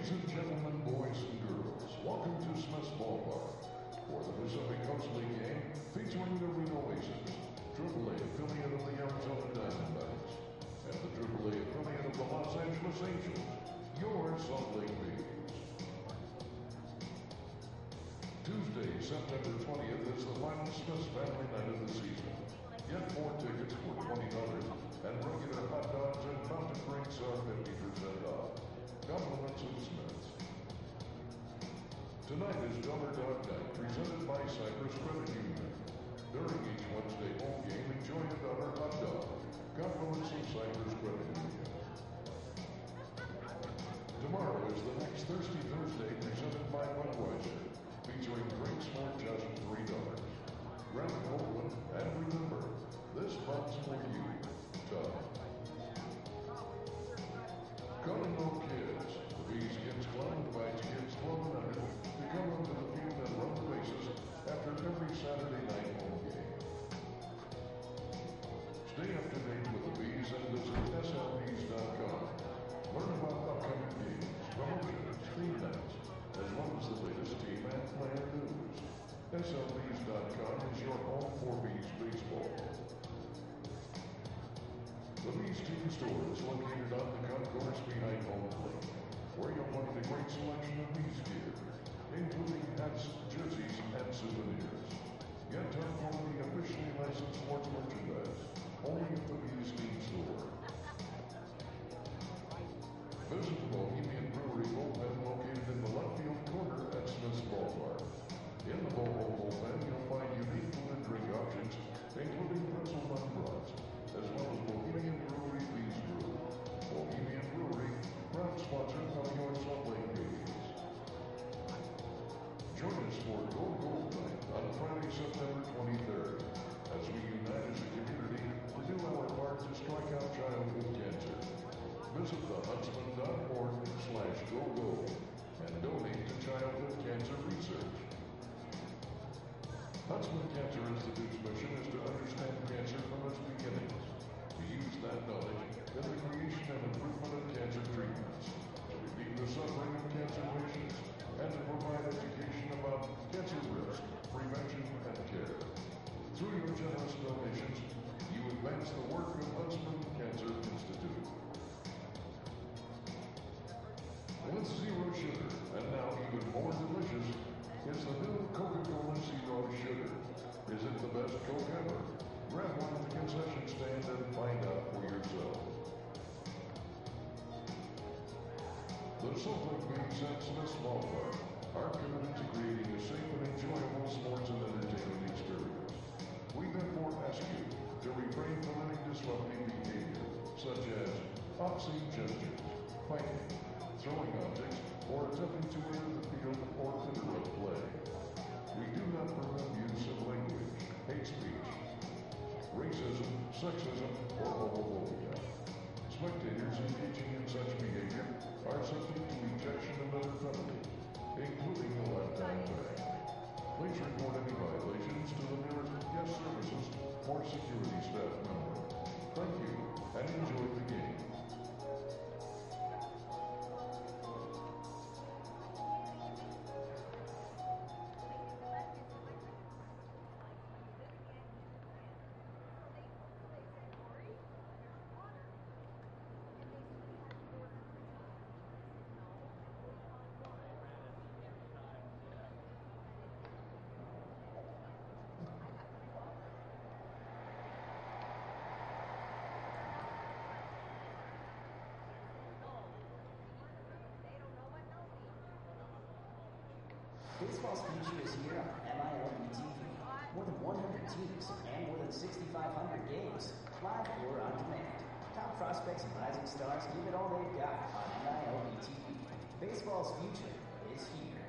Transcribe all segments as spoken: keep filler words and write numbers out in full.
Ladies and gentlemen, boys and girls, welcome to Smith's Ballpark for the Pacific Coast League game featuring the Reno Aces, triple A affiliate of the Arizona Diamondbacks, and the triple A affiliate of the Los Angeles Angels, your Salt Lake Bees. Tuesday, September twentieth is the final Smith's family night of the season. Get four tickets for twenty dollars, and regular hot dogs and fountain drinks are fifty percent off. Compliments of Smith's. Tonight is Dollar Dog Night, presented by Cypress Credit Union. During each Wednesday home game, enjoy a dollar hot dog. Compliments of Cypress Credit Union. Tomorrow is the next Thirsty Thursday, presented by Budweiser, featuring drinks for just three dollars. Grab a cold one, and remember, this bud's for you. Tough. Calling all kids. The Bees Kids Club invites kids twelve and under to come onto the field and run the bases after every Saturday night home game. Stay up to date with the Bees and visit S L Bees dot com. Learn about upcoming games, promotions, team nights, as well as the latest team and player news. S L Bees dot com is your home for Bees baseball. The Bees team store is located on the concourse behind home plate, where you'll find a great selection of Bees gear, including hats, jerseys, and souvenirs. Get top quality officially licensed sports merchandise, only at the Bees team store. Visit the Bohemian Brewery bullpen located in the left field corner at Smith's Ballpark. In the Boho bullpen, you'll find unique food and drink options, including pretzel bun brats, as well as Bohemian Brewery Bees Brew. Bohemian Brewery, proud sponsor of your Salt Lake Bees. Join us for Go Gold Night on Friday, September twenty-third, as we unite as a community to do our part to strike out childhood cancer. Visit the huntsman dot org slash go gold and donate to childhood cancer research. Huntsman Cancer Institute's mission is to understand cancer from its beginnings, to use that knowledge in the creation and improvement of cancer treatments, to relieve the suffering of cancer patients, and to provide education about cancer risk, prevention, and care. Through your generous donations, you advance the work of Huntsman Cancer Institute. With zero sugar, and now even more delicious, is the new Coca-Cola Zero Sugar. Is it the best Coke ever? Grab one at the concession stand and find out for yourself. The Salt Lake Bees at Smith's Ballpark are committed to creating a safe and enjoyable sports and entertainment experience. We therefore ask you to refrain from any disruptive behavior, such as obscene gestures, fighting, throwing objects, or attempting to enter the field or interrupt play. We do not permit use of language, hate speech, racism, sexism, or homophobia. Spectators engaging in such behavior are subject to ejection and other penalties, including a lifetime ban. Please report any violations to the nearest guest services or security staff member. Thank you, and enjoy the game. Baseball's future is here on M I L B T V. More than one hundred teams and more than sixty-five hundred games, live or on demand. Top prospects and rising stars give it all they've got on M I L B T V. Baseball's future is here.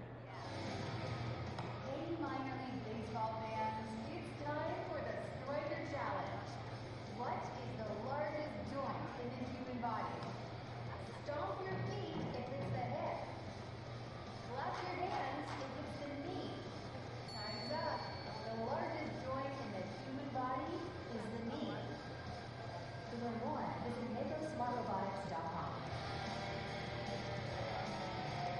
Hey minor league baseball fans, it's time for the Striker Challenge. What is the largest joint in the human body? Stomp your feet if it's the hip. Clap your hands if it's the knee. Time's up. The largest joint in the human body is the knee. To learn more, visit Nicos Smart Robotics dot com.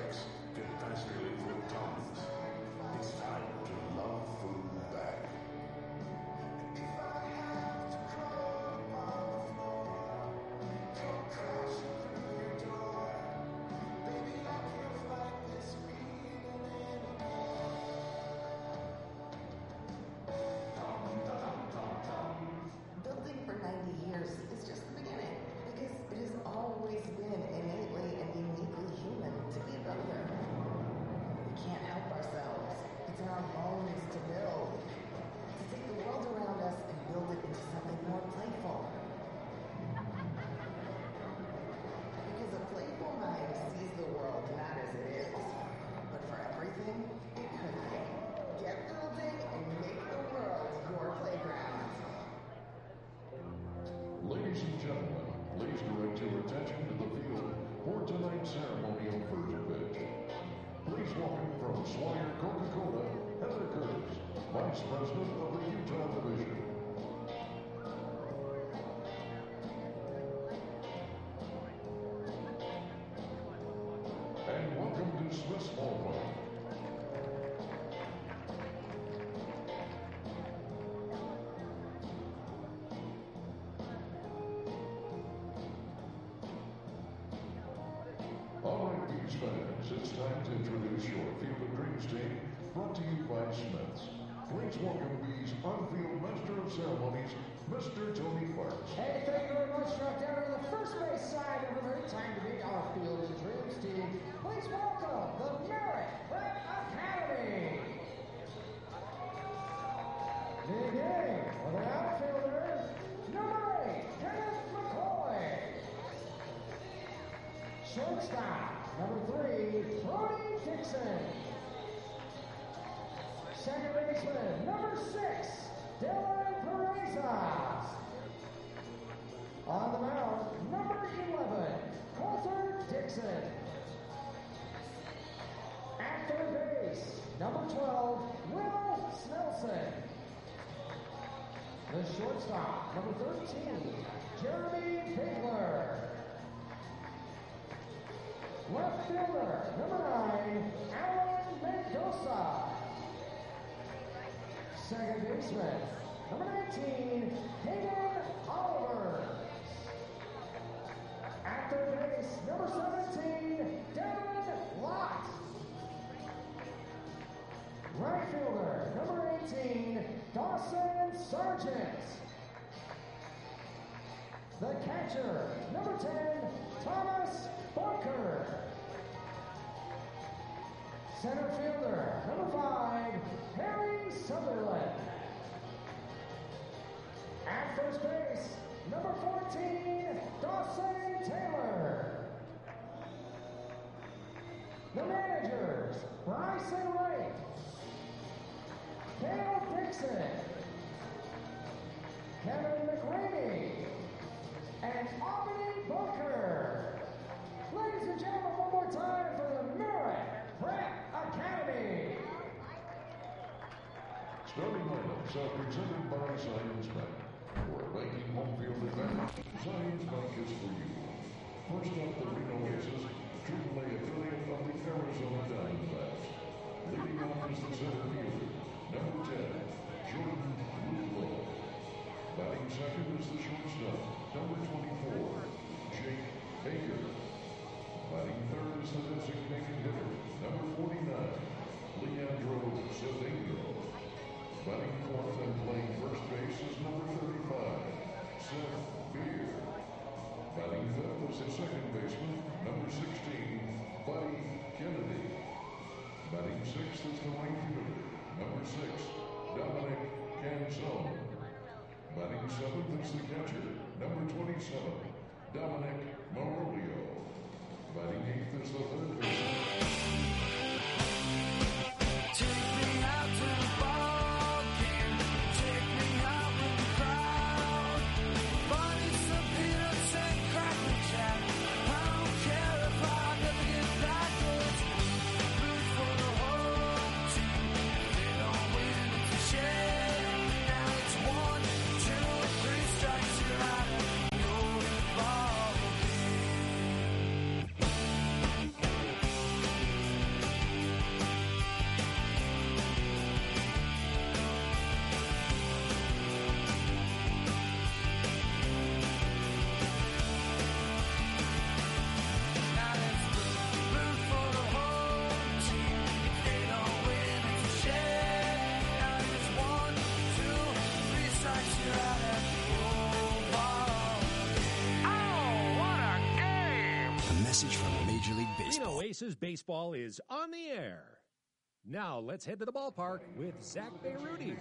Strikes get fancily full tongues. It's time to love food back. If I have to crawl on the floor, come crashing through your door, baby, I can't fight this feeling anymore. Dum, dum, dum, dum. Building for ninety years is just the beginning, because it has always been innately and uniquely human to be a builder. We can't help ourselves. It's in our bones to build. To take the world around us and build it into something more playful. Because a playful mind sees the world not as it is, but for everything it could be. Get building and make the world your playground. Ladies and gentlemen, please direct your attention to the field for tonight's ceremonial first pitch. Please welcome from Swire Coca-Cola, Heather Curtis, Vice President of the Utah Division. And welcome to Swiss Ballpark. All right, Beach fans, it's time to introduce your Field of Dreams team, brought to you by Smith's. Please welcome Bees on-field Master of Ceremonies, Mister Tony Parks. Hey, thank you very much, Chuck. Down on the first base side, everybody. Time to meet our Field of Dreams team. Please welcome the Merritt Prep Academy. Beginning with an outfielder, number eight, Kenneth McCoy. Shortstop, number three, Brody Dixon. Second baseman, number six, Dylan Perezas. On the mound, number eleven, Coulter Dixon. At third base, number twelve, Will Snelson. The shortstop, number thirteen, Jeremy Bigler. Left fielder, number nine, Alan Mendoza. Second baseman, number nineteen, Hayden Oliver. At third base, number seventeen, Devin Lott. Right fielder, number eighteen, Dawson Sargent. The catcher, number ten, Thomas Bunker. Center fielder, number five, Harry Sutherland. At first base, number fourteen, Dawson Taylor. The managers, Bryson Wright, Cale Dixon, Kevin McRaney, and Aubie Booker. Ladies and gentlemen, one more time for the Merritt Prep Academy. Starting lineups are presented by Zions Bank. For a banking home field advantage, Zions Bank is for you. First up, the Reno Aces, triple A affiliate of the Arizona Diamondbacks. Leading off is the center fielder, number ten, Jordan Woodlow. Batting second is the shortstop, number twenty-four, Jake Baker. Batting third is the designated hitter, number forty-nine, Leandro Cedeno. Batting fourth and playing first base is number thirty-five, Seth Beer. Batting fifth is the second baseman, number sixteen, Buddy Kennedy. Batting sixth is the right fielder, number six, Dominic Canzone. Batting seventh is the catcher, number twenty-seven, Dominic Marolio. Batting eighth is the third baseman. Take me out to the ball game. Take me out with the crowd. Buy me some peanuts and cracker jack. I don't care if I never get back. It's root for the whole team. They don't win, it's a shame. Now it's one, two, three strikes, you're out of your ball game. message from Major League Baseball. Reno Aces baseball is on the air. Now let's head to the ballpark with Zach Beirudi.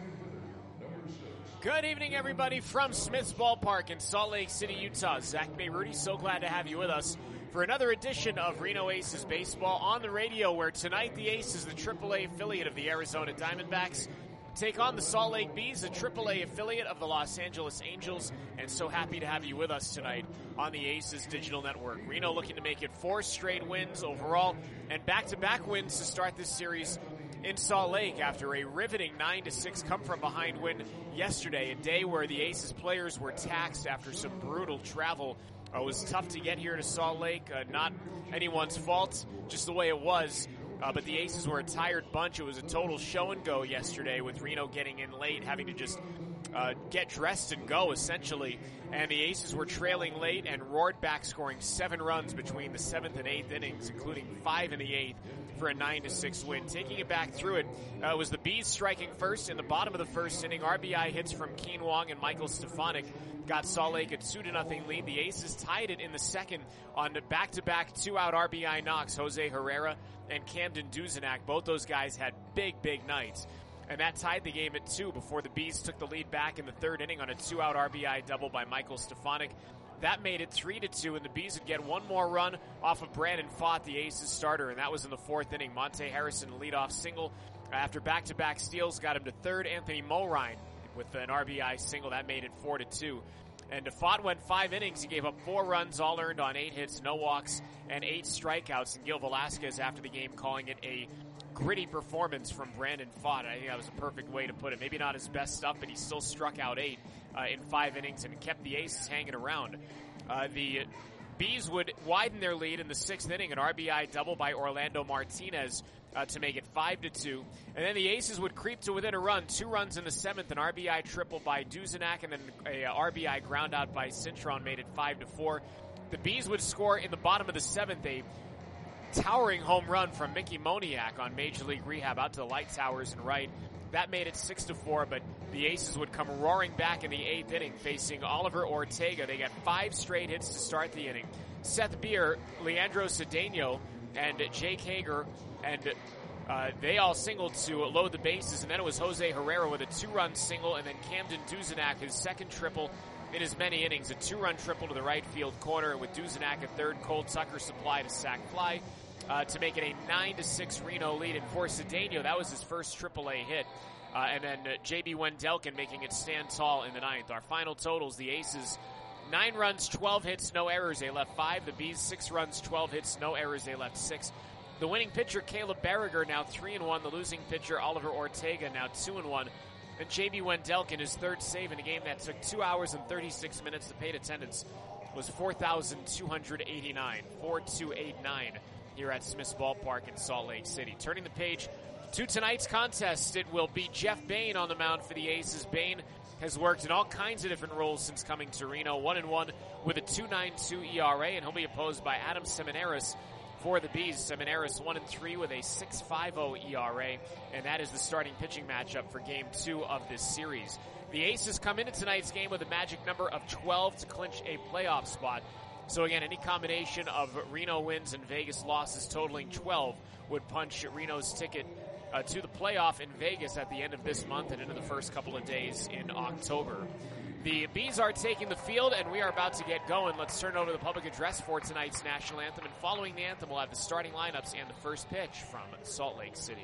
Good evening, everybody, from Smith's Ballpark in Salt Lake City, Utah. Zach Beirudi, so glad to have you with us for another edition of Reno Aces baseball on the radio, where tonight the Aces, the triple A affiliate of the Arizona Diamondbacks, take on the Salt Lake Bees, a triple A affiliate of the Los Angeles Angels, and so happy to have you with us tonight on the Aces Digital Network. Reno looking to make it four straight wins overall and back-to-back wins to start this series in Salt Lake after a riveting nine to six come-from-behind win yesterday, a day where the Aces players were taxed after some brutal travel. Uh, it was tough to get here to Salt Lake, uh, not anyone's fault, just the way it was. Uh, but the Aces were a tired bunch. It was a total show and go yesterday, with Reno getting in late, having to just uh, get dressed and go, essentially. And the Aces were trailing late and roared back, scoring seven runs between the seventh and eighth innings, including five in the eighth, for a nine to six win. Taking it back through it uh, was the Bees striking first in the bottom of the first inning. R B I hits from Keen Wong and Michael Stefanik got Salt Lake a two to nothing lead. The Aces tied it in the second on back-to-back two-out R B I knocks. Jose Herrera and Camden Duzenak, both those guys had big, big nights. And that tied the game at two before the Bees took the lead back in the third inning on a two-out R B I double by Michael Stefanik. That made it three to two, and the Bees would get one more run off of Brandon Pfaadt, the Aces starter, and that was in the fourth inning. Monte Harrison, leadoff single. After back-to-back steals, got him to third. Anthony Mulrine with an R B I single. That made it four to two. And Pfaadt went five innings. He gave up four runs, all earned on eight hits, no walks, and eight strikeouts. And Gil Velasquez, after the game, calling it a gritty performance from Brandon Pfaadt. I think that was a perfect way to put it. Maybe not his best stuff, but he still struck out eight uh, in five innings and kept the Aces hanging around. Uh, the Bees would widen their lead in the sixth inning, an R B I double by Orlando Martinez uh, to make it five to two. And then the Aces would creep to within a run, two runs in the seventh, an R B I triple by Duzenak, and then a uh, R B I ground out by Cintron made it five to four. The Bees would score in the bottom of the seventh, a towering home run from Mickey Moniak on Major League Rehab out to the light towers and right. That made it six to four, but the Aces would come roaring back in the eighth inning, facing Oliver Ortega. They got five straight hits to start the inning. Seth Beer, Leandro Cedeno, and Jake Hager, and uh, they all singled to load the bases, and then it was Jose Herrera with a two-run single, and then Camden Duzenak, his second triple in as many innings, a two-run triple to the right field corner, with Duzenak at third, Cole Tucker supplied a sac fly uh, to make it a nine to six Reno lead. And for Cedeno, that was his first triple A hit. Uh, and then uh, J B Wendelken making it stand tall in the ninth. Our final totals, the Aces, nine runs, twelve hits, no errors. They left five. The Bees, six runs, twelve hits, no errors. They left six. The winning pitcher, Caleb Berriger, now three and one. The losing pitcher, Oliver Ortega, now two and one. And J B Wendelken, his third save in a game that took two hours and thirty-six minutes. The paid attendance was four thousand two hundred eighty-nine, four thousand two hundred eighty-nine here at Smith's Ballpark in Salt Lake City. Turning the page to tonight's contest, it will be Jeff Bain on the mound for the Aces. Bain has worked in all kinds of different roles since coming to Reno, one and one with a two point nine two E R A, and he'll be opposed by Adam Seminaris for the Bees. Seminaris one and three with a six point five oh E R A, and that is the starting pitching matchup for game two of this series. The Aces come into tonight's game with a magic number of twelve to clinch a playoff spot. So again, any combination of Reno wins and Vegas losses totaling twelve would punch Reno's ticket uh, to the playoff in Vegas at the end of this month and into the first couple of days in October. The Bees are taking the field, and we are about to get going. Let's turn it over to the public address for tonight's national anthem. And following the anthem, we'll have the starting lineups and the first pitch from Salt Lake City.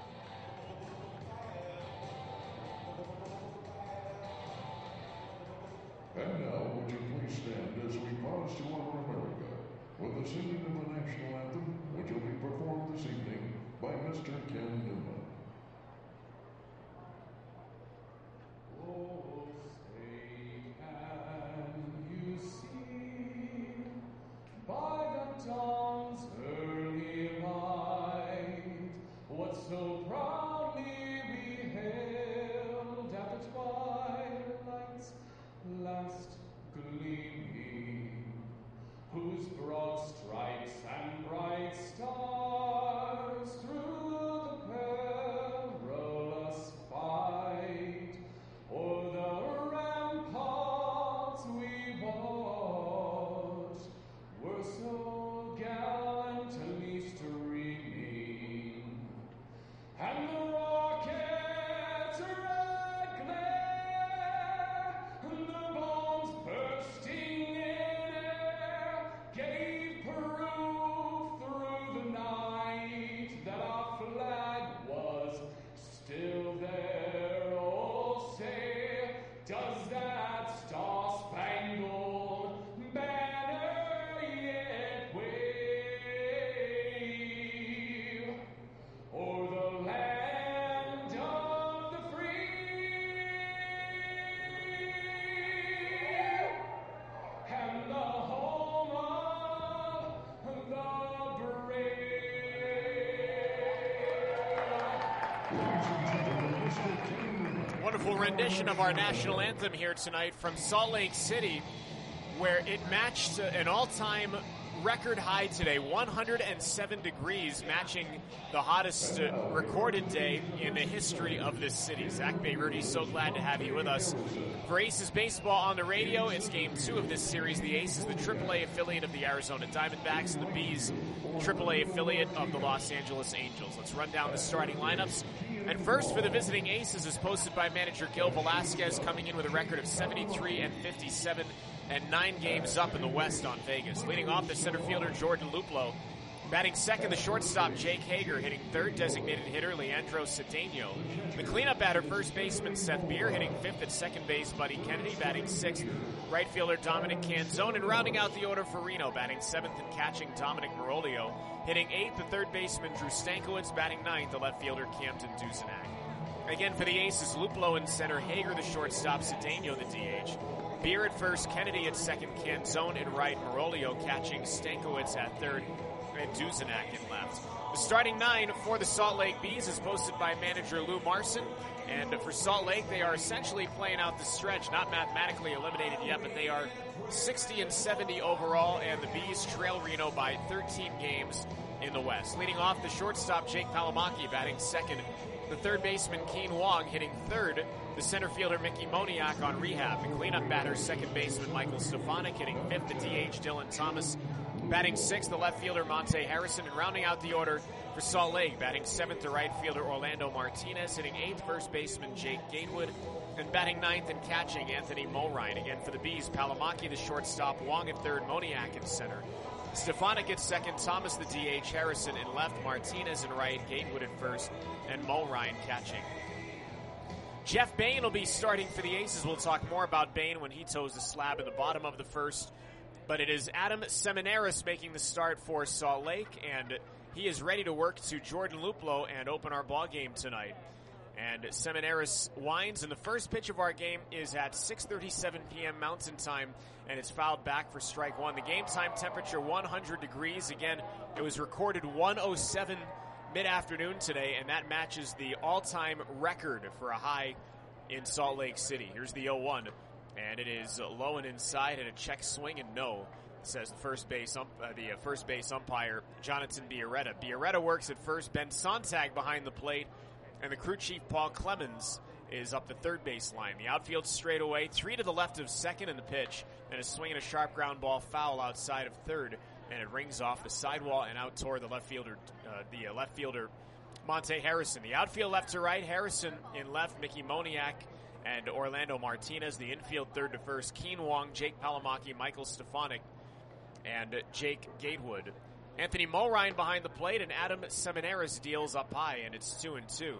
And now, would you please stand as we pause to honor America with the singing of the national anthem, which will be performed this evening by Mister Ken Newman. Oh, say can you see by the dawn's early light what so proudly we hailed at the twilight's last gleaming, whose broad stripes and bright stars through the perilous fight o'er the ramparts we watched were so gallantly Wonderful rendition of our national anthem here tonight from Salt Lake City, where it matched an all-time record high today, one hundred seven degrees, matching the hottest uh, recorded day in the history of this city. Zach Bayruti, so glad to have you with us. For Aces Baseball on the radio, it's game two of this series. The Aces, the triple A affiliate of the Arizona Diamondbacks, and the Bees, triple A affiliate of the Los Angeles Angels. Let's run down the starting lineups. And first for the visiting Aces is posted by manager Gil Velasquez, coming in with a record of seventy-three and fifty-seven and nine games up in the West on Vegas. Leading off, the center fielder Jordan Luplow. Batting second, the shortstop Jake Hager. Hitting third, designated hitter Leandro Cedeno. The cleanup batter, first baseman Seth Beer. Hitting fifth at second base, Buddy Kennedy. Batting sixth, right fielder Dominic Canzone. And rounding out the order for Reno, batting seventh and catching Dominic Marolio. Hitting eighth, the third baseman Drew Stankiewicz. Batting ninth, the left fielder Camden Duzenak. Again for the Aces, Luplow in center, Hager the shortstop, Cedeno the D H. Beer at first, Kennedy at second, Canzone in right, Marolio catching, Stankiewicz at third, and Duzenak in left. The starting nine for the Salt Lake Bees is posted by manager Lou Marson. And for Salt Lake, they are essentially playing out the stretch, not mathematically eliminated yet, but they are sixty and seventy overall, and the Bees trail Reno by thirteen games in the West. Leading off, the shortstop Jake Palomaki batting second, the third baseman Keen Wong hitting third, the center fielder Mickey Moniak on rehab, the cleanup batter second baseman Michael Stefanik hitting fifth, the D H Dylan Thomas batting sixth, the left fielder Monte Harrison, and rounding out the order for Salt Lake, batting seventh, the right fielder Orlando Martinez, hitting eighth, first baseman Jake Gatewood, and batting ninth and catching Anthony Mulrine. Again for the Bees, Palomaki the shortstop, Wong at third, Moniak in center. Stefanik at second, Thomas the D H, Harrison in left, Martinez in right, Gatewood at first, and Mulrine catching. Jeff Bain will be starting for the Aces. We'll talk more about Bain when he toes the slab in the bottom of the first. But it is Adam Seminaris making the start for Salt Lake, and he is ready to work to Jordan Luplow and open our ball game tonight. And Seminaris winds, and the first pitch of our game is at six thirty-seven p.m. Mountain Time, and it's fouled back for strike one. The game time temperature one hundred degrees. Again, it was recorded one oh seven mid-afternoon today, and that matches the all-time record for a high in Salt Lake City. Here's the oh one, and it is low and inside, and a check swing, and no, says the first base ump, uh, the uh, first base umpire, Jonathan Biarretta. Biarretta works at first, Ben Sontag behind the plate, and the crew chief, Paul Clemens, is up the third base line. The outfield straight away, three to the left of second in the pitch, and a swing and a sharp ground ball foul outside of third, and it rings off the sidewall and out toward the left fielder, uh, the uh, left fielder, Monte Harrison. The outfield left to right, Harrison in left, Mickey Moniak and Orlando Martinez. The infield third to first, Keen Wong, Jake Palomaki, Michael Stefanik, and Jake Gatewood. Anthony Mulrine behind the plate, and Adam Seminaris deals up high, and it's two and two.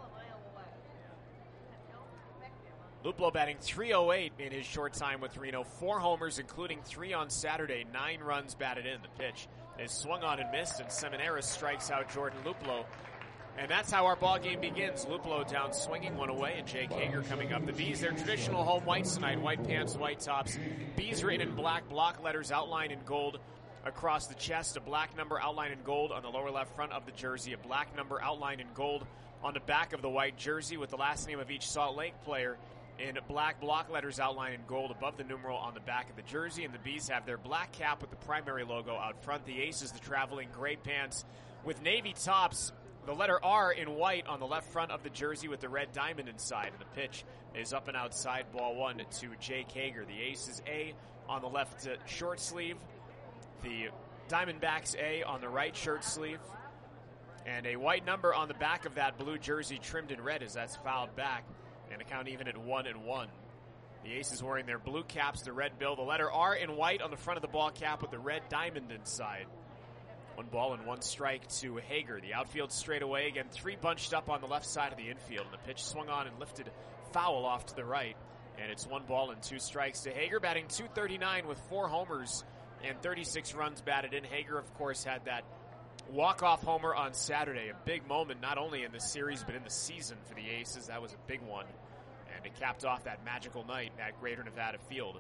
Luplow batting three oh eight in his short time with Reno. Four homers, including three on Saturday. Nine runs batted in. The pitch is swung on and missed, and Seminaris strikes out Jordan Luplow. And that's how our ball game begins. Luplow down swinging, one away, and Jake Hager coming up. The Bees, their traditional home whites tonight. White pants, white tops. Bees written in black, block letters outlined in gold across the chest. A black number outlined in gold on the lower left front of the jersey. A black number outlined in gold on the back of the white jersey with the last name of each Salt Lake player in black block letters outlined in gold above the numeral on the back of the jersey. And the Bees have their black cap with the primary logo out front. The Aces, the traveling gray pants with navy tops. The letter R in white on the left front of the jersey with the red diamond inside. And the pitch is up and outside, ball one to Jake Hager. The Aces A on the left uh, short sleeve. The Diamondbacks A on the right shirt sleeve. And a white number on the back of that blue jersey trimmed in red as that's fouled back. And a count even at one and one. The Aces wearing their blue caps, the red bill, the letter R in white on the front of the ball cap with the red diamond inside. One ball and one strike to Hager. The outfield straight away. Again, three bunched up on the left side of the infield. And the pitch swung on and lifted foul off to the right. And it's one ball and two strikes to Hager, batting two thirty-nine with four homers and thirty-six runs batted in. Hager, of course, had that walk-off homer on Saturday. A big moment not only in the series but in the season for the Aces. That was a big one. And it capped off that magical night at Greater Nevada Field.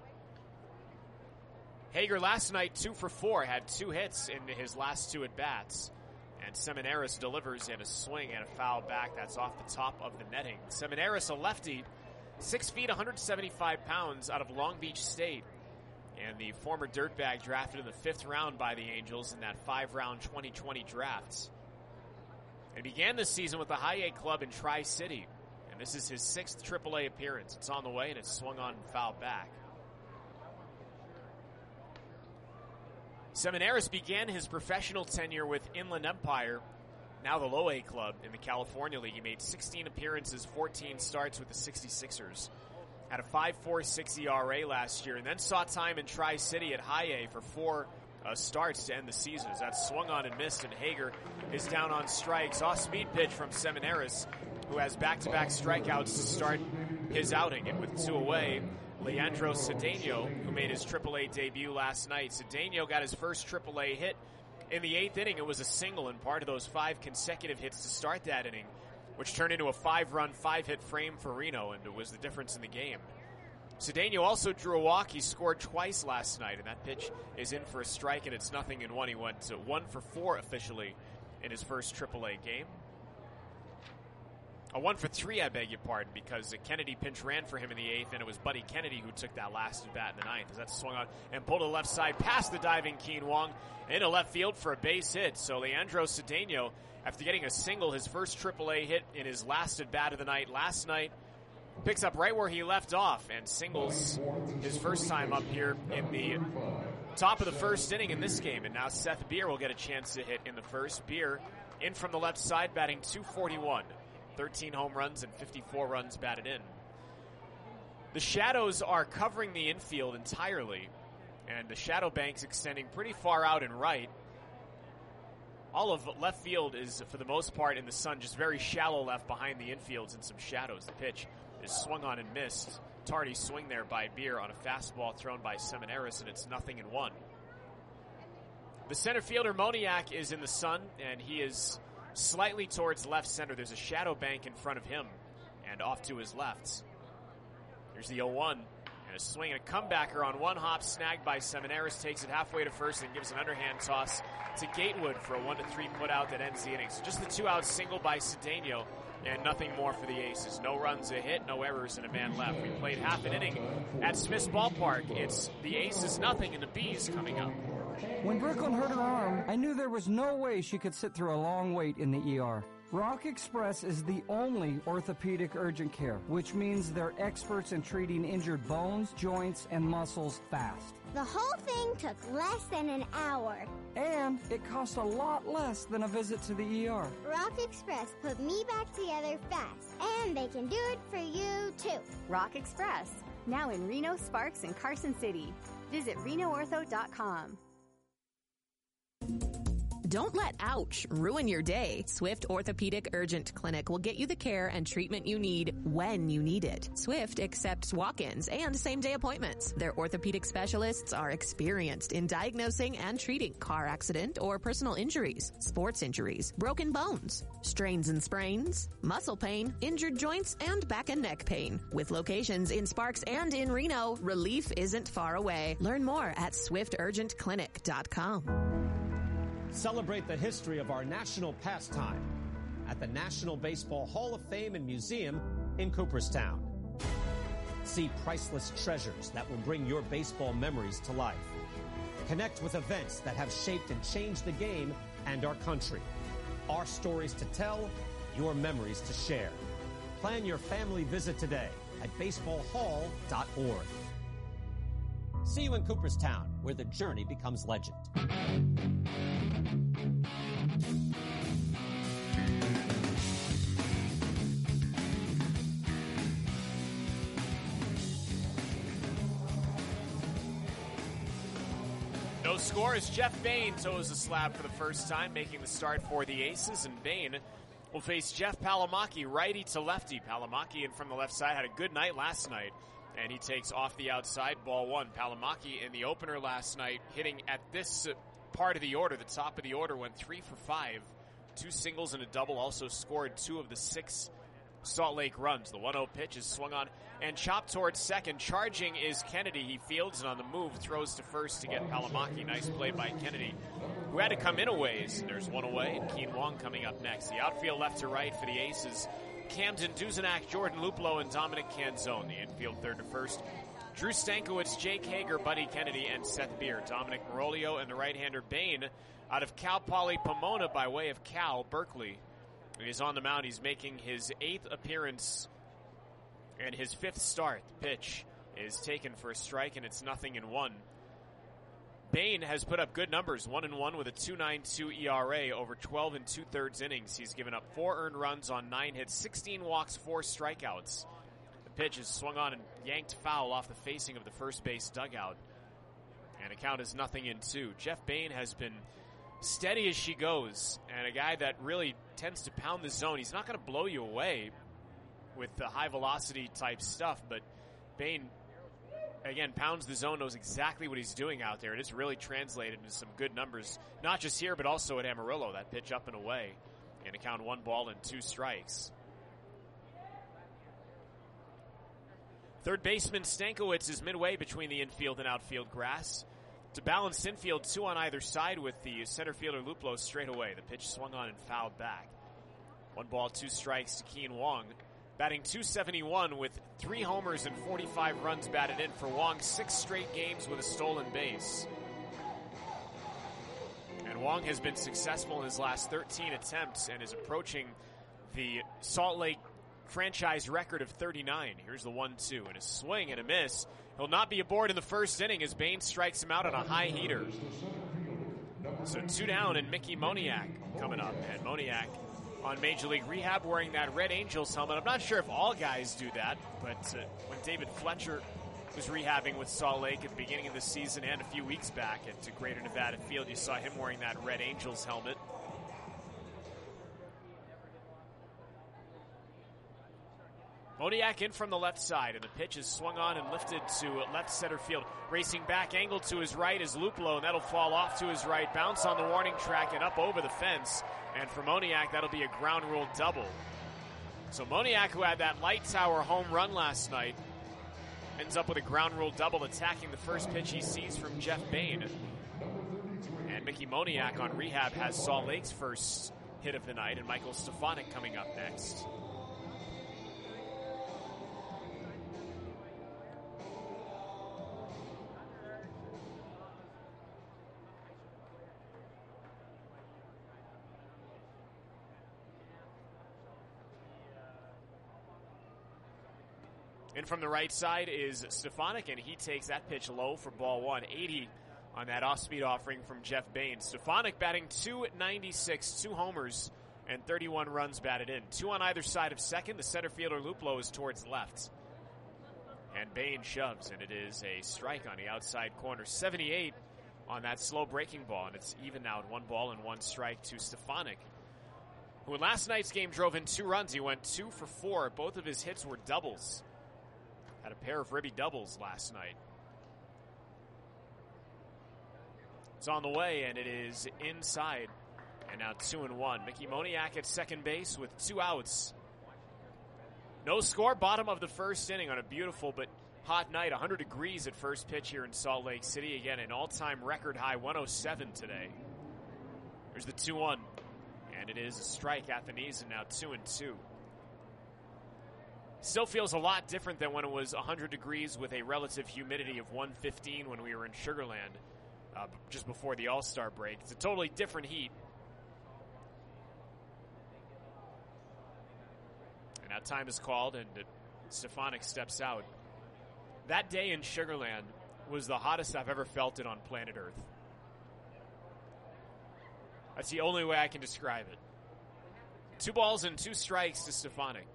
Hager last night, two for four, had two hits in his last two at-bats. And Seminaris delivers in a swing and a foul back. That's off the top of the netting. Seminaris, a lefty, six feet, one hundred seventy-five pounds, out of Long Beach State. And the former dirtbag drafted in the fifth round by the Angels in that five-round twenty twenty draft. And began this season with the High A club in Tri-City. And this is his sixth triple A appearance. It's on the way, and it's swung on and fouled back. Seminaris began his professional tenure with Inland Empire, now the Low A club in the California League. He made sixteen appearances, fourteen starts with the sixty-sixers. Had a five point four six E R A last year, and then saw time in Tri-City at High A for four uh, starts to end the season. As that swung on and missed, and Hager is down on strikes. Off-speed pitch from Seminaris, who has back-to-back strikeouts to start his outing. And with two away, Leandro Cedeno, who made his triple A debut last night. Cedeno got his first triple A hit in the eighth inning. It was a single and part of those five consecutive hits to start that inning, which turned into a five-run, five-hit frame for Reno, and it was the difference in the game. Cedeno also drew a walk. He scored twice last night, and that pitch is in for a strike, and it's nothing in one. He went to one for four officially in his first triple A game. A one for three, I beg your pardon, because Kennedy pinch ran for him in the eighth, and it was Buddy Kennedy who took that last at bat in the ninth. As that swung on and pulled to the left side past the diving Keen Wong into left field for a base hit. So Leandro Cedeno, after getting a single, his first triple A hit in his last at bat of the night last night, picks up right where he left off and singles his first time up here in the top of the first inning in this game. And now Seth Beer will get a chance to hit in the first. Beer in from the left side, batting two forty-one. thirteen home runs and fifty-four runs batted in. The shadows are covering the infield entirely, and the shadow bank's extending pretty far out and right. All of left field is, for the most part, in the sun, just very shallow left behind the infields and some shadows. The pitch is swung on and missed. Tardy swing there by Beer on a fastball thrown by Seminaris, and it's nothing in one. The center fielder, Moniak, is in the sun, and he is slightly towards left center. There's a shadow bank in front of him and off to his left. Here's the oh one. And a swing and a comebacker on one hop, snagged by Seminaris, takes it halfway to first and gives an underhand toss to Gatewood for a one to three put out that ends the inning. So just the two out single by Cedeno and nothing more for the Aces. No runs, a hit, no errors, and a man left. We played half an inning at Smith's Ballpark. It's the Aces nothing and the Bees coming up. When Brooklyn hurt her arm, I knew there was no way she could sit through a long wait in the E R. Rock Express is the only orthopedic urgent care, which means they're experts in treating injured bones, joints, and muscles fast. The whole thing took less than an hour. And it cost a lot less than a visit to the E R. Rock Express put me back together fast, and they can do it for you, too. Rock Express, now in Reno, Sparks, and Carson City. Visit reno ortho dot com. Don't let ouch ruin your day. Swift Orthopedic Urgent Clinic will get you the care and treatment you need when you need it. Swift accepts walk-ins and same-day appointments. Their orthopedic specialists are experienced in diagnosing and treating car accident or personal injuries, sports injuries, broken bones, strains and sprains, muscle pain, injured joints, and back and neck pain. With locations in Sparks and in Reno, relief isn't far away. Learn more at swift urgent clinic dot com. Celebrate the history of our national pastime at the National Baseball Hall of Fame and Museum in Cooperstown. See priceless treasures that will bring your baseball memories to life. Connect with events that have shaped and changed the game and our country. Our stories to tell, your memories to share. Plan your family visit today at baseball hall dot org. See you in Cooperstown, where the journey becomes legend. No score as Jeff Bain toes the slab for the first time, making the start for the Aces, and Bain will face Jeff Palomaki, righty to lefty. Palomaki in from the left side had a good night last night, and he takes off the outside, ball one. Palomaki in the opener last night, hitting at this part of the order, the top of the order, went three for five, two singles and a double, also scored two of the six Salt Lake runs. The one oh pitch is swung on and chopped towards second. Charging is Kennedy. He fields and on the move throws to first to get Palomaki. Nice play by Kennedy, who had to come in a ways. There's one away, and Keen Wong coming up next. The outfield left to right for the Aces. Camden Duzenak, Jordan Luplo, and Dominic Canzone. The infield third to first. Drew Stankiewicz, Jake Hager, Buddy Kennedy, and Seth Beer. Dominic Marolio and the right-hander Bain out of Cal Poly Pomona by way of Cal Berkeley. He's on the mound. He's making his eighth appearance and his fifth start. The pitch is taken for a strike, and it's nothing in one. Bain has put up good numbers, one and one with a two point nine two E R A over twelve and two-thirds innings. He's given up four earned runs on nine hits, sixteen walks, four strikeouts. The pitch is swung on and yanked foul off the facing of the first base dugout. And a count is nothing in two. Jeff Bain has been steady as she goes, and a guy that really tends to pound the zone. He's not going to blow you away with the high velocity type stuff, but Bain, again, pounds the zone, knows exactly what he's doing out there. It has really translated into some good numbers, not just here, but also at Amarillo. That pitch up and away, and a count one ball and two strikes. Third baseman Stankiewicz is midway between the infield and outfield grass. To balance infield, two on either side with the center fielder Luplo straight away. The pitch swung on and fouled back. One ball, two strikes to Keen Wong. Batting two seventy-one with three homers and forty-five runs batted in for Wong. Six straight games with a stolen base. And Wong has been successful in his last thirteen attempts and is approaching the Salt Lake franchise record of thirty-nine. Here's the one two and a swing and a miss. He'll not be aboard in the first inning as Bain strikes him out on a high heater. So two down and Mickey Moniak coming up. And Moniak on Major League Rehab wearing that Red Angels helmet. I'm not sure if all guys do that, but uh, when David Fletcher was rehabbing with Salt Lake at the beginning of the season and a few weeks back at Greater Nevada Field, you saw him wearing that Red Angels helmet. Moniak in from the left side, and the pitch is swung on and lifted to left center field. Racing back, angled to his right is Luplo, and that'll fall off to his right, bounce on the warning track and up over the fence. And for Moniak, that'll be a ground rule double. So Moniak, who had that light tower home run last night, ends up with a ground rule double, attacking the first pitch he sees from Jeff Bain. And Mickey Moniak on rehab has Salt Lake's first hit of the night, and Michael Stefanik coming up next. In from the right side is Stefanik, and he takes that pitch low for ball one. eighty on that off-speed offering from Jeff Bain. Stefanik batting two ninety-six, two homers, and thirty-one runs batted in. Two on either side of second. The center fielder Luplo is towards left. And Bain shoves, and it is a strike on the outside corner. seventy-eight on that slow breaking ball, and it's even now at one ball and one strike to Stefanik, who in last night's game drove in two runs. He went two for four. Both of his hits were doubles. Had a pair of ribby doubles last night. It's on the way, and it is inside. And now two and one. Mickey Moniak at second base with two outs. No score, bottom of the first inning on a beautiful but hot night. one hundred degrees at first pitch here in Salt Lake City. Again, an all-time record high, one oh seven today. There's the two one. And it is a strike at the knees, and now two and two. Still feels a lot different than when it was one hundred degrees with a relative humidity of one fifteen when we were in Sugar Land uh, just before the All-Star break. It's a totally different heat. And now time is called, and Stefanik steps out. That day in Sugar Land was the hottest I've ever felt it on planet Earth. That's the only way I can describe it. Two balls and two strikes to Stefanik.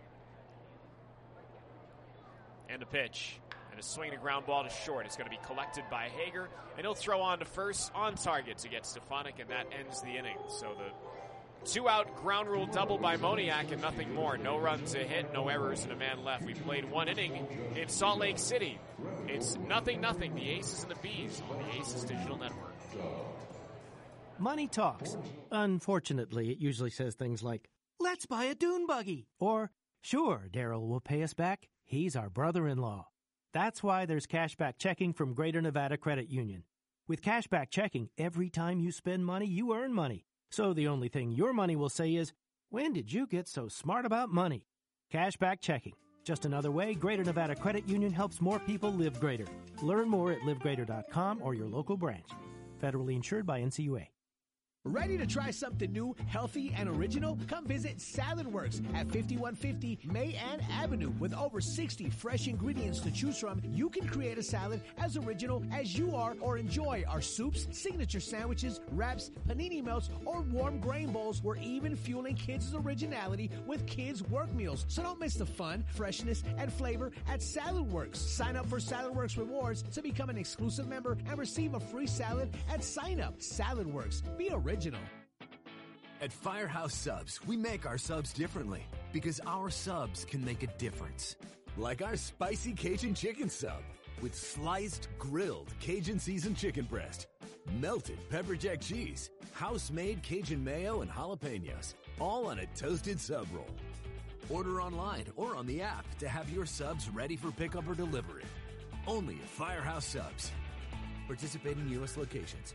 And a pitch. And a swing and a ground ball to short. It's going to be collected by Hager. And he'll throw on to first on target to get Stefanik, and that ends the inning. So the two-out ground rule double by Moniak and nothing more. No runs, a hit, no errors, and a man left. We played one inning in Salt Lake City. It's nothing, nothing. The Aces and the Bees on the Aces Digital Network. Money talks. Unfortunately, it usually says things like, let's buy a dune buggy, or Sure, Daryl will pay us back. He's our brother-in-law. That's why there's cashback checking from Greater Nevada Credit Union. With cashback checking, every time you spend money, you earn money. So the only thing your money will say is, when did you get so smart about money? Cashback checking. Just another way Greater Nevada Credit Union helps more people live greater. Learn more at live greater dot com or your local branch. Federally insured by N C U A. Ready to try something new, healthy, and original? Come visit Salad Works at fifty-one fifty Mayan Avenue. With over sixty fresh ingredients to choose from, you can create a salad as original as you are or enjoy our soups, signature sandwiches, wraps, panini melts, or warm grain bowls. We're even fueling kids' originality with kids' work meals. So don't miss the fun, freshness, and flavor at Salad Works. Sign up for Salad Works Rewards to become an exclusive member and receive a free salad at sign up. Salad Works. Be original. Original. At Firehouse Subs, we make our subs differently because our subs can make a difference. Like our spicy Cajun chicken sub with sliced, grilled Cajun seasoned chicken breast, melted pepper jack cheese, house-made Cajun mayo and jalapenos, all on a toasted sub roll. Order online or on the app to have your subs ready for pickup or delivery. Only at Firehouse Subs. Participating U S locations.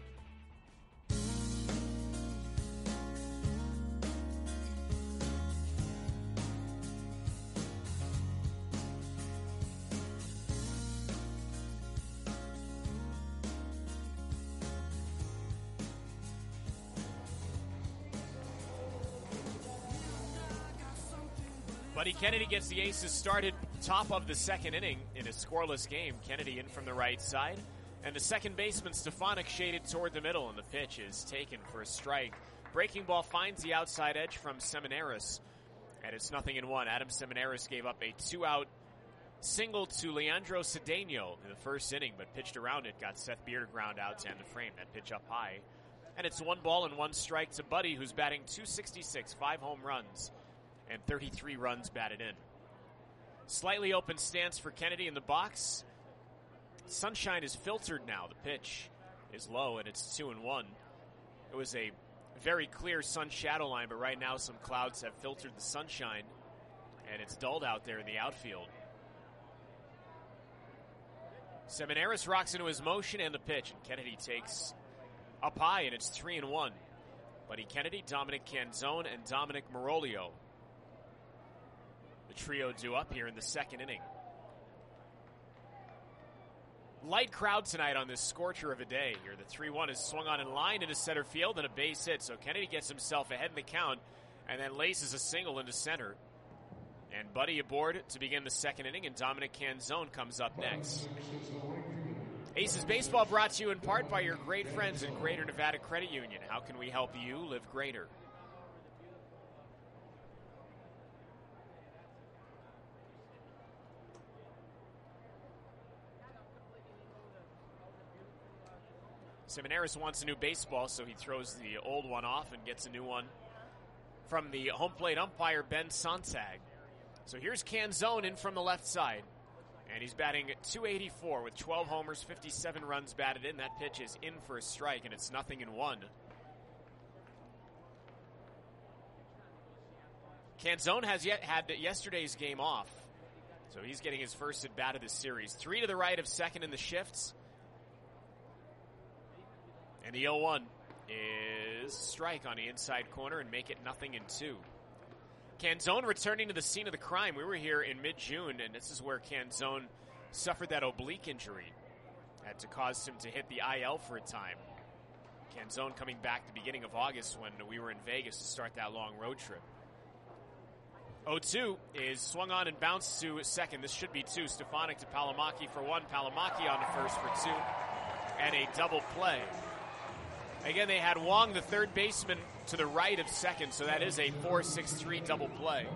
Buddy Kennedy gets the Aces started top of the second inning in a scoreless game. Kennedy in from the right side. And the second baseman, Stefanik, shaded toward the middle, and the pitch is taken for a strike. Breaking ball finds the outside edge from Seminaris, and it's nothing in one. Adam Seminaris gave up a two-out single to Leandro Cedeno in the first inning, but pitched around it, got Seth Beer to ground out to end the frame. That pitch up high. And it's one ball and one strike to Buddy, who's batting two sixty-six, five home runs, and thirty-three runs batted in. Slightly open stance for Kennedy in the box. Sunshine is filtered now. The pitch is low, and it's two and one. It was a very clear sun shadow line, but right now some clouds have filtered the sunshine, and it's dulled out there in the outfield. Seminaris rocks into his motion and the pitch, and Kennedy takes up high, and it's three and one. Buddy Kennedy, Dominic Canzone, and Dominic Marolio. The trio due up here in the second inning. Light crowd tonight on this scorcher of a day here. The three one is swung on in line into center field and a base hit. So Kennedy gets himself ahead in the count and then laces a single into center. And Buddy aboard to begin the second inning, and Dominic Canzone comes up next. Aces Baseball brought to you in part by your great friends at Greater Nevada Credit Union. How can we help you live greater? Seminaris wants a new baseball, so he throws the old one off and gets a new one from the home plate umpire, Ben Sontag. So here's Canzone in from the left side, and he's batting two eighty-four with twelve homers, fifty-seven runs batted in. That pitch is in for a strike, and it's nothing in one. Canzone has yet had yesterday's game off, so he's getting his first at bat of this series. Three to the right of second in the shifts. And the oh one is strike on the inside corner and make it nothing in two. Canzone returning to the scene of the crime. We were here in mid-June, and this is where Canzone suffered that oblique injury. Had to cause him to hit the I L for a time. Canzone coming back the beginning of August when we were in Vegas to start that long road trip. oh two is swung on and bounced to second. This should be two. Stefanik to Palomaki for one. Palomaki on the first for two. And a double play. Again, they had Wong, the third baseman, to the right of second, so that is a four six three double play.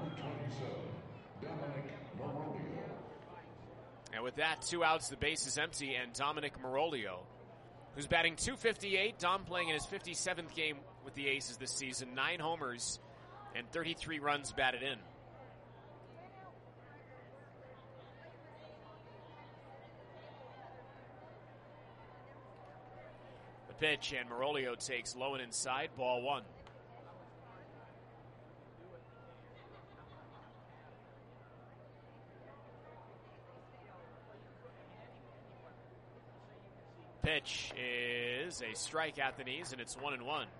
And with that, two outs, the base is empty, and Dominic Marolio, who's batting two fifty-eight, Dom playing in his fifty-seventh game with the Aces this season, nine homers and thirty-three runs batted in. Pitch, and Marolio takes low and inside, ball one. is a strike at the knees, and it's one and one.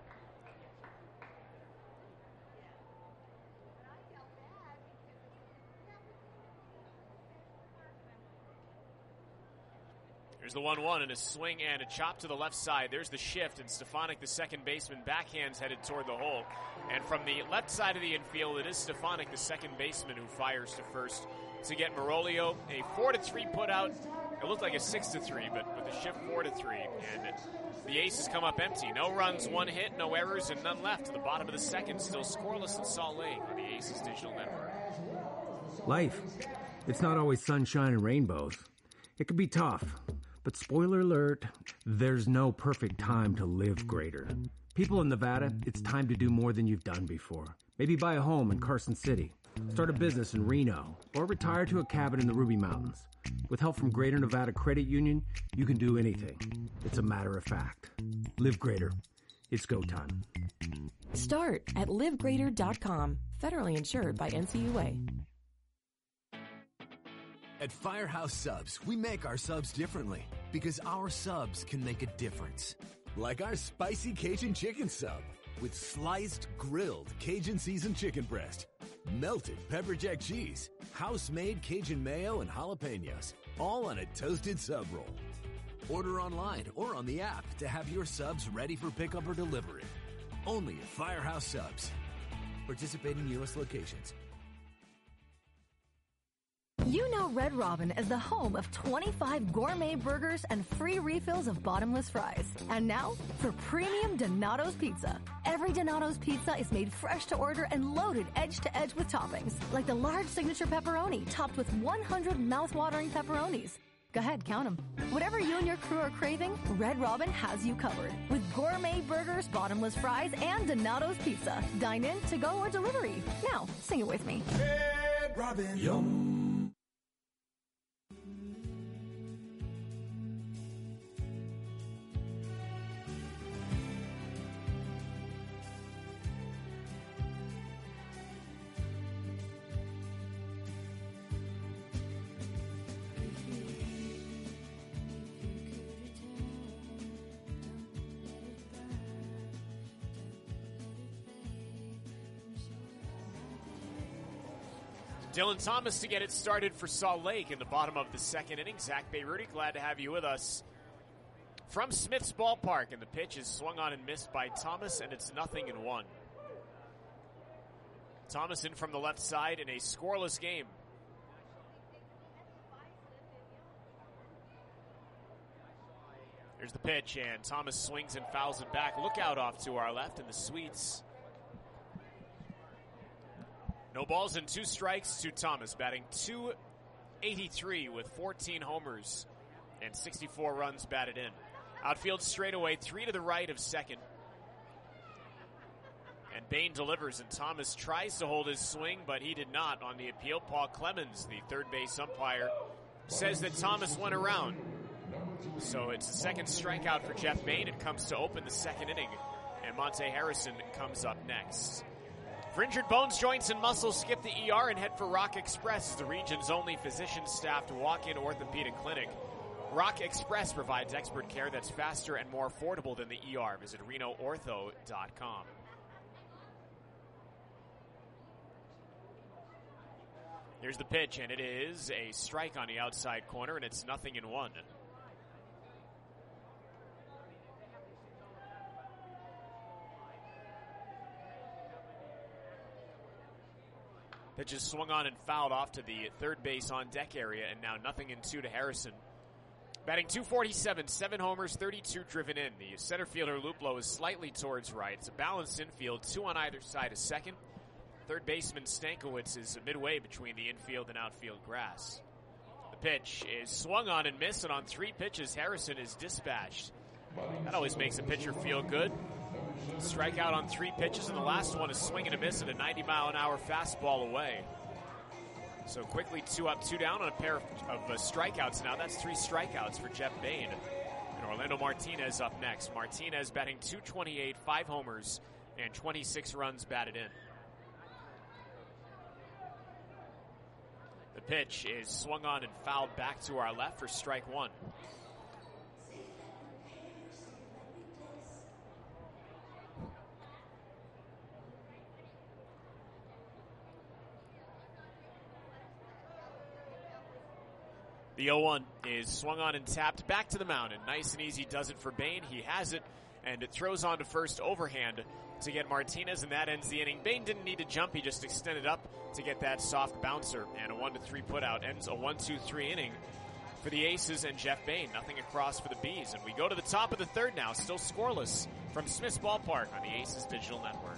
Here's the one one and a swing and a chop to the left side. There's the shift, and Stefanik, the second baseman, backhands headed toward the hole. And from the left side of the infield, it is Stefanik, the second baseman, who fires to first to get Marolio a four to three put out. It looked like a six to three, but with the shift four to three. And the Aces come up empty. No runs, one hit, no errors, and none left. To the bottom of the second, still scoreless in Salt Lake on the Aces Digital Network. Life. It's not always sunshine and rainbows. It can be tough. But spoiler alert, there's no perfect time to live greater. People in Nevada, it's time to do more than you've done before. Maybe buy a home in Carson City, start a business in Reno, or retire to a cabin in the Ruby Mountains. With help from Greater Nevada Credit Union, you can do anything. It's a matter of fact. Live greater. It's go time. Start at live greater dot com. Federally insured by N C U A. At Firehouse Subs, we make our subs differently because our subs can make a difference. Like our spicy Cajun chicken sub with sliced, grilled Cajun seasoned chicken breast, melted pepper jack cheese, house-made Cajun mayo and jalapenos, all on a toasted sub roll. Order online or on the app to have your subs ready for pickup or delivery. Only at Firehouse Subs. Participating U S locations. You know Red Robin as the home of twenty-five gourmet burgers and free refills of bottomless fries. And now, for premium Donato's Pizza. Every Donato's Pizza is made fresh to order and loaded edge to edge with toppings, like the large signature pepperoni topped with one hundred mouth-watering pepperonis. Go ahead, count them. Whatever you and your crew are craving, Red Robin has you covered. With gourmet burgers, bottomless fries, and Donato's Pizza. Dine in, to go, or delivery. Now, sing it with me. Red Robin. Yum. Dylan Thomas to get it started for Salt Lake in the bottom of the second inning. Zach Bayruti, glad to have you with us from Smith's Ballpark. And the pitch is swung on and missed by Thomas, and it's nothing in one. Thomas in from the left side in a scoreless game. Here's the pitch, and Thomas swings and fouls it back. Look out off to our left in the Sweets. No balls and two strikes to Thomas, batting two eighty-three with fourteen homers and sixty-four runs batted in. Outfield straightaway, three to the right of second. And Bain delivers, and Thomas tries to hold his swing, but he did not on the appeal. Paul Clemens, the third base umpire, says that Thomas went around. So it's the second strikeout for Jeff Bain. It comes to open the second inning, and Monte Harrison comes up next. For injured bones, joints, and muscles, skip the E R and head for Rock Express, the region's only physician-staffed walk-in orthopedic clinic. Rock Express provides expert care that's faster and more affordable than the E R. Visit Reno Ortho dot com. Here's the pitch, and it is a strike on the outside corner, and it's nothing in one. Pitch is swung on and fouled off to the third base on deck area, and now nothing in two to Harrison. Batting two forty-seven, seven homers, thirty-two driven in. The center fielder Luplo is slightly towards right. It's a balanced infield, two on either side of second. Third baseman Stankiewicz is midway between the infield and outfield grass. The pitch is swung on and missed, and on three pitches, Harrison is dispatched. That always makes a pitcher feel good. Strikeout on three pitches, and the last one is swing and a miss at a ninety mile an hour fastball away. So quickly two up, two down on a pair of, of uh, strikeouts now. That's three strikeouts for Jeff Bain. And Orlando Martinez up next. Martinez batting two twenty-eight, five homers, and twenty-six runs batted in. The pitch is swung on and fouled back to our left for strike one. The oh one is swung on and tapped back to the mound, and nice and easy does it for Bain. He has it, and it throws on to first overhand to get Martinez, and that ends the inning. Bain didn't need to jump. He just extended up to get that soft bouncer, and a one to three putout ends a one two three inning for the Aces and Jeff Bain. Nothing across for the Bees, and we go to the top of the third now, still scoreless from Smith's Ballpark on the Aces Digital Network.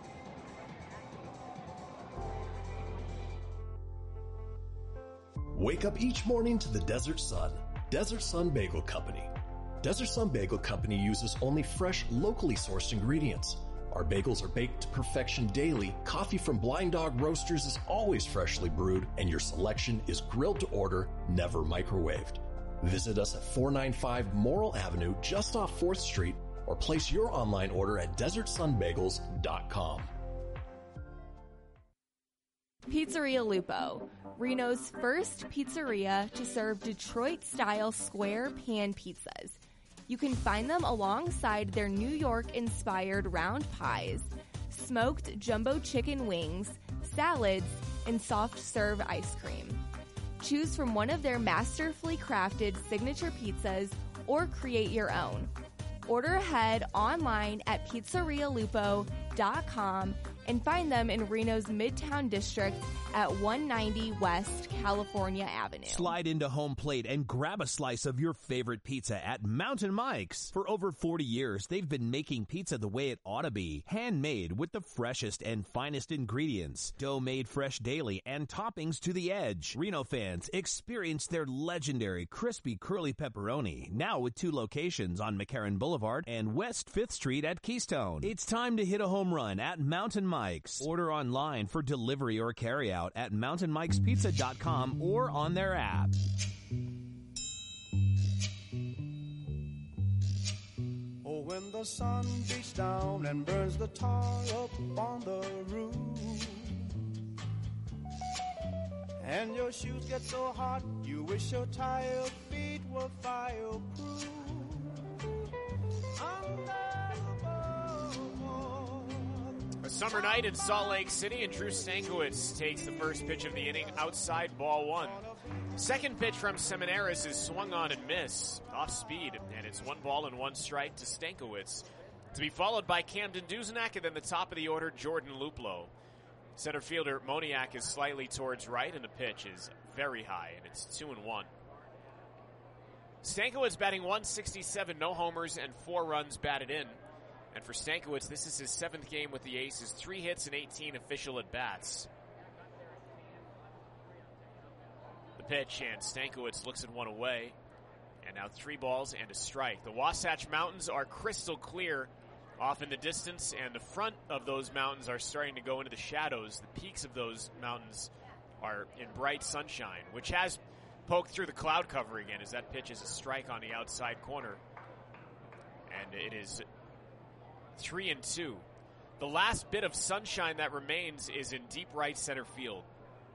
Wake up each morning to the Desert Sun. Desert Sun Bagel Company. Desert Sun Bagel Company uses only fresh, locally sourced ingredients. Our bagels are baked to perfection daily, coffee from Blind Dog Roasters is always freshly brewed, and your selection is grilled to order, never microwaved. Visit us at four ninety-five Morrill Avenue, just off fourth Street, or place your online order at desert sun bagels dot com. Pizzeria Lupo, Reno's first pizzeria to serve Detroit-style square pan pizzas. You can find them alongside their New York-inspired round pies, smoked jumbo chicken wings, salads, and soft-serve ice cream. Choose from one of their masterfully crafted signature pizzas or create your own. Order ahead online at pizzeria lupo dot com and find them in Reno's Midtown District at one ninety West California Avenue. Slide into Home Plate and grab a slice of your favorite pizza at Mountain Mike's. For over forty years, they've been making pizza the way it ought to be. Handmade with the freshest and finest ingredients. Dough made fresh daily and toppings to the edge. Reno fans, experience their legendary crispy curly pepperoni. Now with two locations on McCarran Boulevard and West fifth Street at Keystone. It's time to hit a home run at Mountain Mike's. Order online for delivery or carryout at mountain mikes pizza dot com or on their app. Oh, when the sun beats down and burns the tar up on the roof, and your shoes get so hot you wish your tired feet were fireproof. A summer night in Salt Lake City, and Drew Stankiewicz takes the first pitch of the inning outside ball one. Second pitch from Seminaris is swung on and miss, off speed, and it's one ball and one strike to Stankiewicz. To be followed by Camden Duzenak, and then the top of the order, Jordan Luplow. Center fielder Moniak is slightly towards right, and the pitch is very high, and it's two and one. Stankiewicz batting one sixty-seven, no homers, and four runs batted in. And for Stankiewicz, this is his seventh game with the Aces, three hits and eighteen official at-bats. The pitch, and Stankiewicz looks at one away. And now three balls and a strike. The Wasatch Mountains are crystal clear off in the distance, and the front of those mountains are starting to go into the shadows. The peaks of those mountains are in bright sunshine, which has poked through the cloud cover again as that pitch is a strike on the outside corner. And it is three and two. The last bit of sunshine that remains is in deep right center field.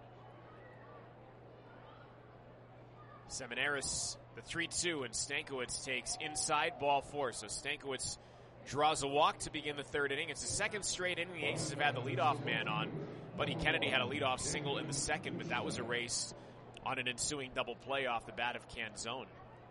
Seminaris, the three two, and Stankiewicz takes inside ball four. So Stankiewicz draws a walk to begin the third inning. It's the second straight inning the Aces have had the leadoff man on. Buddy Kennedy had a leadoff single in the second, but that was erased on an ensuing double play off the bat of Canzone.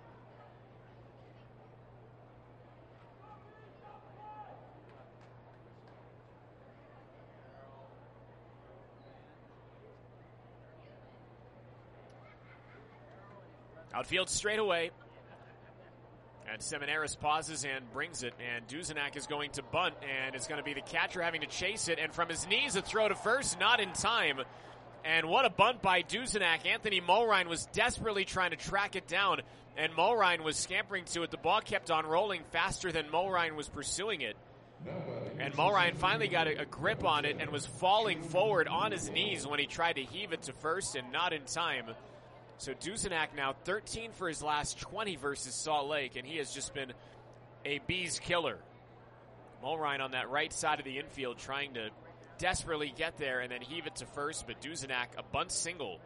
Outfield straight away. And Seminaris pauses and brings it. And Duzenak is going to bunt. And it's going to be the catcher having to chase it. And from his knees, a throw to first, not in time. And what a bunt by Duzenak. Anthony Mulrine was desperately trying to track it down. And Mulrine was scampering to it. The ball kept on rolling faster than Mulrine was pursuing it. And Mulrine finally got a, a grip on it and was falling forward on his knees when he tried to heave it to first, and not in time. So Duzenak now thirteen for his last twenty versus Salt Lake, and he has just been a bees killer. Mulrine on that right side of the infield trying to desperately get there and then heave it to first, but Duzenak, a bunt single.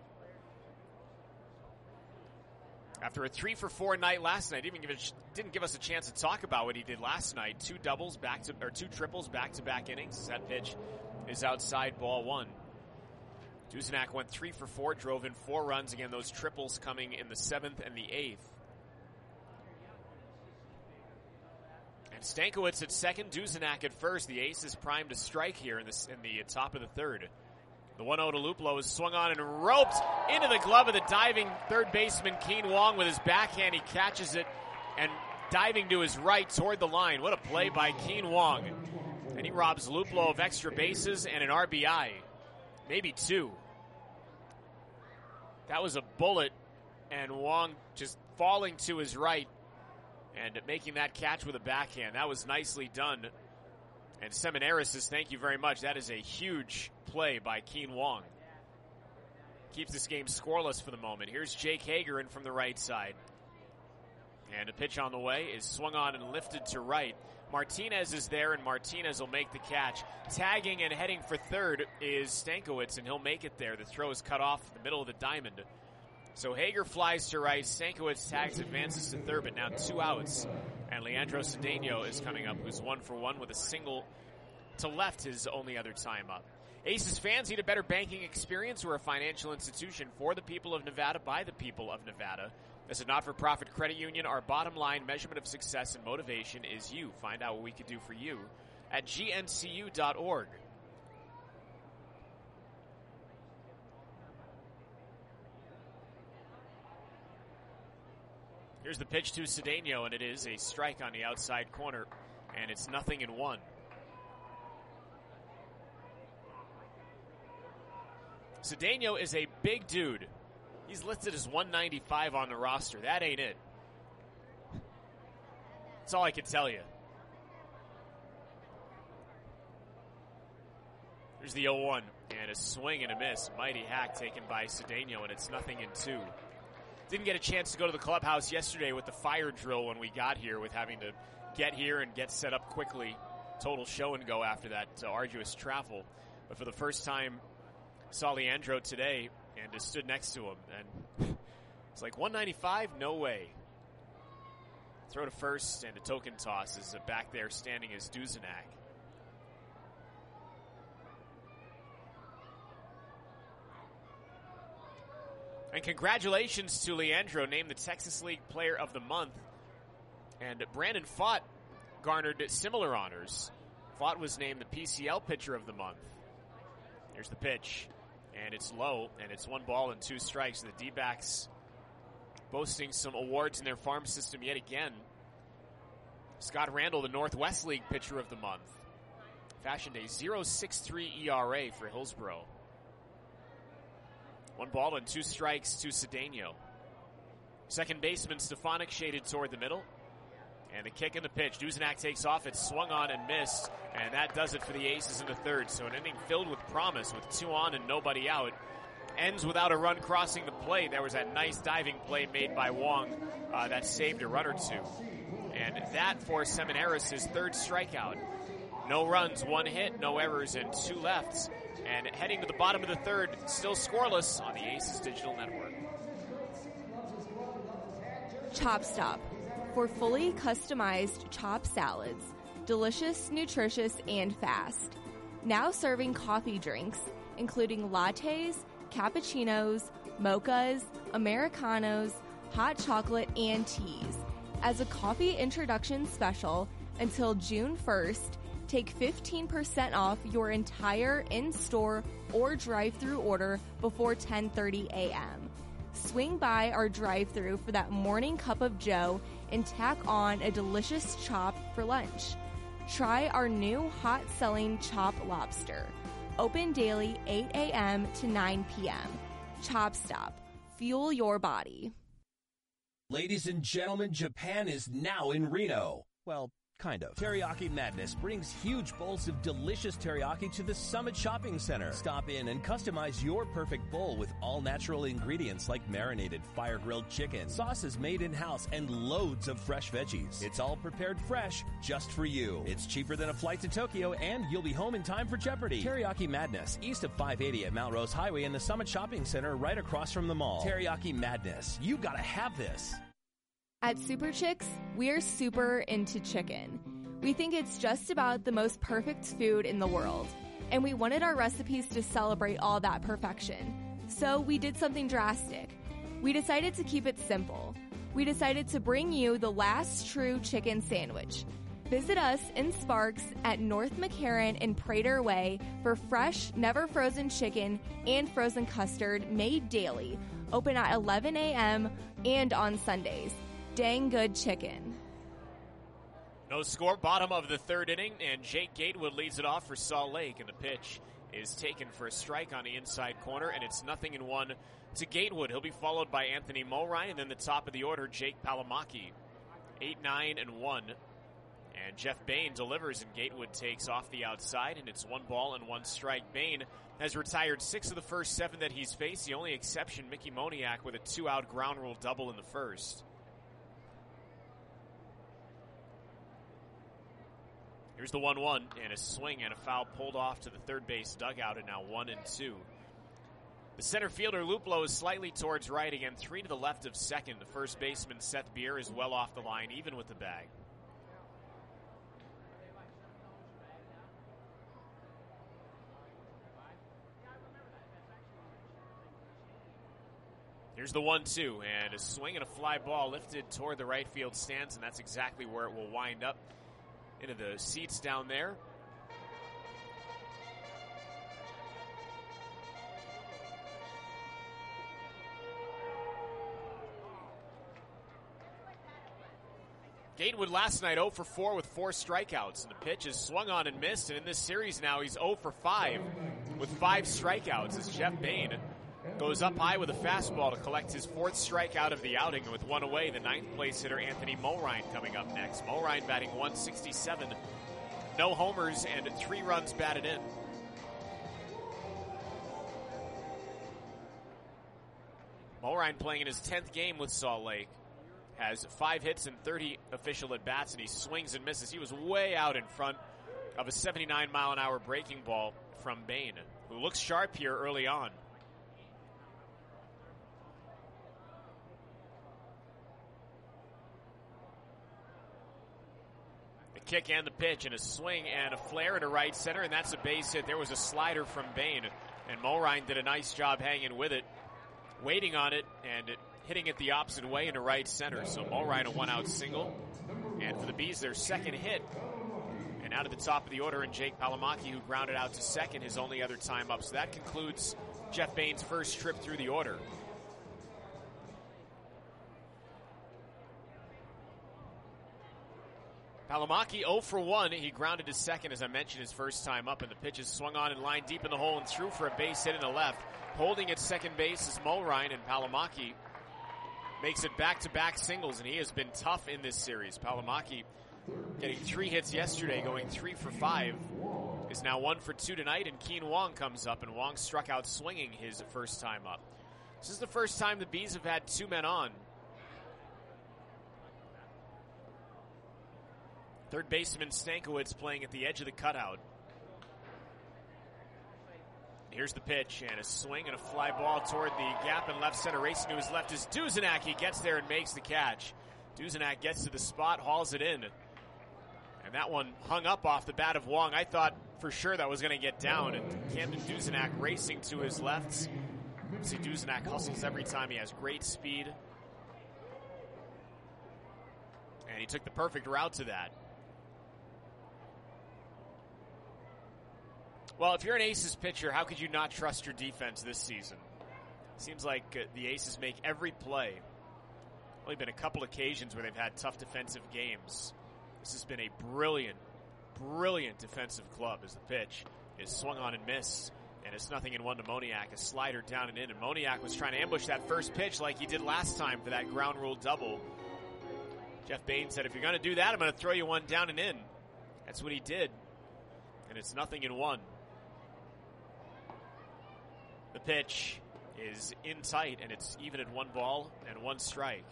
After a three for four night last night, even give it, didn't give us a chance to talk about what he did last night. Two doubles back to, or two triples back to back innings as that pitch is outside ball one. Duzenak went three for four, drove in four runs. Again, those triples coming in the seventh and the eighth. And Stankiewicz at second, Duzenak at first. The ace is primed to strike here in, this, in the top of the third. The one oh to Luplow is swung on and roped into the glove of the diving third baseman Keen Wong with his backhand. He catches it and diving to his right toward the line. What a play by Keen Wong. And he robs Luplow of extra bases and an R B I. Maybe two. That was a bullet, and Wong just falling to his right and making that catch with a backhand. That was nicely done. And Seminaris says, thank you very much. That is a huge play by Keen Wong. Keeps this game scoreless for the moment. Here's Jake Hager in from the right side. And a pitch on the way is swung on and lifted to right. Martinez is there, and Martinez will make the catch. Tagging and heading for third is Stankiewicz, and he'll make it there. The throw is cut off in the middle of the diamond. So Hager flies to right. Stankiewicz tags, advances to third, but now two outs. And Leandro Cedeno is coming up, who's one for one with a single to left his only other time up. Aces fans need a better banking experience. We're a financial institution for the people of Nevada, by the people of Nevada. As a not-for-profit credit union, our bottom line measurement of success and motivation is you. Find out what we can do for you at G N C U dot org. Here's the pitch to Cedeno, and it is a strike on the outside corner, and it's nothing in one. Cedeno is a big dude. He's listed as one ninety-five on the roster. That ain't it. That's all I can tell you. There's the oh one, and a swing and a miss. Mighty hack taken by Cedeno, and it's nothing in two. Didn't get a chance to go to the clubhouse yesterday with the fire drill when we got here, with having to get here and get set up quickly. Total show and go after that uh, arduous travel. But for the first time, saw Leandro today and just stood next to him. And it's like one ninety-five? No way. Throw to first and a token toss is back there standing as Duzenak. And congratulations to Leandro, named the Texas League Player of the Month. And Brandon Pfaadt garnered similar honors. Pfaadt was named the P C L Pitcher of the Month. Here's the pitch. And it's low, and it's one ball and two strikes. The D-backs boasting some awards in their farm system yet again. Scott Randall, the Northwest League Pitcher of the Month. Fashioned a point oh six three E R A for Hillsborough. One ball and two strikes to Cedeno. Second baseman Stefanik shaded toward the middle. And the kick and the pitch. Duzenak takes off. It's swung on and missed. And that does it for the Aces in the third. So an inning filled with promise with two on and nobody out. Ends without a run crossing the plate. There was that nice diving play made by Wong uh, that saved a run or two. And that for Seminaris' third strikeout. No runs, one hit, no errors, and two lefts. And heading to the bottom of the third, still scoreless on the Aces Digital Network. Chop Stop. For fully customized chopped salads, delicious, nutritious, and fast. Now serving coffee drinks, including lattes, cappuccinos, mochas, Americanos, hot chocolate, and teas. As a coffee introduction special until June first, take fifteen percent off your entire in-store or drive-through order before ten thirty a.m. Swing by our drive-thru for that morning cup of joe and tack on a delicious chop for lunch. Try our new hot-selling Chop Lobster. Open daily eight a.m. to nine p.m. Chop Stop. Fuel your body. Ladies and gentlemen, Japan is now in Reno. Well, kind of. Teriyaki Madness brings huge bowls of delicious teriyaki to the Summit Shopping Center. Stop in and customize your perfect bowl with all-natural ingredients like marinated fire-grilled chicken, sauces made in-house, and loads of fresh veggies. It's all prepared fresh just for you. It's cheaper than a flight to Tokyo, and you'll be home in time for Jeopardy! Teriyaki Madness, east of five eighty at Mount Rose Highway in the Summit Shopping Center right across from the mall. Teriyaki Madness. You gotta have this. At Super Chicks, we're super into chicken. We think it's just about the most perfect food in the world. and we wanted our recipes to celebrate all that perfection. So we did something drastic. We decided to keep it simple. We decided to bring you the last true chicken sandwich. Visit us in Sparks at North McCarran and Prater Way for fresh, never frozen chicken and frozen custard made daily. Open at eleven a.m. and on Sundays. Dang good chicken. No score, bottom of the third inning, and Jake Gatewood leads it off for Salt Lake, and the pitch is taken for a strike on the inside corner, and it's nothing in one to Gatewood. He'll be followed by Anthony Mulrine, and then the top of the order, Jake Palomaki. eight, nine, and one. And Jeff Bain delivers, and Gatewood takes off the outside, and it's one ball and one strike. Bain has retired six of the first seven that he's faced. The only exception, Mickey Moniak, with a two-out ground rule double in the first. Here's the one one, and a swing and a foul pulled off to the third base dugout, and now one and two. The center fielder, Luplo, is slightly towards right again, three to the left of second. The first baseman, Seth Beer, is well off the line, even with the bag. Here's the one two, and a swing and a fly ball lifted toward the right field stands, and that's exactly where it will wind up, into the seats down there. Gatewood last night oh for four with four strikeouts, and the pitch is swung on and missed, and in this series now he's oh for five with five strikeouts as Jeff Bain goes up high with a fastball to collect his fourth strikeout of the outing. With one away, the ninth place hitter Anthony Mulrine coming up next. Mulrine batting one sixty-seven, no homers and three runs batted in. Mulrine playing in his tenth game with Salt Lake. Has five hits and thirty official at-bats, and he swings and misses. He was way out in front of a seventy-nine mile an hour breaking ball from Bain, who looks sharp here early on. The kick and the pitch, and a swing and a flare to right center, and that's a base hit. There was a slider from Bain, and Mulrine did a nice job hanging with it, waiting on it, and it hitting it the opposite way into right center. So Mulrine a one-out single. And for the Bees, their second hit. And out of the top of the order, and Jake Palomaki, who grounded out to second, his only other time up. So that concludes Jeff Bain's first trip through the order. Palomaki oh for one. He grounded to second, as I mentioned, his first time up. And the pitch is swung on and lined deep in the hole and through for a base hit in the left. Holding at second base is Mulrine, and Palomaki makes it back-to-back singles, and he has been tough in this series. Palomaki getting three hits yesterday, going three for five, is now one for two tonight, and Keen Wong comes up, and Wong struck out swinging his first time up. This is the first time the Bees have had two men on. Third baseman Stankiewicz playing at the edge of the cutout. Here's the pitch, and a swing and a fly ball toward the gap in left center. Racing to his left is Duzenak. He gets there and makes the catch. Duzenak gets to the spot, hauls it in. And that one hung up off the bat of Wong. I thought for sure that was going to get down. And Camden Duzenak racing to his left. See, Duzenak hustles every time. He has great speed. And he took the perfect route to that. Well, if you're an Aces pitcher, how could you not trust your defense this season? Seems like uh, the Aces make every play. Only been a couple occasions where they've had tough defensive games. This has been a brilliant, brilliant defensive club as the pitch is swung on and missed. And it's nothing in one to Moniak. A slider down and in. And Moniak was trying to ambush that first pitch like he did last time for that ground rule double. Jeff Bain said, if you're going to do that, I'm going to throw you one down and in. That's what he did. And it's nothing in one. The pitch is in tight, and it's even at one ball and one strike.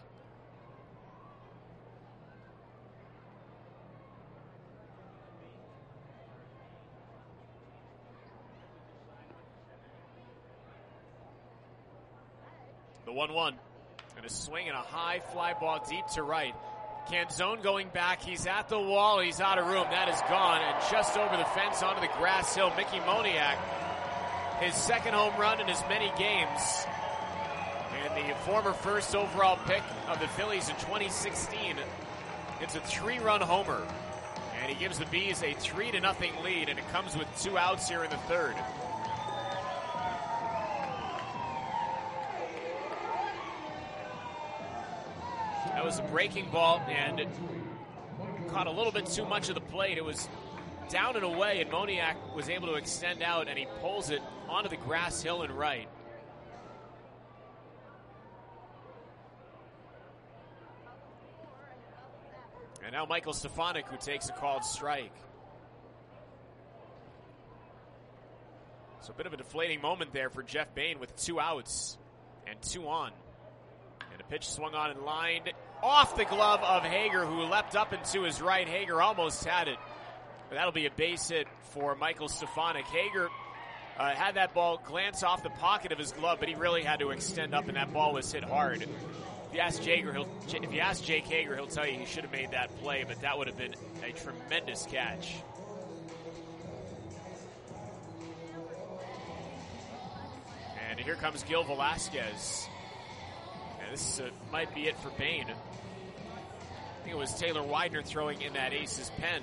The one one, and a swing and a high fly ball deep to right. Canzone going back. He's at the wall. He's out of room. That is gone. And just over the fence onto the grass hill, Mickey Moniak. His second home run in as many games. And the former first overall pick of the Phillies in twenty sixteen. It's a three-run homer. And he gives the Bees a three to nothing lead, and it comes with two outs here in the third. That was a breaking ball, and it caught a little bit too much of the plate. It was down and away, and Moniak was able to extend out, and he pulls it onto the grass hill and right. And now Michael Stefanik, who takes a called strike. So a bit of a deflating moment there for Jeff Bain with two outs and two on. And a pitch swung on and lined off the glove of Hager, who leapt up into his right. Hager almost had it. But that'll be a base hit for Michael Stefanik. Hager uh, had that ball glance off the pocket of his glove, but he really had to extend up, and that ball was hit hard. If you ask Jager, he'll, if you ask Jake Hager, he'll tell you he should have made that play, but that would have been a tremendous catch. And here comes Gil Velasquez. And this uh, might be it for Bain. I think it was Taylor Widener throwing in that ace's pen.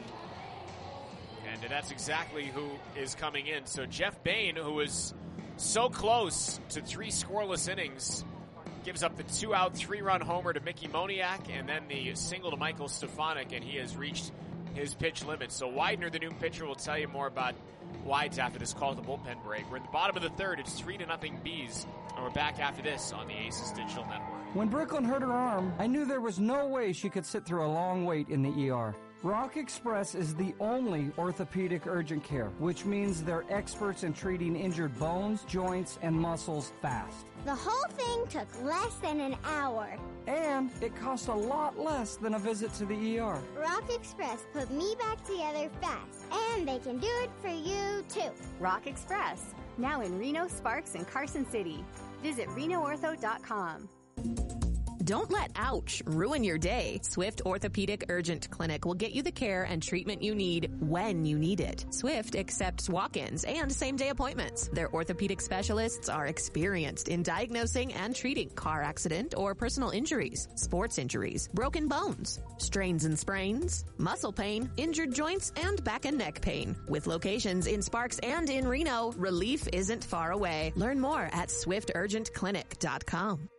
And that's exactly who is coming in. So Jeff Bain, who was so close to three scoreless innings, gives up the two-out, three-run homer to Mickey Moniak, and then the single to Michael Stefanik, and he has reached his pitch limit. So Widener, the new pitcher, will tell you more about Wides after this call to the bullpen break. We're at the bottom of the third. It's three to nothing Bees, and we're back after this on the Aces Digital Network. When Brooklyn hurt her arm, I knew there was no way she could sit through a long wait in the E R. Rock Express is the only orthopedic urgent care, which means they're experts in treating injured bones, joints, and muscles fast. The whole thing took less than an hour. And it cost a lot less than a visit to the E R. Rock Express put me back together fast, and they can do it for you, too. Rock Express, now in Reno, Sparks, and Carson City. Visit reno ortho dot com. Don't let ouch ruin your day. Swift Orthopedic Urgent Clinic will get you the care and treatment you need when you need it. Swift accepts walk-ins and same-day appointments. Their orthopedic specialists are experienced in diagnosing and treating car accident or personal injuries, sports injuries, broken bones, strains and sprains, muscle pain, injured joints, and back and neck pain. With locations in Sparks and in Reno, relief isn't far away. Learn more at swift urgent clinic dot com.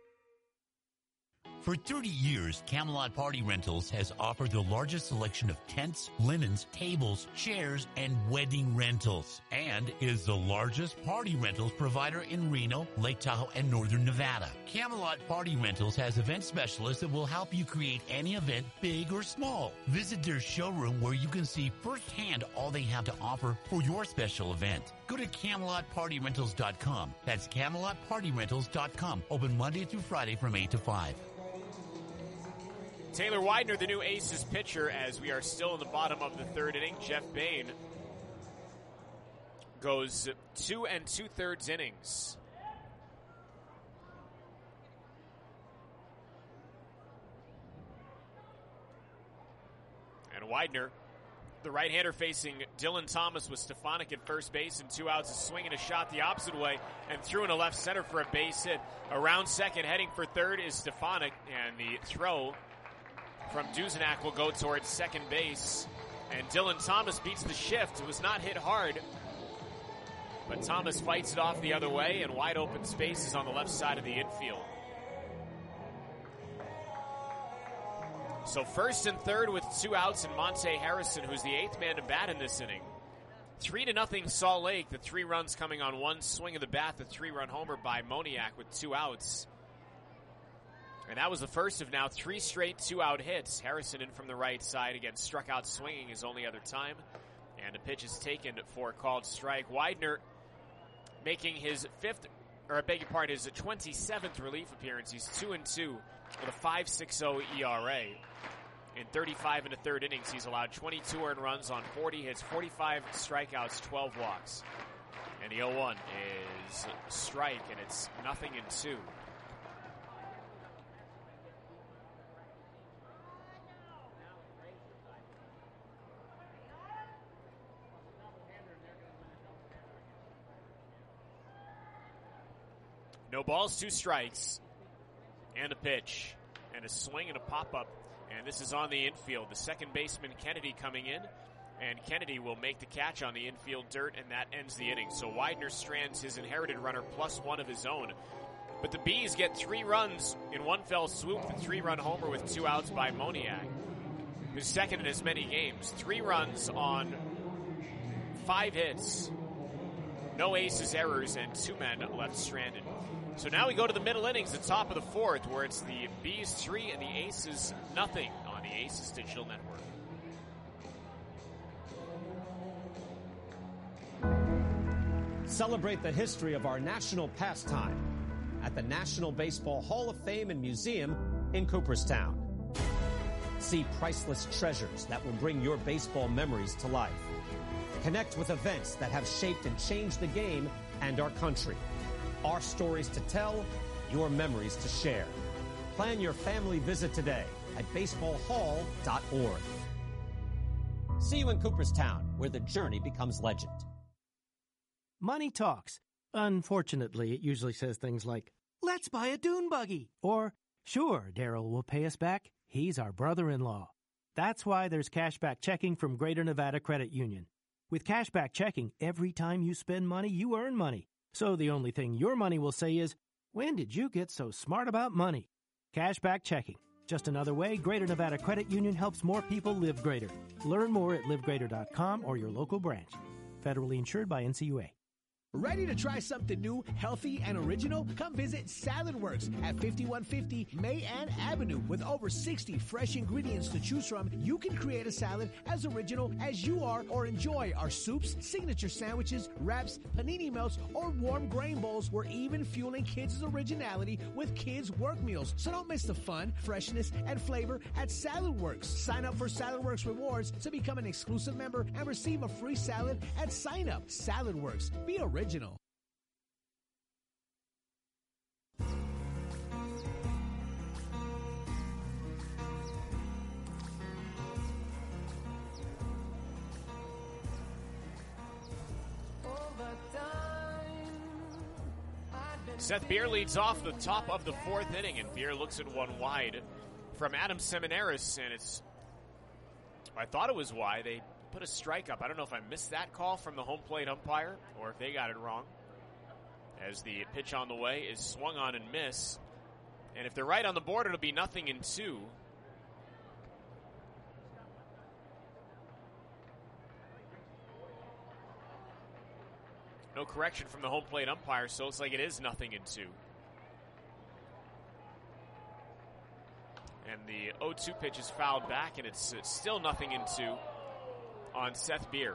For thirty years, Camelot Party Rentals has offered the largest selection of tents, linens, tables, chairs, and wedding rentals, and is the largest party rentals provider in Reno, Lake Tahoe, and Northern Nevada. Camelot Party Rentals has event specialists that will help you create any event, big or small. Visit their showroom where you can see firsthand all they have to offer for your special event. Go to camelot party rentals dot com. That's camelot party rentals dot com. Open Monday through Friday from eight to five. Taylor Widener, the new Aces pitcher, as we are still in the bottom of the third inning. Jeff Bain goes two and two-thirds innings. And Widener, the right-hander, facing Dylan Thomas with Stefanik at first base and two outs, a swing and a shot the opposite way and threw into left center for a base hit. Around second, heading for third is Stefanik, and the throw from Duzenak will go towards second base. And Dylan Thomas beats the shift. It was not hit hard, but Thomas fights it off the other way, and wide open spaces on the left side of the infield. So first and third with two outs, and Monte Harrison, who's the eighth man to bat in this inning. Three to nothing Salt Lake. The three runs coming on one swing of the bat. The three-run homer by Moniak with two outs. And that was the first of now three straight two-out hits. Harrison in from the right side, again struck out swinging his only other time. And a pitch is taken for a called strike. Widener making his fifth, or I beg your pardon, his twenty-seventh relief appearance. He's two and two with a five point six oh E R A. In thirty-five and a third innings, he's allowed twenty-two earned runs on forty hits, forty-five strikeouts, twelve walks. And the oh one is strike, and it's nothing in two. No balls, two strikes, and a pitch, and a swing and a pop-up. And this is on the infield. The second baseman, Kennedy, coming in. And Kennedy will make the catch on the infield dirt, and that ends the inning. So Widener strands his inherited runner plus one of his own. But the Bees get three runs in one fell swoop. The three-run homer with two outs by Moniak, who's second in as many games. Three runs on five hits. No aces, errors, and two men left stranded. So now we go to the middle innings, the top of the fourth, where it's the Bees three and the Aces nothing on the Aces Digital Network. Celebrate the history of our national pastime at the National Baseball Hall of Fame and Museum in Cooperstown. See priceless treasures that will bring your baseball memories to life. Connect with events that have shaped and changed the game and our country. Our stories to tell, your memories to share. Plan your family visit today at baseball hall dot org. See you in Cooperstown, where the journey becomes legend. Money talks. Unfortunately, it usually says things like, let's buy a dune buggy. Or, sure, Daryl will pay us back. He's our brother-in-law. That's why there's cashback checking from Greater Nevada Credit Union. With cashback checking, every time you spend money, you earn money. So the only thing your money will say is, when did you get so smart about money? Cashback checking. Just another way Greater Nevada Credit Union helps more people live greater. Learn more at live greater dot com or your local branch. Federally insured by N C U A. Ready to try something new, healthy, and original? Come visit SaladWorks at fifty-one fifty Mayan Avenue. With over sixty fresh ingredients to choose from, you can create a salad as original as you are or enjoy our soups, signature sandwiches, wraps, panini melts, or warm grain bowls. We're even fueling kids' originality with kids' work meals. So don't miss the fun, freshness, and flavor at SaladWorks. Sign up for SaladWorks Rewards to become an exclusive member and receive a free salad at sign up. SaladWorks. Be original. Original. Seth Beer leads off the top of the fourth inning, and Beer looks at one wide from Adam Seminaris, and it's, I thought it was wide. They put a strike up. I don't know if I missed that call from the home plate umpire or if they got it wrong. As the pitch on the way is swung on and miss. And if they're right on the board, it'll be nothing in two. No correction from the home plate umpire, so it looks like it is nothing in two. And the oh two pitch is fouled back, and it's still nothing in two on Seth Beer.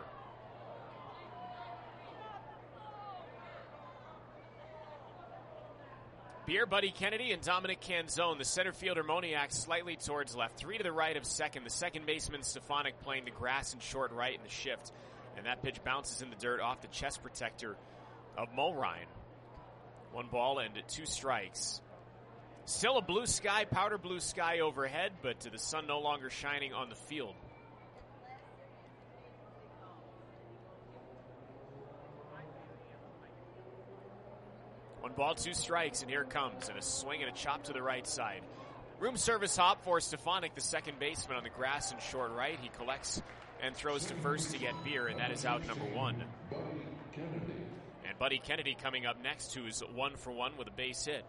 Beer, Buddy Kennedy, and Dominic Canzone. The center fielder Moniak slightly towards left. Three to the right of second. The second baseman Stefanik playing the grass and short right in the shift. And that pitch bounces in the dirt off the chest protector of Mo Ryan. One ball and two strikes. Still a blue sky, powder blue sky overhead, but the sun no longer shining on the field. One ball, two strikes, and here it comes. And a swing and a chop to the right side. Room service hop for Stefanik, the second baseman, on the grass and short right. He collects and throws to first to get Beer, and that is out number one. And Buddy Kennedy coming up next, who's one for one with a base hit.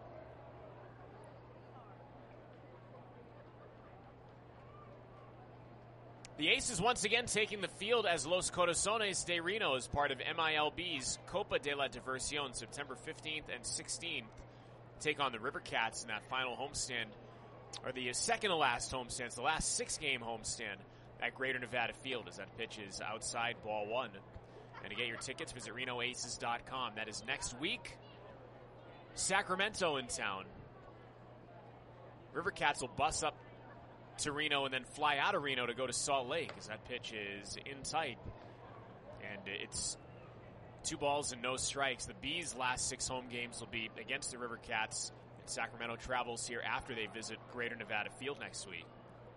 The Aces once again taking the field as Los Corazones de Reno as part of M I L B's Copa de la Diversión, September fifteenth and sixteenth. Take on the River Cats in that final homestand, or the second to last homestand, the last six-game homestand at Greater Nevada Field, as that pitch is outside, ball one. And to get your tickets, visit Reno Aces dot com. That is next week. Sacramento in town. River Cats will bus up to Reno and then fly out of Reno to go to Salt Lake, as that pitch is in tight. And it's two balls and no strikes. The Bees' last six home games will be against the River Cats. And Sacramento travels here after they visit Greater Nevada Field next week.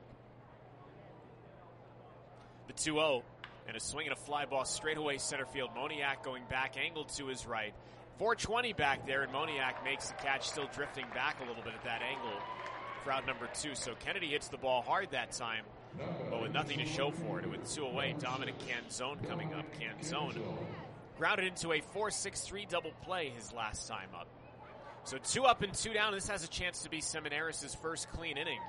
The two oh, and a swing and a fly ball straight away center field. Moniak going back, angled to his right. four twenty back there, and Moniak makes the catch, still drifting back a little bit at that angle for out number two. So Kennedy hits the ball hard that time, but with nothing to show for it. With two away, Dominic Canzone coming up. Canzone grounded into a four six three double play his last time up. So two up and two down. This has a chance to be Seminaris' first clean inning.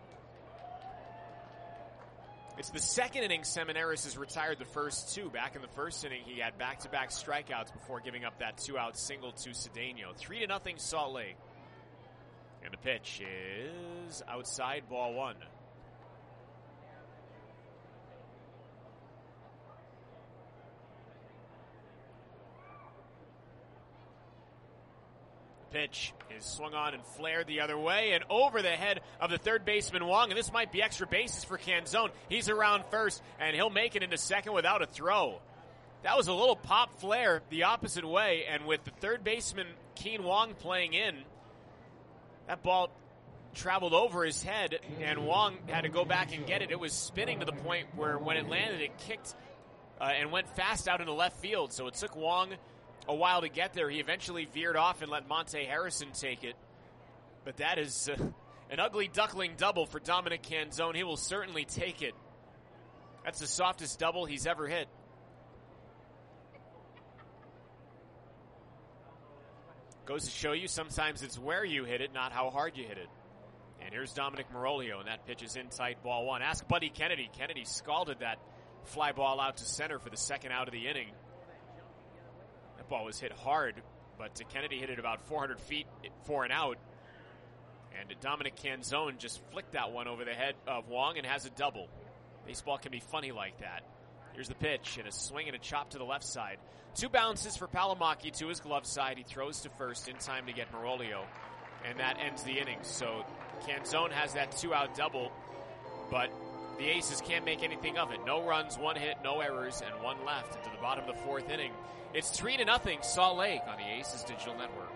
It's the second inning Seminaris has retired the first two. Back in the first inning, he had back-to-back strikeouts before giving up that two-out single to Cedeno. Three to nothing Salt Lake. And the pitch is outside, ball one. Pitch is swung on and flared the other way and over the head of the third baseman Wong, and this might be extra bases for Canzone. He's around first, and he'll make it into second without a throw. That was a little pop flare the opposite way, and with the third baseman Keen Wong playing in, that ball traveled over his head, and Wong had to go back and get it. It was spinning to the point where when it landed, it kicked uh, and went fast out into left field, so it took Wong a while to get there. He eventually veered off and let Monte Harrison take it. But that is uh, an ugly duckling double for Dominic Canzone. He will certainly take it. That's the softest double he's ever hit. Goes to show you sometimes it's where you hit it, not how hard you hit it. And here's Dominic Marolio, and that pitch is in tight, ball one. Ask Buddy Kennedy. Kennedy scalded that fly ball out to center for the second out of the inning. That ball was hit hard, but Kennedy hit it about four hundred feet for an out. And Dominic Canzone just flicked that one over the head of Wong and has a double. Baseball can be funny like that. Here's the pitch, and a swing and a chop to the left side. Two bounces for Palomaki to his glove side. He throws to first in time to get Marolio, and that ends the inning. So Canzone has that two-out double, but the Aces can't make anything of it. No runs, one hit, no errors, and one left into the bottom of the fourth inning. It's three to nothing Salt Lake on the Aces Digital Network.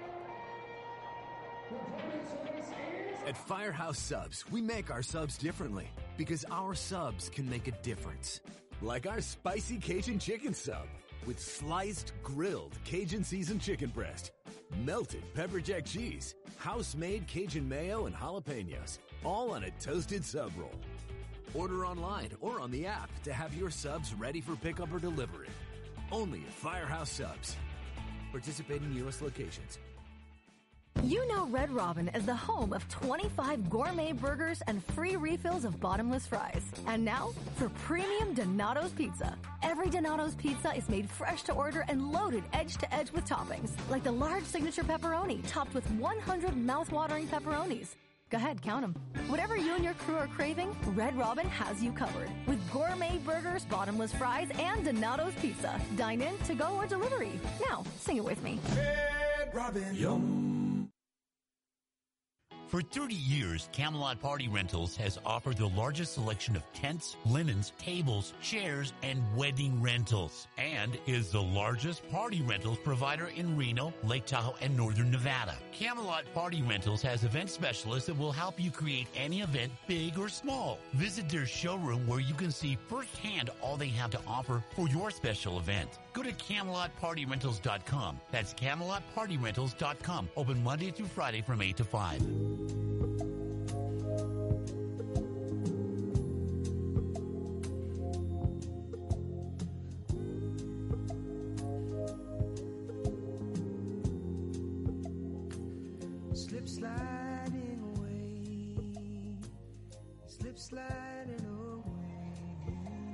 At Firehouse Subs, we make our subs differently because our subs can make a difference. Like our spicy Cajun chicken sub with sliced, grilled Cajun seasoned chicken breast, melted pepper jack cheese, house-made Cajun mayo, and jalapenos, all on a toasted sub roll. Order online or on the app to have your subs ready for pickup or delivery. Only at Firehouse Subs. Participating U S locations. You know Red Robin is the home of twenty-five gourmet burgers and free refills of bottomless fries. And now, for premium Donato's Pizza. Every Donato's Pizza is made fresh to order and loaded edge to edge with toppings, like the large signature pepperoni topped with one hundred mouth-watering pepperonis. Go ahead, count them. Whatever you and your crew are craving, Red Robin has you covered. With gourmet burgers, bottomless fries, and Donato's Pizza. Dine in, to go, or delivery. Now, sing it with me. Red Robin. Yum. For thirty years, Camelot Party Rentals has offered the largest selection of tents, linens, tables, chairs, and wedding rentals, and is the largest party rentals provider in Reno, Lake Tahoe, and Northern Nevada. Camelot Party Rentals has event specialists that will help you create any event, big or small. Visit their showroom where you can see firsthand all they have to offer for your special event. Go to Camelot Party Rentals dot com. That's Camelot Party Rentals dot com. Open Monday through Friday from eight to five. Slip sliding away, slip sliding away.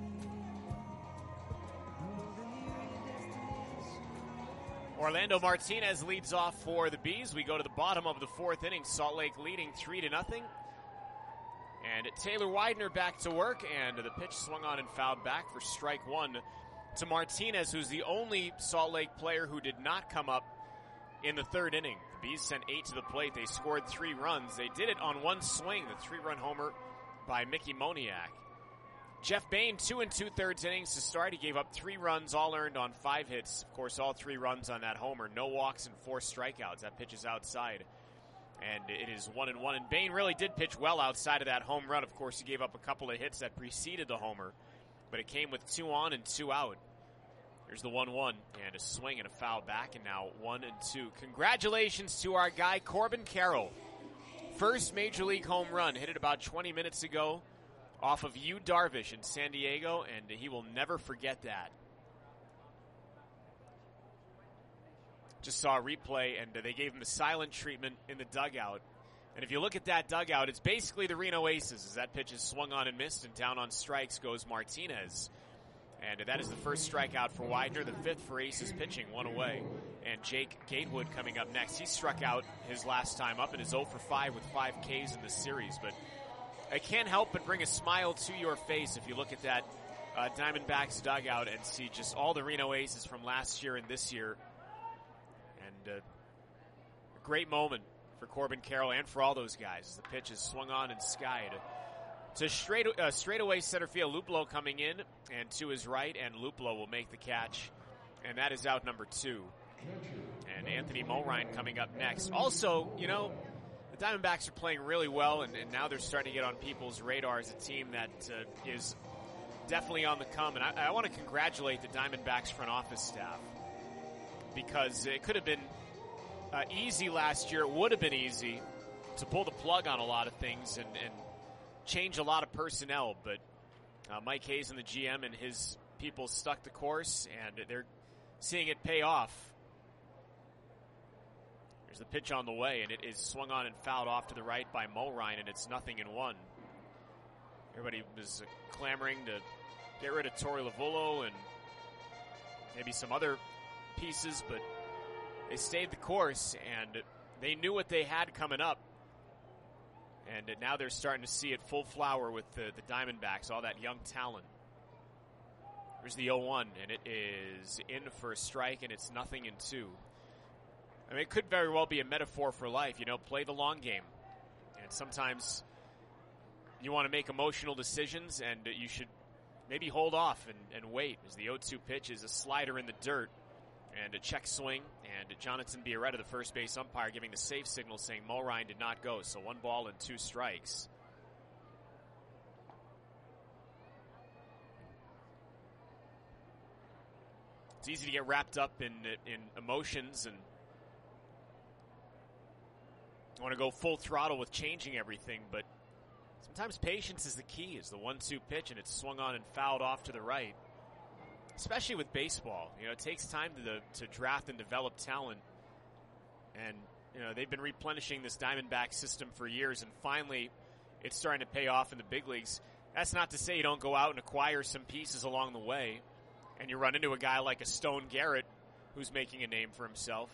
Orlando Martinez leads off for the Bees. We go to the bottom of the fourth inning. Salt Lake leading three to nothing. And Taylor Widener back to work, and the pitch swung on and fouled back for strike one to Martinez, who's the only Salt Lake player who did not come up in the third inning. The Bees sent eight to the plate. They scored three runs. They did it on one swing, the three-run homer by Mickey Moniak. Jeff Bain, two and two-thirds innings to start. He gave up three runs, all earned on five hits. Of course, all three runs on that homer. No walks and four strikeouts. That pitch is outside. And it is one and one. And Bain really did pitch well outside of that home run. Of course, he gave up a couple of hits that preceded the homer. But it came with two on and two out. Here's the one one, and a swing and a foul back, and now one and two. Congratulations to our guy, Corbin Carroll. First Major League home run, hit it about twenty minutes ago off of Yu Darvish in San Diego, and he will never forget that. Just saw a replay, and they gave him the silent treatment in the dugout. And if you look at that dugout, it's basically the Reno Aces, as that pitch is swung on and missed, and down on strikes goes Martinez. And that is the first strikeout for Widener, the fifth for Aces pitching, one away. And Jake Gatewood coming up next. He struck out his last time up and is oh for five with five Ks in the series. But I can't help but bring a smile to your face if you look at that uh, Diamondbacks dugout and see just all the Reno Aces from last year and this year. And uh, a great moment for Corbin Carroll and for all those guys. The pitch is swung on and skied. To straight, uh, straightaway center field, Luplow coming in, and to his right, and Luplow will make the catch. And that is out number two. And Anthony Mulrine coming up next. Also, you know, the Diamondbacks are playing really well, and, and now they're starting to get on people's radar as a team that uh, is definitely on the come. And I, I want to congratulate the Diamondbacks front office staff, because it could have been uh, easy last year. It would have been easy to pull the plug on a lot of things and, and change a lot of personnel, but uh, Mike Hayes and the G M and his people stuck the course, and they're seeing it pay off. There's the pitch on the way, and it is swung on and fouled off to the right by Mulrine, and it's nothing in one. Everybody was uh, clamoring to get rid of Torey Lovullo and maybe some other pieces, but they stayed the course, and they knew what they had coming up. And now they're starting to see it full flower with the, the Diamondbacks, all that young talent. Here's the oh one, and it is in for a strike, and it's nothing in two. I mean, it could very well be a metaphor for life. You know, play the long game. And sometimes you want to make emotional decisions, and you should maybe hold off and, and wait, as the oh two pitch is a slider in the dirt. And a check swing, and Jonathan Biarretta, the first base umpire, giving the safe signal saying Mulrine did not go. So one ball and two strikes. It's easy to get wrapped up in in emotions and want to go full throttle with changing everything, but sometimes patience is the key. Is the one two pitch, and it's swung on and fouled off to the right. Especially with baseball, you know, it takes time to the, to draft and develop talent. And, you know, they've been replenishing this Diamondback system for years, and finally it's starting to pay off in the big leagues. That's not to say you don't go out and acquire some pieces along the way, and you run into a guy like a Stone Garrett who's making a name for himself.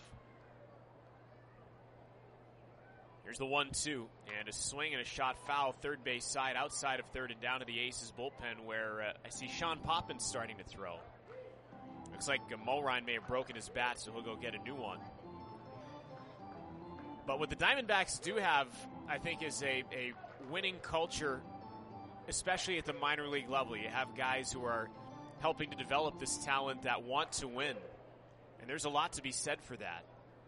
Here's the one two, and a swing and a shot foul, third base side, outside of third and down to the Aces bullpen, where uh, I see Sean Poppins starting to throw. Looks like uh, Mulrine may have broken his bat, so he'll go get a new one. But what the Diamondbacks do have, I think, is a, a winning culture, especially at the minor league level. You have guys who are helping to develop this talent that want to win, and there's a lot to be said for that.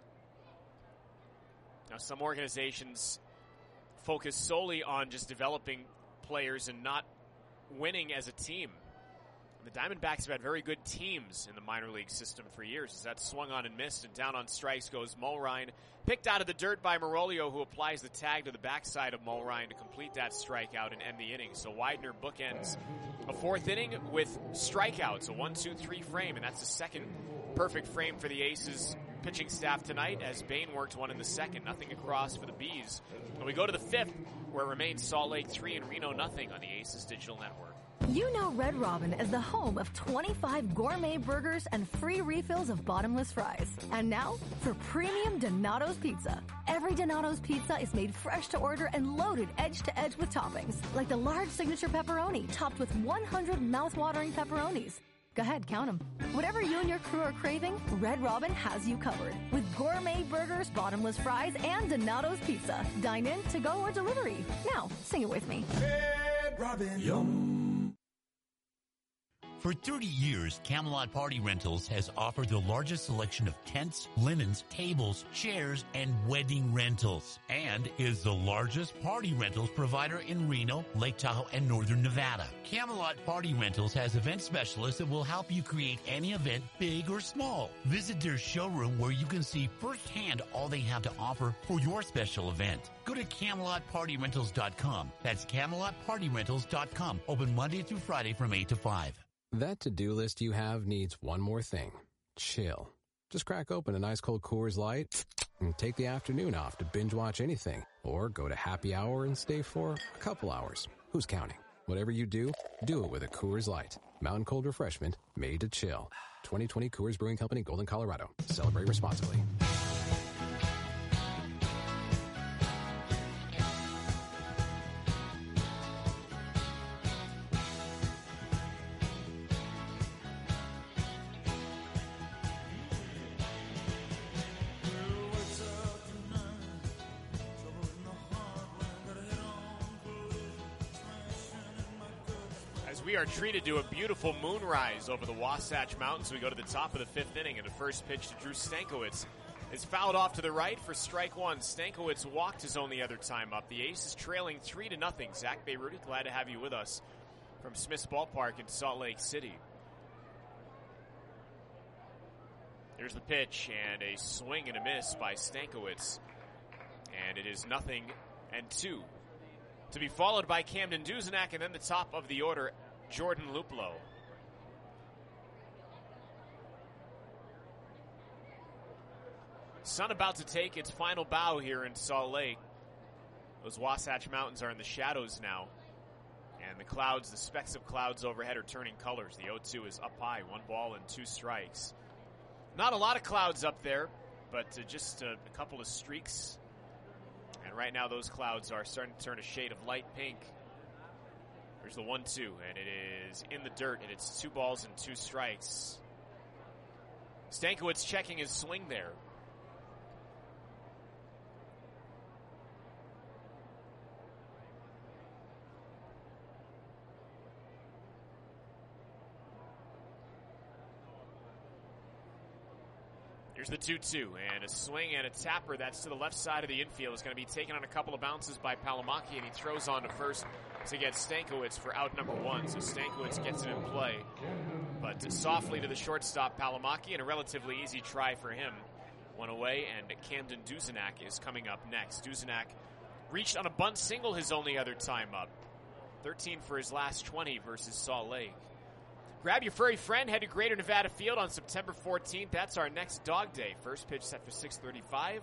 Now, some organizations focus solely on just developing players and not winning as a team. The Diamondbacks have had very good teams in the minor league system for years. As that swung on and missed, and down on strikes goes Mulrine. Picked out of the dirt by Marolio, who applies the tag to the backside of Mulrine to complete that strikeout and end the inning. So Widener bookends a fourth inning with strikeouts, a one two three frame, and that's the second perfect frame for the Aces pitching staff tonight, as Bain worked one in the second. Nothing across for the Bees. And we go to the fifth, where it remains Salt Lake three and Reno nothing on the Aces Digital Network. You know Red Robin as the home of twenty-five gourmet burgers and free refills of bottomless fries. And now, for premium Donato's Pizza. Every Donato's Pizza is made fresh to order and loaded edge to edge with toppings, like the large signature pepperoni topped with one hundred mouth-watering pepperonis. Go ahead, count them. Whatever you and your crew are craving, Red Robin has you covered. With gourmet burgers, bottomless fries, and Donato's Pizza. Dine in, to go, or delivery. Now, sing it with me. Red Robin. Yum. For thirty years, Camelot Party Rentals has offered the largest selection of tents, linens, tables, chairs, and wedding rentals, and is the largest party rentals provider in Reno, Lake Tahoe, and Northern Nevada. Camelot Party Rentals has event specialists that will help you create any event, big or small. Visit their showroom where you can see firsthand all they have to offer for your special event. Go to Camelot Party Rentals dot com. That's Camelot Party Rentals dot com. Open Monday through Friday from eight to five. That to-do list you have needs one more thing. Chill. Just crack open an ice-cold Coors Light and take the afternoon off to binge-watch anything. Or go to happy hour and stay for a couple hours. Who's counting? Whatever you do, do it with a Coors Light. Mountain cold refreshment made to chill. twenty twenty Coors Brewing Company, Golden, Colorado. Celebrate responsibly. We are treated to a beautiful moonrise over the Wasatch Mountains. We go to the top of the fifth inning, and the first pitch to Drew Stankiewicz is fouled off to the right for strike one. Stankiewicz walked his only other time up. The Aces trailing three to nothing. Zach Bayruti, glad to have you with us from Smith's Ballpark in Salt Lake City. Here's the pitch, and a swing and a miss by Stankiewicz, and it is nothing and two. To be followed by Camden Duzenak, and then the top of the order, Jordan Luplow. Sun about to take its final bow here in Salt Lake. Those Wasatch Mountains are in the shadows now. And the clouds, the specks of clouds overhead are turning colors. The oh two is up high, one ball and two strikes. Not a lot of clouds up there, but uh, just uh, a couple of streaks. And right now those clouds are starting to turn a shade of light pink. There's the one two, and it is in the dirt, and it's two balls and two strikes. Stankiewicz checking his swing there. Here's the two two, and a swing and a tapper that's to the left side of the infield. Is going to be taken on a couple of bounces by Palomaki, and he throws on to first to get Stankiewicz for out number one. So Stankiewicz gets it in play, but softly to the shortstop Palomaki, and a relatively easy try for him. One away, and Camden Duzenak is coming up next. Duzenak reached on a bunt single his only other time up. thirteen for his last twenty versus Salt Lake. Grab your furry friend, head to Greater Nevada Field on September fourteenth. That's our next dog day. First pitch set for six thirty-five.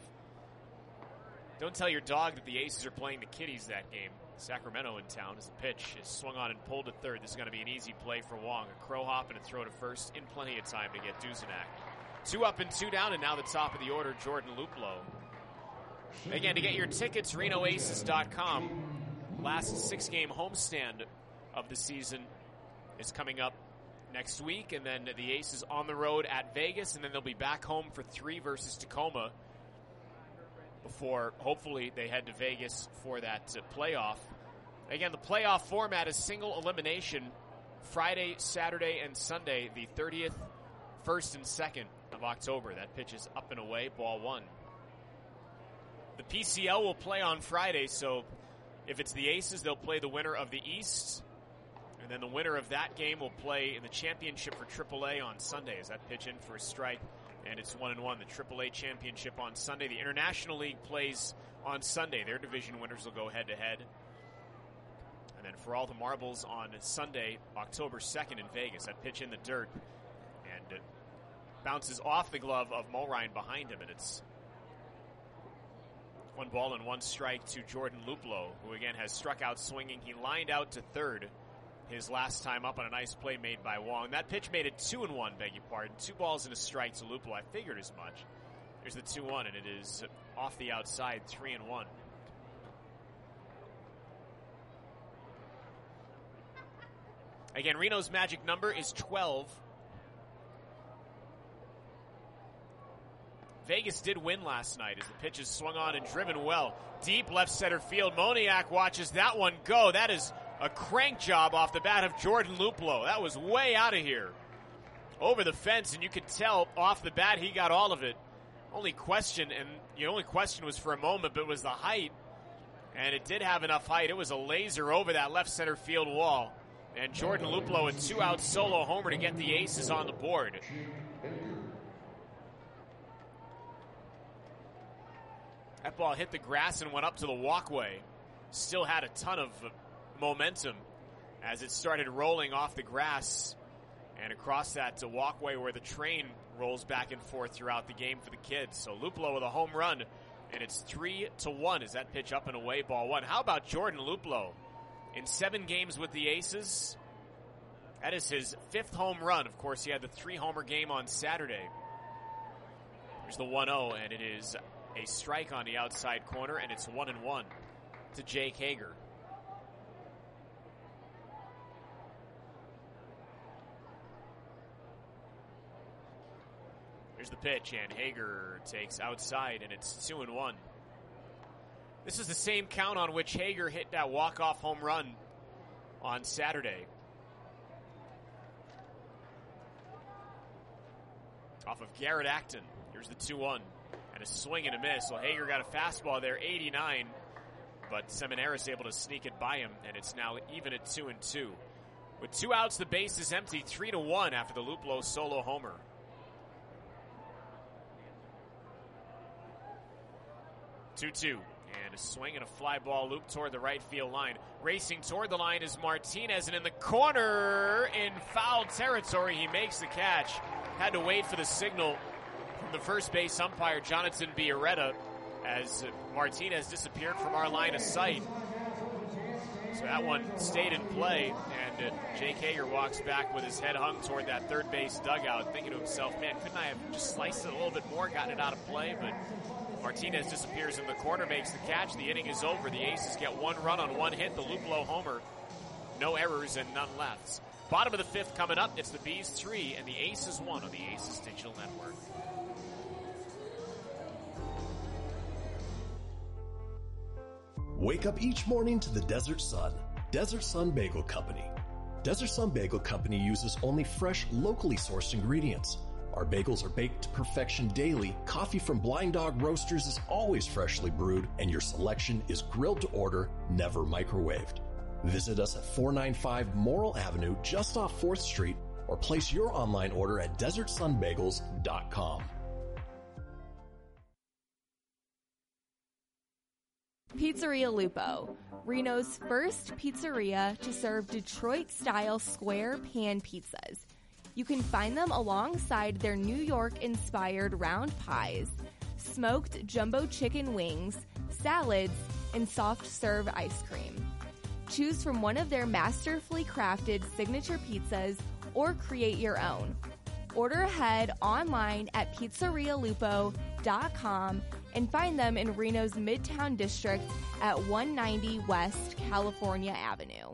Don't tell your dog that the Aces are playing the Kitties that game. Sacramento in town as the pitch is swung on and pulled to third. This is going to be an easy play for Wong. A crow hop and a throw to first in plenty of time to get Duzenak. Two up and two down, and now the top of the order, Jordan Luplow. Again, to get your tickets, Reno Aces dot com. Last six-game homestand of the season is coming up next week, and then the Aces on the road at Vegas, and then they'll be back home for three versus Tacoma before hopefully they head to Vegas for that uh, playoff. Again, the playoff format is single elimination Friday, Saturday, and Sunday, the thirtieth, first, and second of October. That pitch is up and away, ball one. The P C L will play on Friday, so if it's the Aces, they'll play the winner of the East. And then the winner of that game will play in the championship for triple A on Sunday. As that pitch in for a strike, and it's one and one. The triple A championship on Sunday. The International League plays on Sunday. Their division winners will go head to head. And then for all the marbles on Sunday, October second in Vegas. That pitch in the dirt, and it bounces off the glove of Mulrine behind him, and it's one ball and one strike to Jordan Luplow, who again has struck out swinging. He lined out to third his last time up on a nice play made by Wong. That pitch made it two and one, beg your pardon. Two balls and a strike to Luplow. I figured as much. Here's the two one, and it is off the outside, three and one. Again, Reno's magic number is twelve. Vegas did win last night as the pitch is swung on and driven well. Deep left center field. Moniak watches that one go. That is A crank job off the bat of Jordan Luplow. That was way out of here. Over the fence, and you could tell off the bat he got all of it. Only question, and the only question was for a moment, but it was the height. And it did have enough height. It was a laser over that left center field wall. And Jordan Luplow, a two-out solo homer to get the Aces on the board. That ball hit the grass and went up to the walkway. Still had a ton of momentum as it started rolling off the grass and across that walkway where the train rolls back and forth throughout the game for the kids. So Luplow with a home run, and it's three to one as that pitch up and away, ball one. How about Jordan Luplow? In seven games with the Aces, that is his fifth home run. Of course, he had the three-homer game on Saturday. Here's the one oh, and it is a strike on the outside corner, and it's one and one to Jake Hager. Here's the pitch, and Hager takes outside, and it's two and one. This is the same count on which Hager hit that walk-off home run on Saturday. Off of Garrett Acton. Here's the two one. And a swing and a miss. Well, Hager got a fastball there, eighty-nine. But Seminaris able to sneak it by him, and it's now even at two and two. With two outs, the base is empty, three to one after the Luplow solo homer. two two. And a swing and a fly ball loop toward the right field line. Racing toward the line is Martinez, and in the corner in foul territory, he makes the catch. Had to wait for the signal from the first base umpire, Jonathan Biarretta, as Martinez disappeared from our line of sight. So that one stayed in play, and uh, Jake Hager walks back with his head hung toward that third base dugout, thinking to himself, man, couldn't I have just sliced it a little bit more, gotten it out of play? But Martinez disappears in the corner, makes the catch. The inning is over. The Aces get one run on one hit, the Luplow homer. No errors and none left. Bottom of the fifth coming up. It's the Bees three and the Aces one on the Aces Digital Network. Wake up each morning to the Desert Sun. Desert Sun Bagel Company. Desert Sun Bagel Company uses only fresh, locally sourced ingredients. Our bagels are baked to perfection daily, coffee from Blind Dog Roasters is always freshly brewed, and your selection is grilled to order, never microwaved. Visit us at four ninety-five Morrill Avenue, just off fourth Street, or place your online order at desert sun bagels dot com. Pizzeria Lupo, Reno's first pizzeria to serve Detroit-style square pan pizzas. You can find them alongside their New York-inspired round pies, smoked jumbo chicken wings, salads, and soft-serve ice cream. Choose from one of their masterfully crafted signature pizzas or create your own. Order ahead online at pizzeria lupo dot com and find them in Reno's Midtown District at one ninety West California Avenue.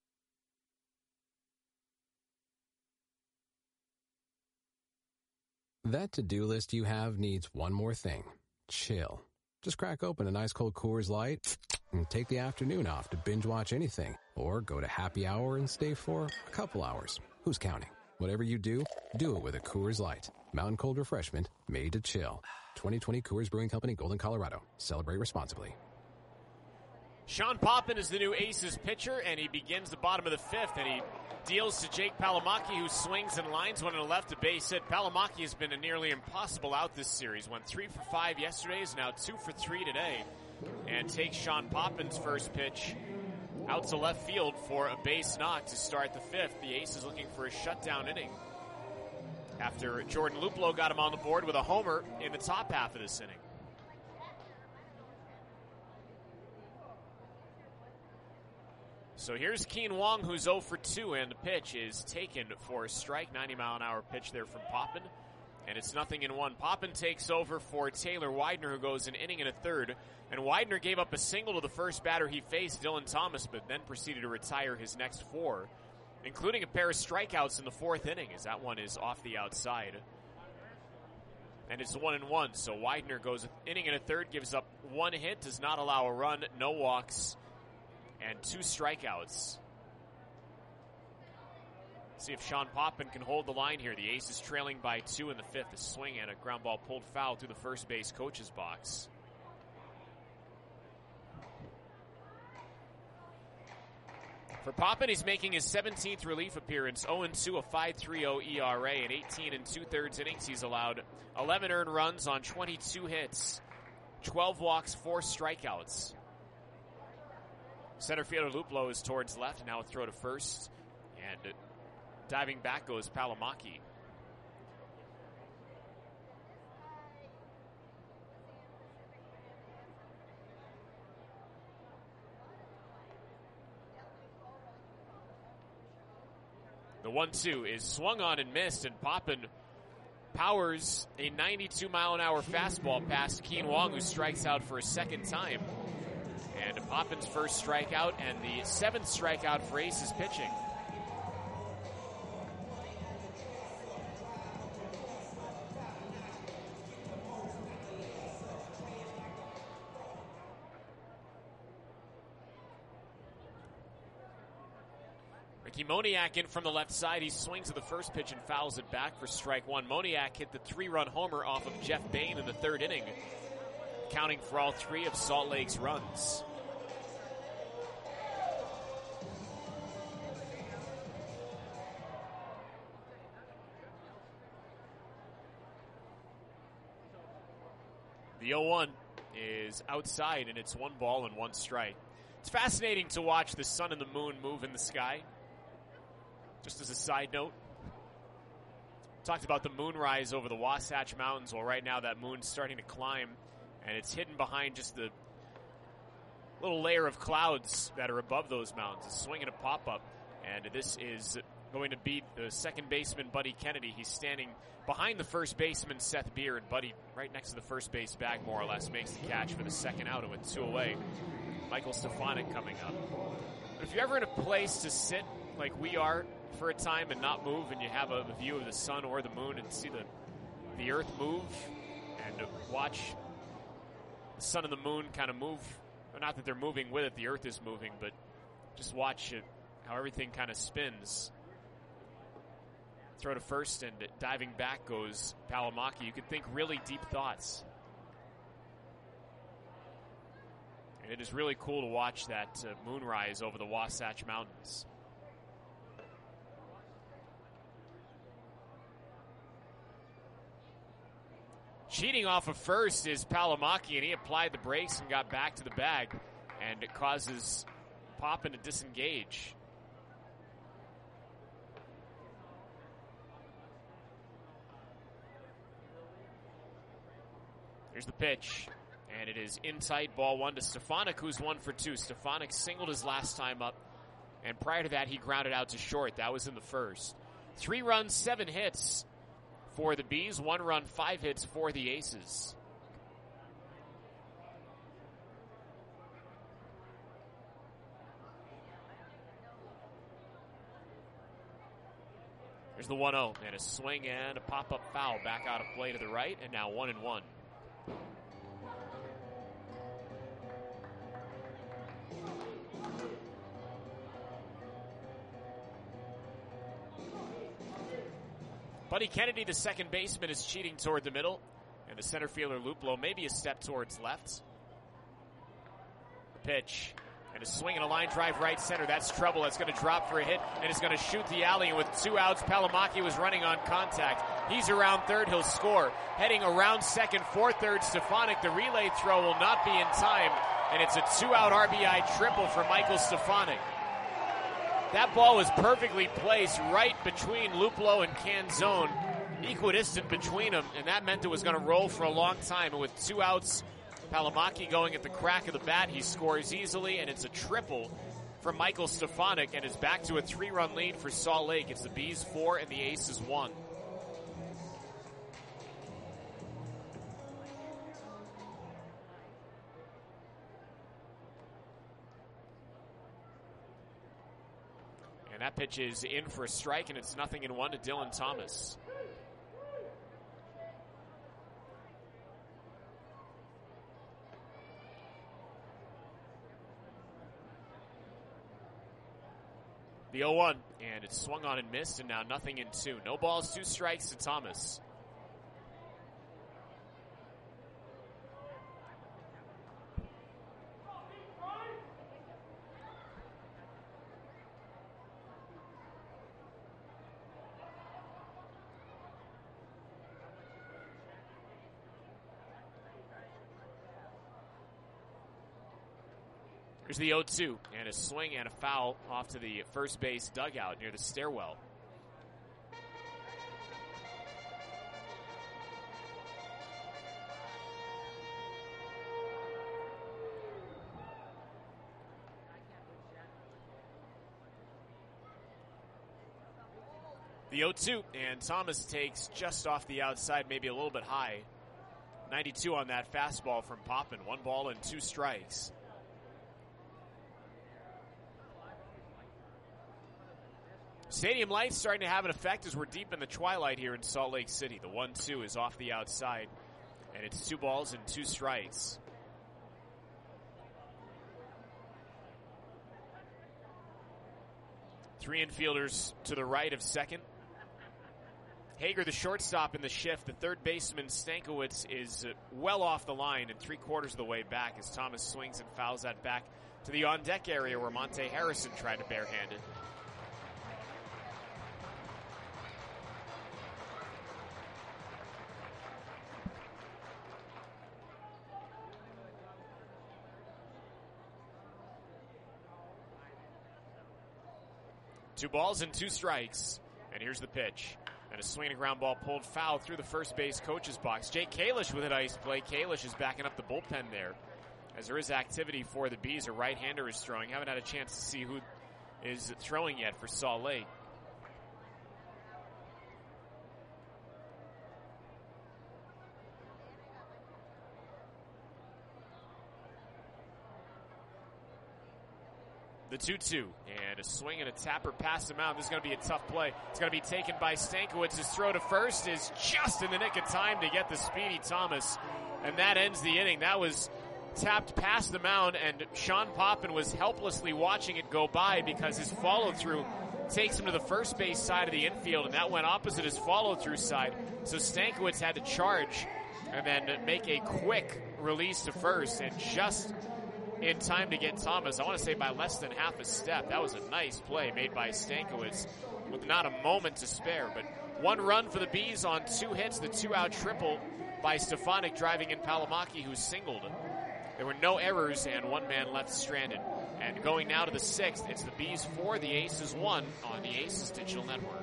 That to-do list you have needs one more thing. Chill. Just crack open a nice cold Coors Light and take the afternoon off to binge watch anything. Or go to happy hour and stay for a couple hours. Who's counting? Whatever you do, do it with a Coors Light. Mountain cold refreshment made to chill. twenty twenty Coors Brewing Company, Golden, Colorado. Celebrate responsibly. Sean Poppin is the new Aces pitcher, and he begins the bottom of the fifth, and he deals to Jake Palomaki, who swings and lines one to the left, a base hit. Palomaki has been a nearly impossible out this series. Went three for five yesterday, is now two for three today, and takes Sean Poppin's first pitch out to left field for a base knock to start the fifth. The Aces looking for a shutdown inning after Jordan Luplow got him on the board with a homer in the top half of this inning. So here's Keen Wong, who's oh for two, and the pitch is taken for a strike. ninety mile an hour pitch there from Poppin, and it's nothing in one. Poppin takes over for Taylor Widener, who goes an inning and a third, and Widener gave up a single to the first batter he faced, Dylan Thomas, but then proceeded to retire his next four, including a pair of strikeouts in the fourth inning, as that one is off the outside. And it's one and one, so Widener goes an inning and a third, gives up one hit, does not allow a run, no walks, and two strikeouts See if Sean Poppin can hold the line here. The Aces trailing by two in the fifth. A swing and a ground ball pulled foul through the first base coach's box. For Poppin, he's making his seventeenth relief appearance, oh and two, a five point three oh E R A. In eighteen and two-thirds innings, he's allowed eleven earned runs on twenty-two hits, twelve walks, four strikeouts. Center fielder Luplow is towards left, now a throw to first. And diving back goes Palomaki. The one two is swung on and missed, and Poppin powers a ninety-two mile an hour fastball past Keen Wong, who strikes out for a second time. And Poppin's first strikeout and the seventh strikeout for Aces pitching. Ricky Moniak in from the left side. He swings at the first pitch and fouls it back for strike one. Moniak hit the three-run homer off of Jeff Bain in the third inning, accounting for all three of Salt Lake's runs. The oh one is outside, and it's one ball and one strike. It's fascinating to watch the sun and the moon move in the sky. Just as a side note, talked about the moonrise over the Wasatch Mountains. Well, right now that moon's starting to climb, and it's hidden behind just the little layer of clouds that are above those mountains. It's swinging a pop-up, and this is going to beat the second baseman, Buddy Kennedy. He's standing behind the first baseman, Seth Beer, and Buddy right next to the first base bag, more or less, makes the catch for the second out, and with two away, Michael Stefanik coming up. But if you're ever in a place to sit like we are for a time and not move, and you have a, a view of the sun or the moon and see the the earth move, and watch the sun and the moon kind of move, well, not that they're moving with it, the earth is moving, but just watch it, how everything kind of spins. Throw to first, and diving back goes Palomaki. You could think really deep thoughts. And it is really cool to watch that uh, moonrise over the Wasatch Mountains. Cheating off of first is Palomaki, and he applied the brakes and got back to the bag, and it causes Poppin to disengage. Here's the pitch, and it is in tight, ball one to Stefanik, who's one for two. Stefanik singled his last time up, and prior to that, he grounded out to short. That was in the first. Three runs, seven hits for the Bees. One run, five hits for the Aces. There's the one oh, and a swing and a pop-up foul back out of play to the right, and now one and one. Buddy Kennedy, the second baseman, is cheating toward the middle, and the center fielder Luplow maybe a step towards left. The pitch, and a swing and a line drive right center. That's trouble. That's going to drop for a hit, and it's going to shoot the alley. And with two outs, Palomaki was running on contact. He's around third. He'll score. Heading around second for third, Stefanik. The relay throw will not be in time, and it's a two-out R B I triple for Michael Stefanik. That ball was perfectly placed right between Luplow and Canzone, equidistant between them, and that meant it was going to roll for a long time. And with two outs, Palomaki going at the crack of the bat, he scores easily, and it's a triple for Michael Stefanik, and is back to a three-run lead for Salt Lake. It's the Bees four and the Aces one. And that pitch is in for a strike, and it's nothing in one to Dylan Thomas. The oh one, and it's swung on and missed, and now nothing in two. No balls, two strikes to Thomas. Here's the oh two, and a swing and a foul off to the first base dugout near the stairwell. The oh two, and Thomas takes just off the outside, maybe a little bit high. ninety-two on that fastball from Poppin. One ball and two strikes. Stadium lights starting to have an effect as we're deep in the twilight here in Salt Lake City. The one two is off the outside, and it's two balls and two strikes. Three infielders to the right of second. Hager, the shortstop in the shift. The third baseman, Stankiewicz, is well off the line and three quarters of the way back as Thomas swings and fouls that back to the on-deck area where Monte Harrison tried to barehand it. Two balls and two strikes. And here's the pitch. And a swing and ground ball pulled foul through the first base coach's box. Jake Kalish with a nice play. Kalish is backing up the bullpen there. As there is activity for the Bees, a right-hander is throwing. Haven't had a chance to see who is throwing yet for Salt Lake. The two two, and a swing and a tapper past him out. This is going to be a tough play. It's going to be taken by Stankiewicz. His throw to first is just in the nick of time to get the speedy Thomas, and that ends the inning. That was tapped past the mound, and Sean Poppin was helplessly watching it go by because his follow-through takes him to the first base side of the infield, and that went opposite his follow-through side. So Stankiewicz had to charge and then make a quick release to first, and just in time to get Thomas, I want to say by less than half a step. That was a nice play made by Stankiewicz with not a moment to spare. But one run for the Bees on two hits, the two-out triple by Stefanik driving in Palomaki, who singled. There were no errors and one man left stranded. And going now to the sixth, it's the Bees four, the Aces one on the Aces Digital Network.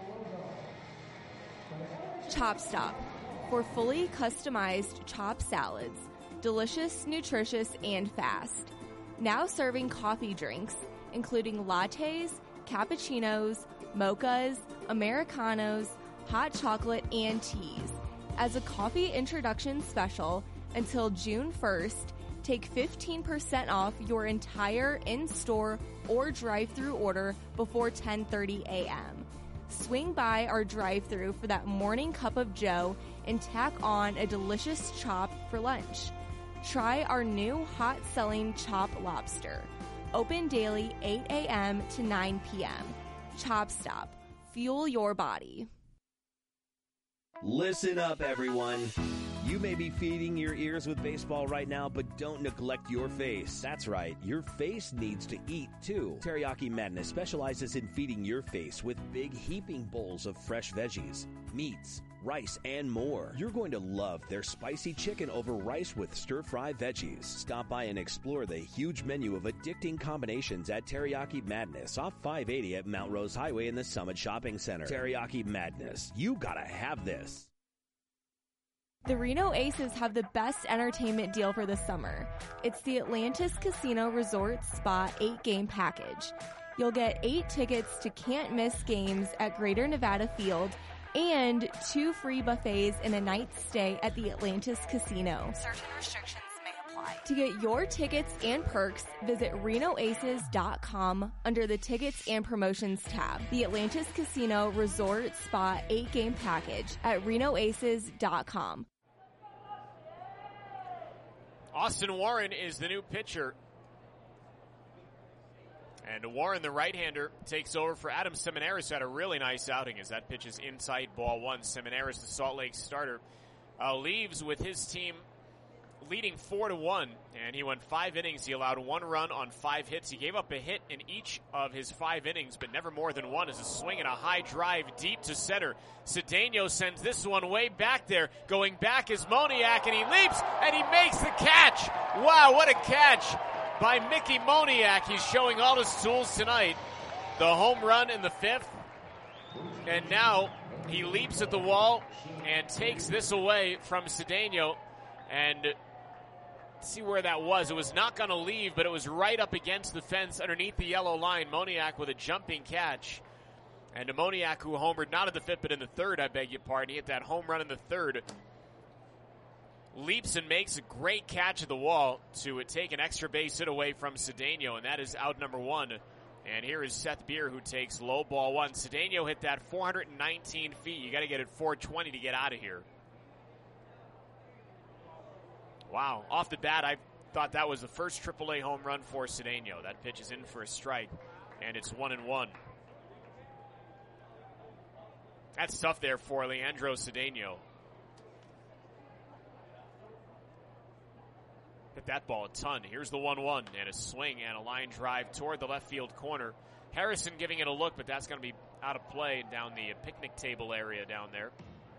Chop Stop, for fully customized chopped salads, delicious, nutritious, and fast. Now serving coffee drinks, including lattes, cappuccinos, mochas, Americanos, hot chocolate, and teas. As a coffee introduction special, until June first, take fifteen percent off your entire in-store or drive-thru order before ten thirty a.m. Swing by our drive-thru for that morning cup of joe and tack on a delicious chop for lunch. Try our new hot-selling chopped lobster. Open daily eight a.m. to nine p.m. Chop Stop. Fuel your body. Listen up, everyone. You may be feeding your ears with baseball right now, but don't neglect your face. That's right, your face needs to eat, too. Teriyaki Madness specializes in feeding your face with big heaping bowls of fresh veggies, meats, rice, and more. You're going to love their spicy chicken over rice with stir-fry veggies. Stop by and explore the huge menu of addicting combinations at Teriyaki Madness off five eighty at Mount Rose Highway in the Summit Shopping Center. Teriyaki Madness. You gotta have this. The Reno Aces have the best entertainment deal for the summer. It's the Atlantis Casino Resort Spa eight-game package. You'll get eight tickets to can't-miss games at Greater Nevada Field and two free buffets and a night stay at the Atlantis Casino. Certain restrictions may apply. To get your tickets and perks, visit Reno Aces dot com under the Tickets and Promotions tab. The Atlantis Casino Resort Spa eight-game package at Reno Aces dot com. Austin Warren is the new pitcher. And Warren, the right-hander, takes over for Adam Seminaris, who had a really nice outing as that pitch is inside ball one. Seminaris, the Salt Lake starter, uh, leaves with his team leading four to one, and he went five innings. He allowed one run on five hits. He gave up a hit in each of his five innings, but never more than one. As a swing and a high drive deep to center. Cedeno sends this one way back there. Going back is Moniak, and he leaps, and he makes the catch. Wow, what a catch by Mickey Moniak. He's showing all his tools tonight. The home run in the fifth, and now he leaps at the wall and takes this away from Cedeno. And see where that was. It was not going to leave, but it was right up against the fence underneath the yellow line. Moniak with a jumping catch. And Moniak, who homered not in the fifth, but in the third, I beg your pardon. He hit that home run in the third. Leaps and makes a great catch at the wall to take an extra base hit away from Cedeno, and that is out number one. And here is Seth Beer, who takes low ball one. Cedeno hit that four hundred nineteen feet. You got to get it four twenty to get out of here. Wow, off the bat, I thought that was the first triple A home run for Cedeno. That pitch is in for a strike, and it's one and one. That's tough there for Leandro Cedeno. Hit that ball a ton. Here's the one one, and a swing and a line drive toward the left field corner. Harrison giving it a look, but that's going to be out of play down the picnic table area down there.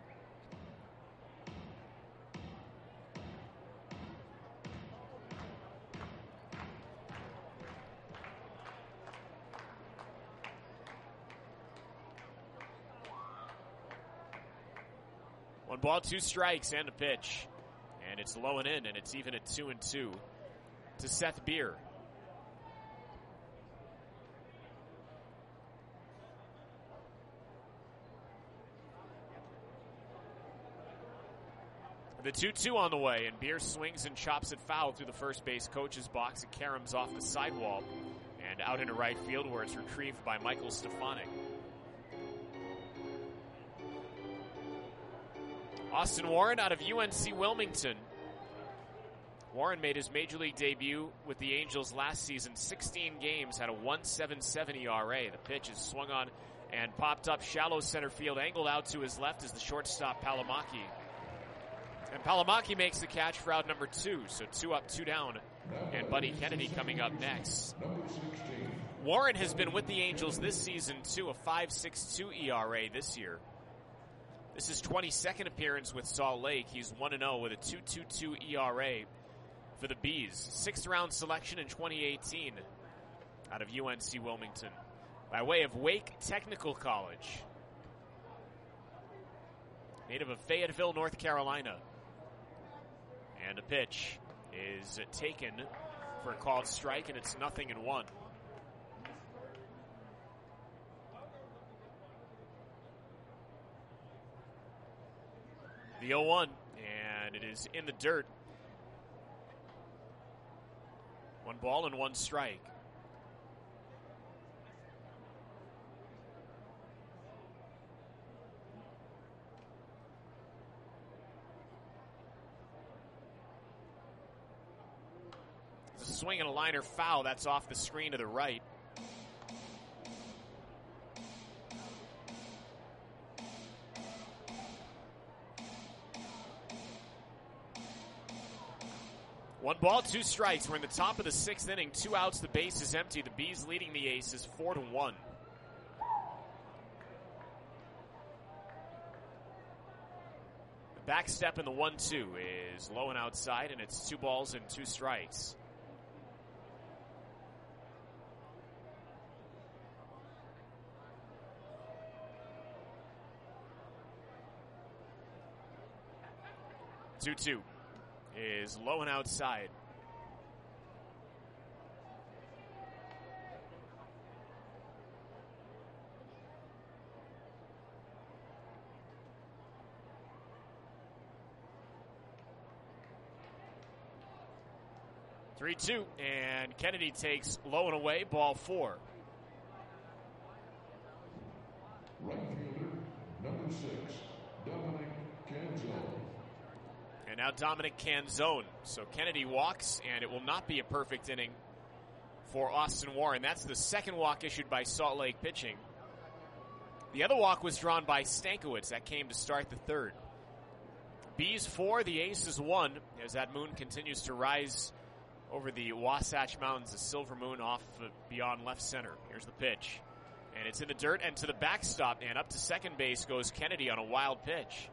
One ball, two strikes, and a pitch. And it's low and in, and it's even at two and two to Seth Beer. The two two on the way, and Beer swings and chops it foul through the first base coach's box. It caroms off the sidewall and out into right field, where it's retrieved by Michael Stefanik. Austin Warren out of U N C Wilmington. Warren made his major league debut with the Angels last season. sixteen games, had a one point seven seven E R A. The pitch is swung on and popped up shallow center field, angled out to his left is the shortstop Palomaki. And Palomaki makes the catch for out number two. So two up, two down. And Buddy Kennedy coming up next. Warren has been with the Angels this season too, a five point six two E R A this year. This is his twenty-second appearance with Salt Lake. He's one and oh with a two point two two E R A for the Bees. Sixth round selection in twenty eighteen out of U N C Wilmington by way of Wake Technical College. Native of Fayetteville, North Carolina. And a pitch is taken for a called strike, and it's nothing and one. The oh one, and it is in the dirt. One ball and one strike. There's a swing and a liner foul. That's off the screen to the right. One ball, two strikes. We're in the top of the sixth inning. Two outs. The base is empty. The Bees leading the Aces four to one. The back step in the one two is low and outside, and it's two balls and two strikes. two two. Is low and outside. three two, and Kennedy takes low and away, ball four. Right fielder, number six, Dominic Canzone. And now Dominic Canzone. So Kennedy walks, and it will not be a perfect inning for Austin Warren. That's the second walk issued by Salt Lake pitching. The other walk was drawn by Stankiewicz. That came to start the third. Bees four, the Aces one, as that moon continues to rise over the Wasatch Mountains, the silver moon off beyond left center. Here's the pitch. And it's in the dirt and to the backstop, and up to second base goes Kennedy on a wild pitch.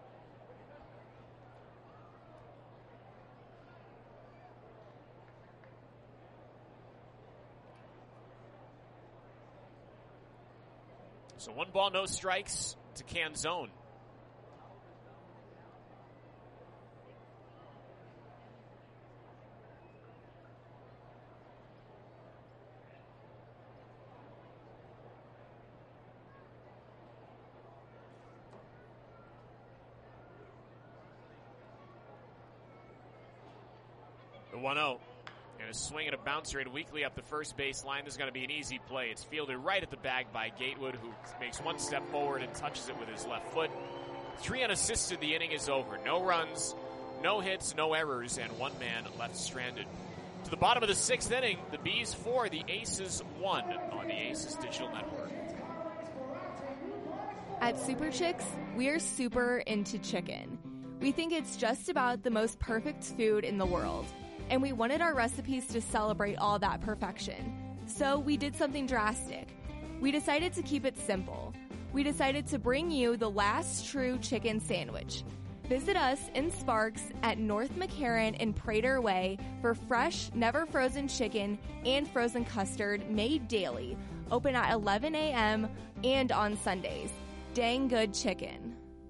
So one ball, no strikes to Canzone. The one oh. And a swing and a bouncer and weakly up the first base line. This is going to be an easy play. It's fielded right at the bag by Gatewood, who makes one step forward and touches it with his left foot. Three unassisted, the inning is over. No runs, no hits, no errors, and one man left stranded. To the bottom of the sixth inning, the Bees four, the Aces one on the Aces Digital Network. At Super Chicks, we're super into chicken. We think it's just about the most perfect food in the world. And we wanted our recipes to celebrate all that perfection. So we did something drastic. We decided to keep it simple. We decided to bring you the last true chicken sandwich. Visit us in Sparks at North McCarran and Prater Way for fresh, never frozen chicken and frozen custard made daily. Open at eleven a.m. and on Sundays. Dang good chicken.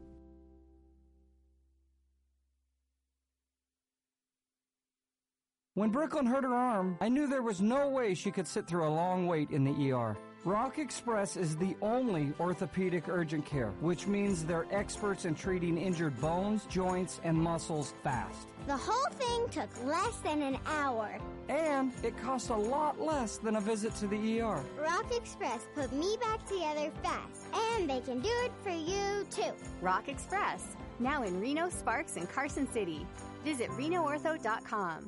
When Brooklyn hurt her arm, I knew there was no way she could sit through a long wait in the E R. Rock Express is the only orthopedic urgent care, which means they're experts in treating injured bones, joints, and muscles fast. The whole thing took less than an hour. And it cost a lot less than a visit to the E R. Rock Express put me back together fast, and they can do it for you, too. Rock Express, now in Reno, Sparks, and Carson City. Visit reno ortho dot com.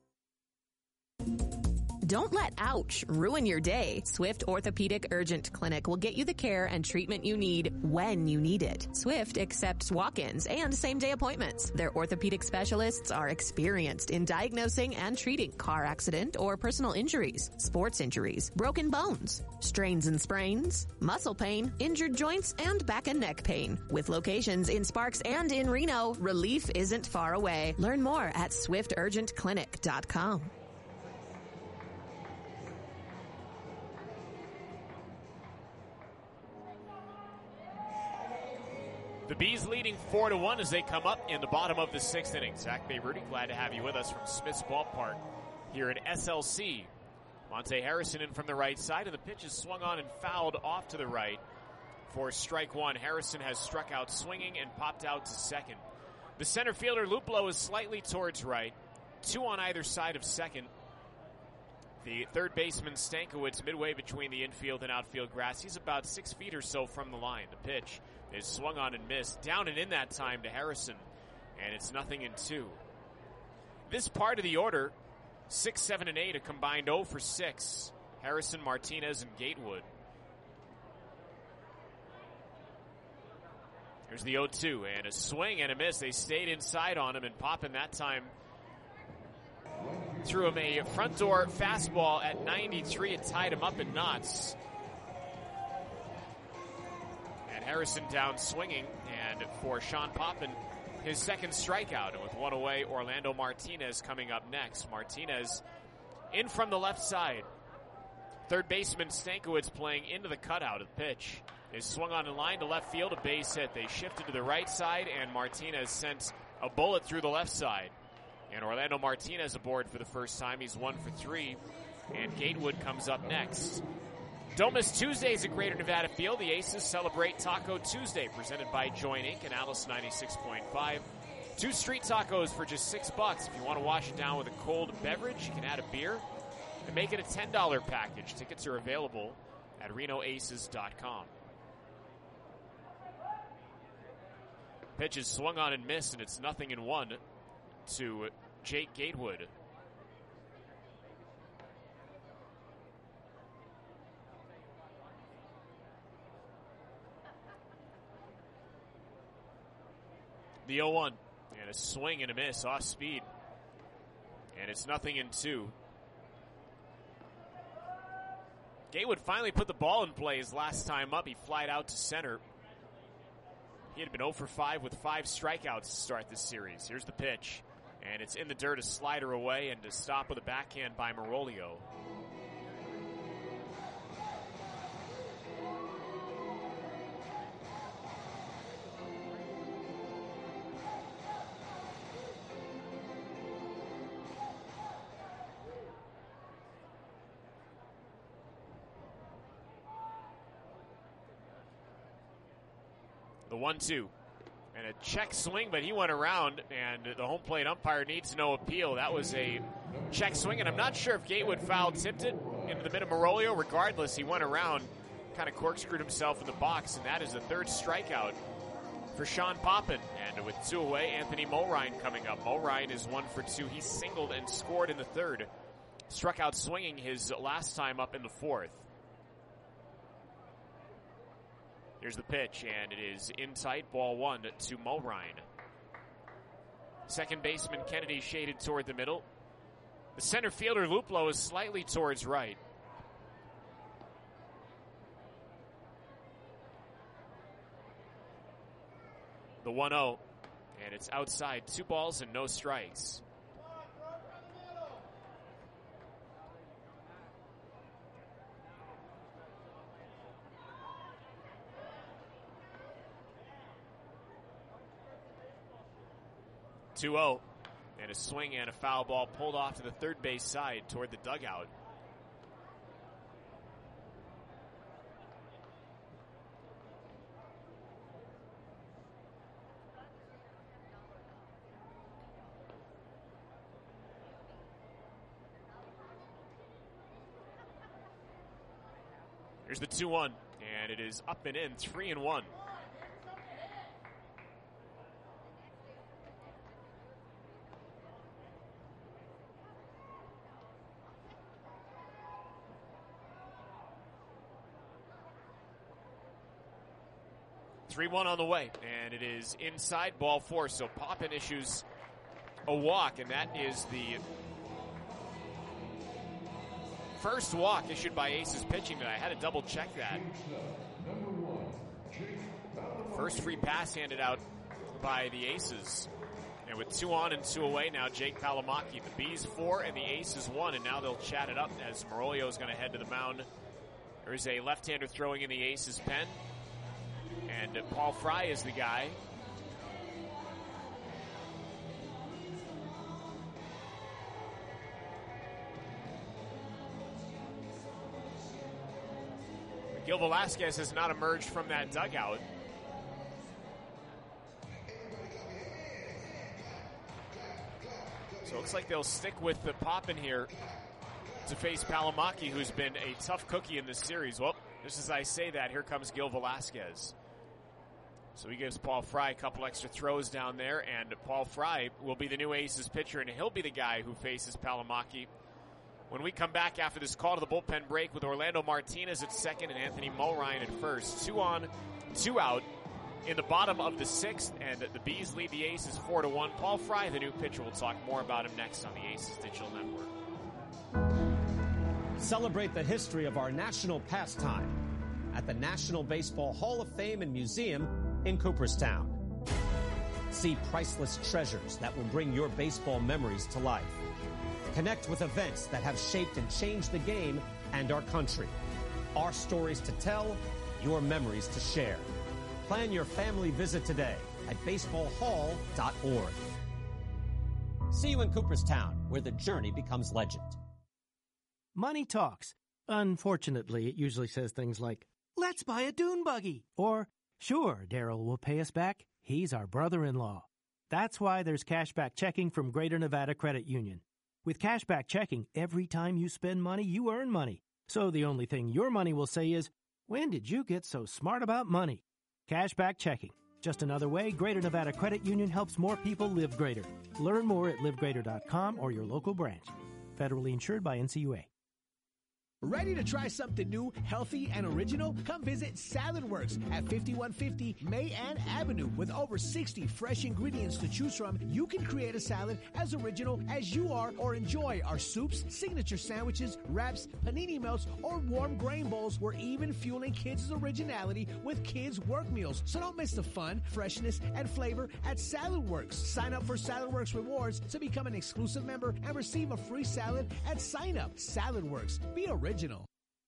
Don't let ouch ruin your day. Swift Orthopedic Urgent Clinic will get you the care and treatment you need when you need it. Swift accepts walk-ins and same-day appointments. Their orthopedic specialists are experienced in diagnosing and treating car accident or personal injuries, sports injuries, broken bones, strains and sprains, muscle pain, injured joints, and back and neck pain. With locations in Sparks and in Reno, relief isn't far away. Learn more at swift urgent clinic dot com. The Bees leading four to one as they come up in the bottom of the sixth inning. Zach Bayruti, glad to have you with us from Smith's Ballpark here at S L C. Monte Harrison in from the right side, and the pitch is swung on and fouled off to the right for strike one. Harrison has struck out swinging and popped out to second. The center fielder, Luplow, is slightly towards right. Two on either side of second. The third baseman, Stankiewicz, midway between the infield and outfield grass. He's about six feet or so from the line. The pitch is swung on and missed. Down and in that time to Harrison, and it's nothing in two. This part of the order, six, seven, and eight, a combined oh for six. Harrison, Martinez, and Gatewood. Here's the oh two, and a swing and a miss. They stayed inside on him, and Poppin that time threw him a front door fastball at ninety-three. It tied him up in knots. And Harrison down swinging, and for Sean Poppin, his second strikeout. And with one away, Orlando Martinez coming up next. Martinez in from the left side. Third baseman Stankiewicz playing into the cutout of the pitch. Is swung on in line to left field, a base hit. They shifted to the right side, and Martinez sent a bullet through the left side. And Orlando Martinez aboard for the first time. He's one for three. And Gatewood comes up next. Don't miss Tuesdays at Greater Nevada Field. The Aces celebrate Taco Tuesday, presented by Joint Incorporated and Alice ninety-six point five. Two street tacos for just six bucks. If you want to wash it down with a cold beverage, you can add a beer and make it a ten dollar package. Tickets are available at reno aces dot com. Pitch is swung on and missed, and it's nothing in one to Jake Gatewood. The oh one. And a swing and a miss off speed. And it's nothing in two. Gatewood finally put the ball in play his last time up. He flied out to center. He had been oh for five with five strikeouts to start this series. Here's the pitch. And it's in the dirt, a slider away, and to stop with a backhand by Marolio. The one two. And a check swing, but he went around, and the home plate umpire needs no appeal. That was a check swing, and I'm not sure if Gatewood foul tipped it into the mid of Marolio. Regardless, he went around, kind of corkscrewed himself in the box, and that is the third strikeout for Sean Poppin. And with two away, Anthony Mulrine coming up. Mulrine is one for two. He singled and scored in the third. Struck out swinging his last time up in the fourth. Here's the pitch, and it is in tight, ball one to Mulrine. Second baseman Kennedy shaded toward the middle. The center fielder Luplow is slightly towards right. The one oh, and it's outside, two balls and no strikes. two oh, and a swing and a foul ball pulled off to the third base side toward the dugout. Here's the two one, and it is up and in, three and one. three one on the way, and it is inside, ball four. So Poppin issues a walk, and that is the first walk issued by Aces pitching tonight. I had to double check that. First free pass handed out by the Aces. And with two on and two away now, Jake Palomaki. The Bees four and the Aces one, and now they'll chat it up as Marolio is going to head to the mound. There is a left-hander throwing in the Aces pen. And Paul Fry is the guy. Gil Velasquez has not emerged from that dugout. So it looks like they'll stick with the Poppin here to face Palomaki, who's been a tough cookie in this series. Well, just as I say that, here comes Gil Velasquez. So he gives Paul Fry a couple extra throws down there, and Paul Fry will be the new Aces pitcher, and he'll be the guy who faces Palomaki. When we come back after this call to the bullpen break with Orlando Martinez at second and Anthony Mulrine at first. Two on, two out in the bottom of the sixth, and the Bees lead the Aces four to one. Paul Fry, the new pitcher, we'll talk more about him next on the Aces Digital Network. Celebrate the history of our national pastime at the National Baseball Hall of Fame and Museum in Cooperstown. See priceless treasures that will bring your baseball memories to life. Connect with events that have shaped and changed the game and our country. Our stories to tell, your memories to share. Plan your family visit today at baseball hall dot org. See you in Cooperstown, where the journey becomes legend. Money talks. Unfortunately, it usually says things like, let's buy a dune buggy, or sure, Daryl will pay us back. He's our brother-in-law. That's why there's cashback checking from Greater Nevada Credit Union. With cashback checking, every time you spend money, you earn money. So the only thing your money will say is, when did you get so smart about money? Cashback checking. Just another way Greater Nevada Credit Union helps more people live greater. Learn more at live greater dot com or your local branch. Federally insured by N C U A. Ready to try something new, healthy, and original? Come visit Salad Works at fifty-one fifty May Ann Avenue. With over sixty fresh ingredients to choose from, you can create a salad as original as you are or enjoy our soups, signature sandwiches, wraps, panini melts, or warm grain bowls. We're even fueling kids' originality with kids' work meals. So don't miss the fun, freshness, and flavor at Salad Works. Sign up for Salad Works Rewards to become an exclusive member and receive a free salad at sign up. Salad Works. Be original. Original.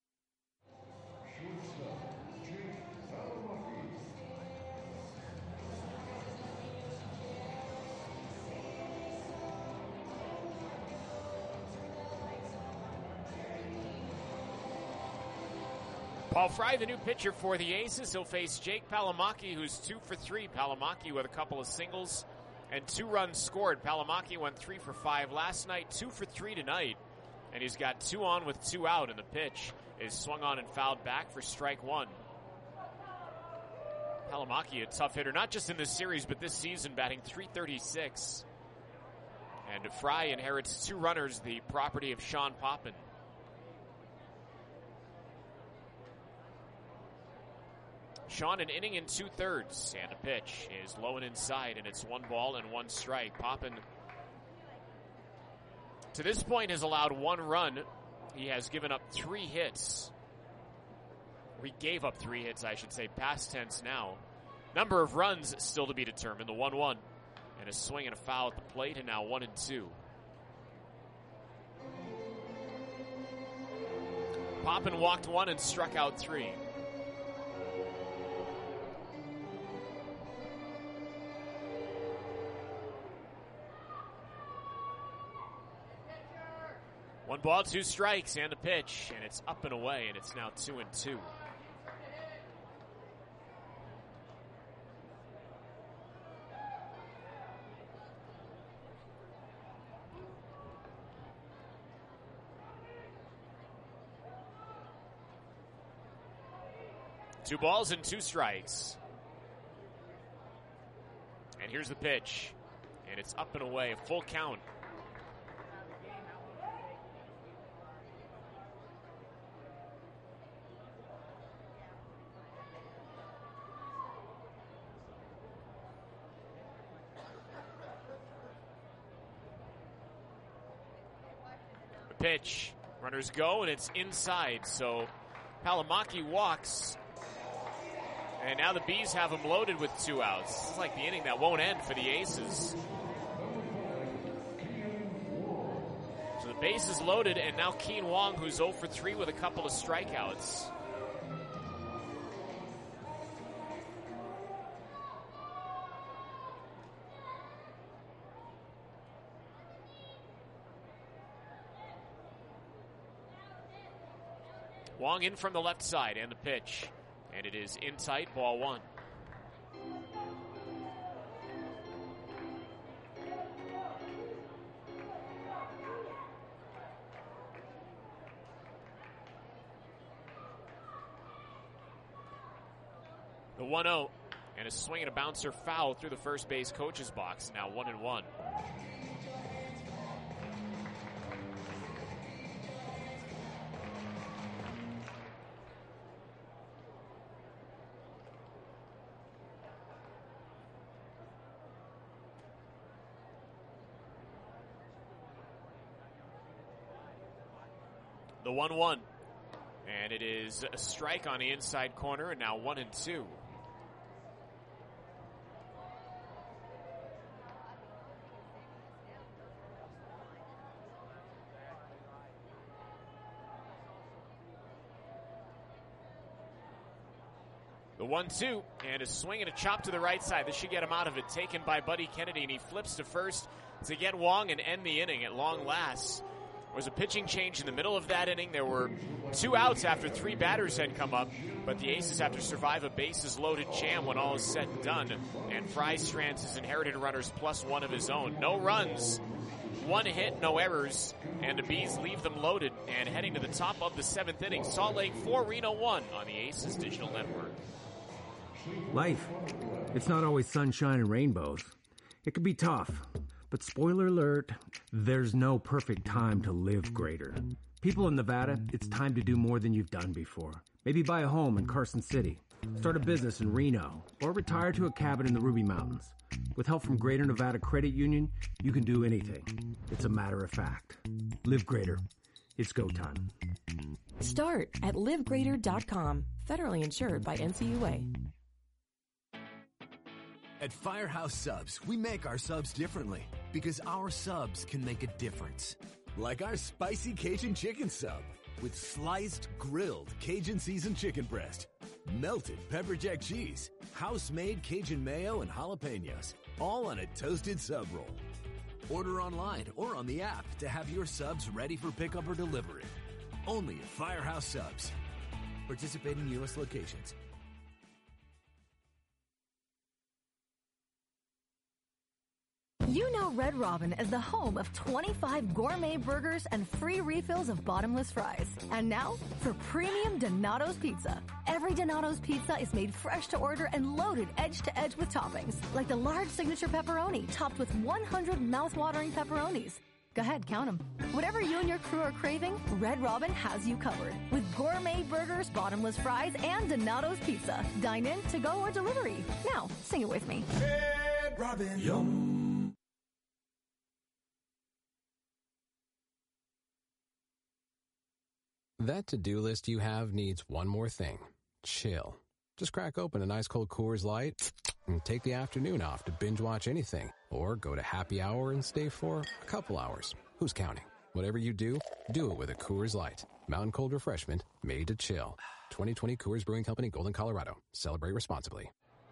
Paul Fry, the new pitcher for the Aces. He'll face Jake Palomaki, who's two for three. Palomaki with a couple of singles and two runs scored. Palomaki went three for five last night, two for three tonight. And he's got two on with two out, and the pitch is swung on and fouled back for strike one. Palomaki, a tough hitter, not just in this series, but this season, batting three thirty-six. And Fry inherits two runners, the property of Sean Poppin. Sean, an inning and two-thirds, and a pitch is low and inside, and it's one ball and one strike. Poppin, to this point, has allowed one run. He has given up three hits. We gave up three hits, I should say, past tense now. Number of runs still to be determined, the one one. And a swing and a foul at the plate, and now one and two. Poppin walked one and struck out three. One ball, two strikes, and a pitch, and it's up and away, and it's now two and two. Two balls and two strikes. And here's the pitch, and it's up and away, a full count. Pitch. Runners go, and it's inside. So Palomaki walks. And now the Bees have him loaded with two outs. This is like the inning that won't end for the Aces. So the base is loaded, and now Keen Wong, who's oh for three with a couple of strikeouts. Wong in from the left side, and the pitch. And it is in tight, ball one. The one oh, and a swing and a bouncer foul through the first base coach's box. Now one and one. The one one. And it is a strike on the inside corner, and now one and two. The one two, and a swing and a chop to the right side. This should get him out of it. Taken by Buddy Kennedy, and he flips to first to get Wong and end the inning at long last. There was a pitching change in the middle of that inning. There were two outs after three batters had come up, but the Aces have to survive a bases-loaded jam when all is said and done. And Fry-Strands has inherited runners plus one of his own. No runs, one hit, no errors, and the Bees leave them loaded and heading to the top of the seventh inning. Salt Lake four, Reno one on the Aces Digital Network. Life, it's not always sunshine and rainbows. It can be tough. But spoiler alert, there's no perfect time to live greater. People in Nevada, it's time to do more than you've done before. Maybe buy a home in Carson City, start a business in Reno, or retire to a cabin in the Ruby Mountains. With help from Greater Nevada Credit Union, you can do anything. It's a matter of fact. Live greater. It's go time. Start at live greater dot com. Federally insured by N C U A. At Firehouse Subs, we make our subs differently because our subs can make a difference. Like our spicy Cajun chicken sub with sliced, grilled Cajun seasoned chicken breast, melted pepper jack cheese, house-made Cajun mayo and jalapenos, all on a toasted sub roll. Order online or on the app to have your subs ready for pickup or delivery. Only at Firehouse Subs. Participating U S locations. You know Red Robin as the home of twenty-five gourmet burgers and free refills of bottomless fries. And now, for premium Donato's Pizza. Every Donato's Pizza is made fresh to order and loaded edge to edge with toppings, like the large signature pepperoni topped with one hundred mouth-watering pepperonis. Go ahead, count them. Whatever you and your crew are craving, Red Robin has you covered. With gourmet burgers, bottomless fries, and Donato's Pizza. Dine in, to go, or delivery. Now, sing it with me. Red Robin. Yum. That to-do list you have needs one more thing. Chill. Just crack open an ice cold Coors Light and take the afternoon off to binge watch anything. Or go to happy hour and stay for a couple hours. Who's counting? Whatever you do, do it with a Coors Light. Mountain cold refreshment made to chill. twenty twenty Coors Brewing Company, Golden, Colorado. Celebrate responsibly.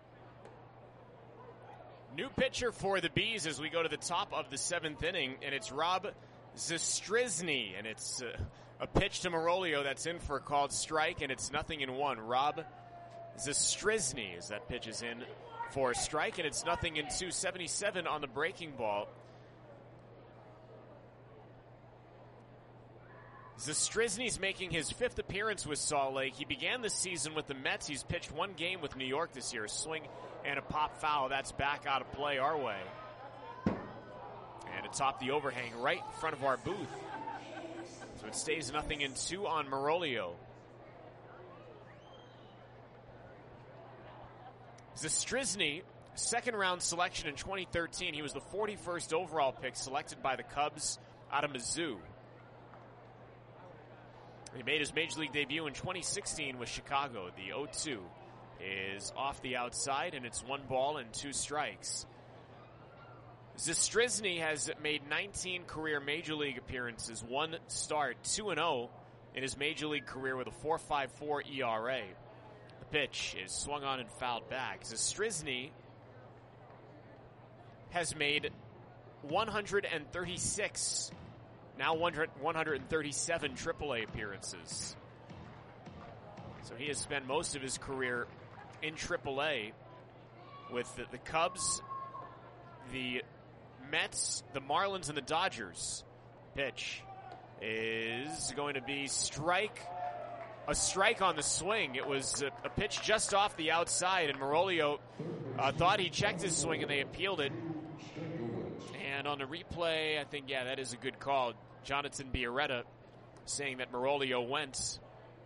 New pitcher for the Bees as we go to the top of the seventh inning, and it's Rob Zastryzny, and it's uh, a pitch to Marolio that's in for a called strike, and it's nothing in one. Rob Zastryzny as that pitch is in for a strike, and it's nothing in two. seventy-seven on the breaking ball. Zastryzny's making his fifth appearance with Salt Lake. He began the season with the Mets. He's pitched one game with New York this year. A swing and a pop foul. That's back out of play our way. And atop the overhang right in front of our booth. So it stays nothing in two on Marolio. Zastryzny, second round selection in twenty thirteen. He was the forty-first overall pick selected by the Cubs out of Mizzou. He made his major league debut in twenty sixteen with Chicago. The oh two is off the outside, and it's one ball and two strikes. Zastryzny has made nineteen career major league appearances, one start, two and oh in his major league career with a four point five four E R A. The pitch is swung on and fouled back. Zastryzny has made one hundred thirty-six, now one hundred thirty-seven triple A appearances. So he has spent most of his career in triple A with the, the Cubs, the Mets, the Marlins, and the Dodgers. Pitch is going to be strike. A strike on the swing. It was a, a pitch just off the outside, and Marolio uh, thought he checked his swing, and they appealed it. And on the replay, I think, yeah, that is a good call. Jonathan Biarretta saying that Marolio went.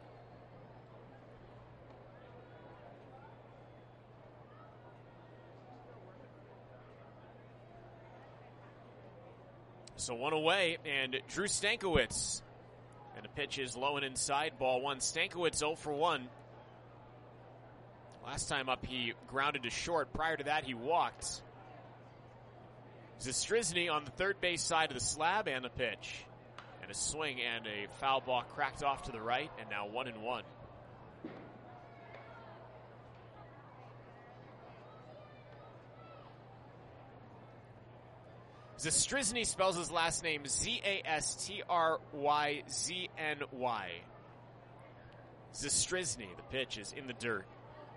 So one away, and Drew Stankiewicz. And the pitch is low and inside, ball one. Stankiewicz oh for one. Last time up, he grounded to short. Prior to that, he walked. Zastryzny on the third base side of the slab, and the pitch. And a swing and a foul ball cracked off to the right, and now one and one. Zastryzny spells his last name Z A S T R Y Z N Y. Zastryzny, the pitch is in the dirt.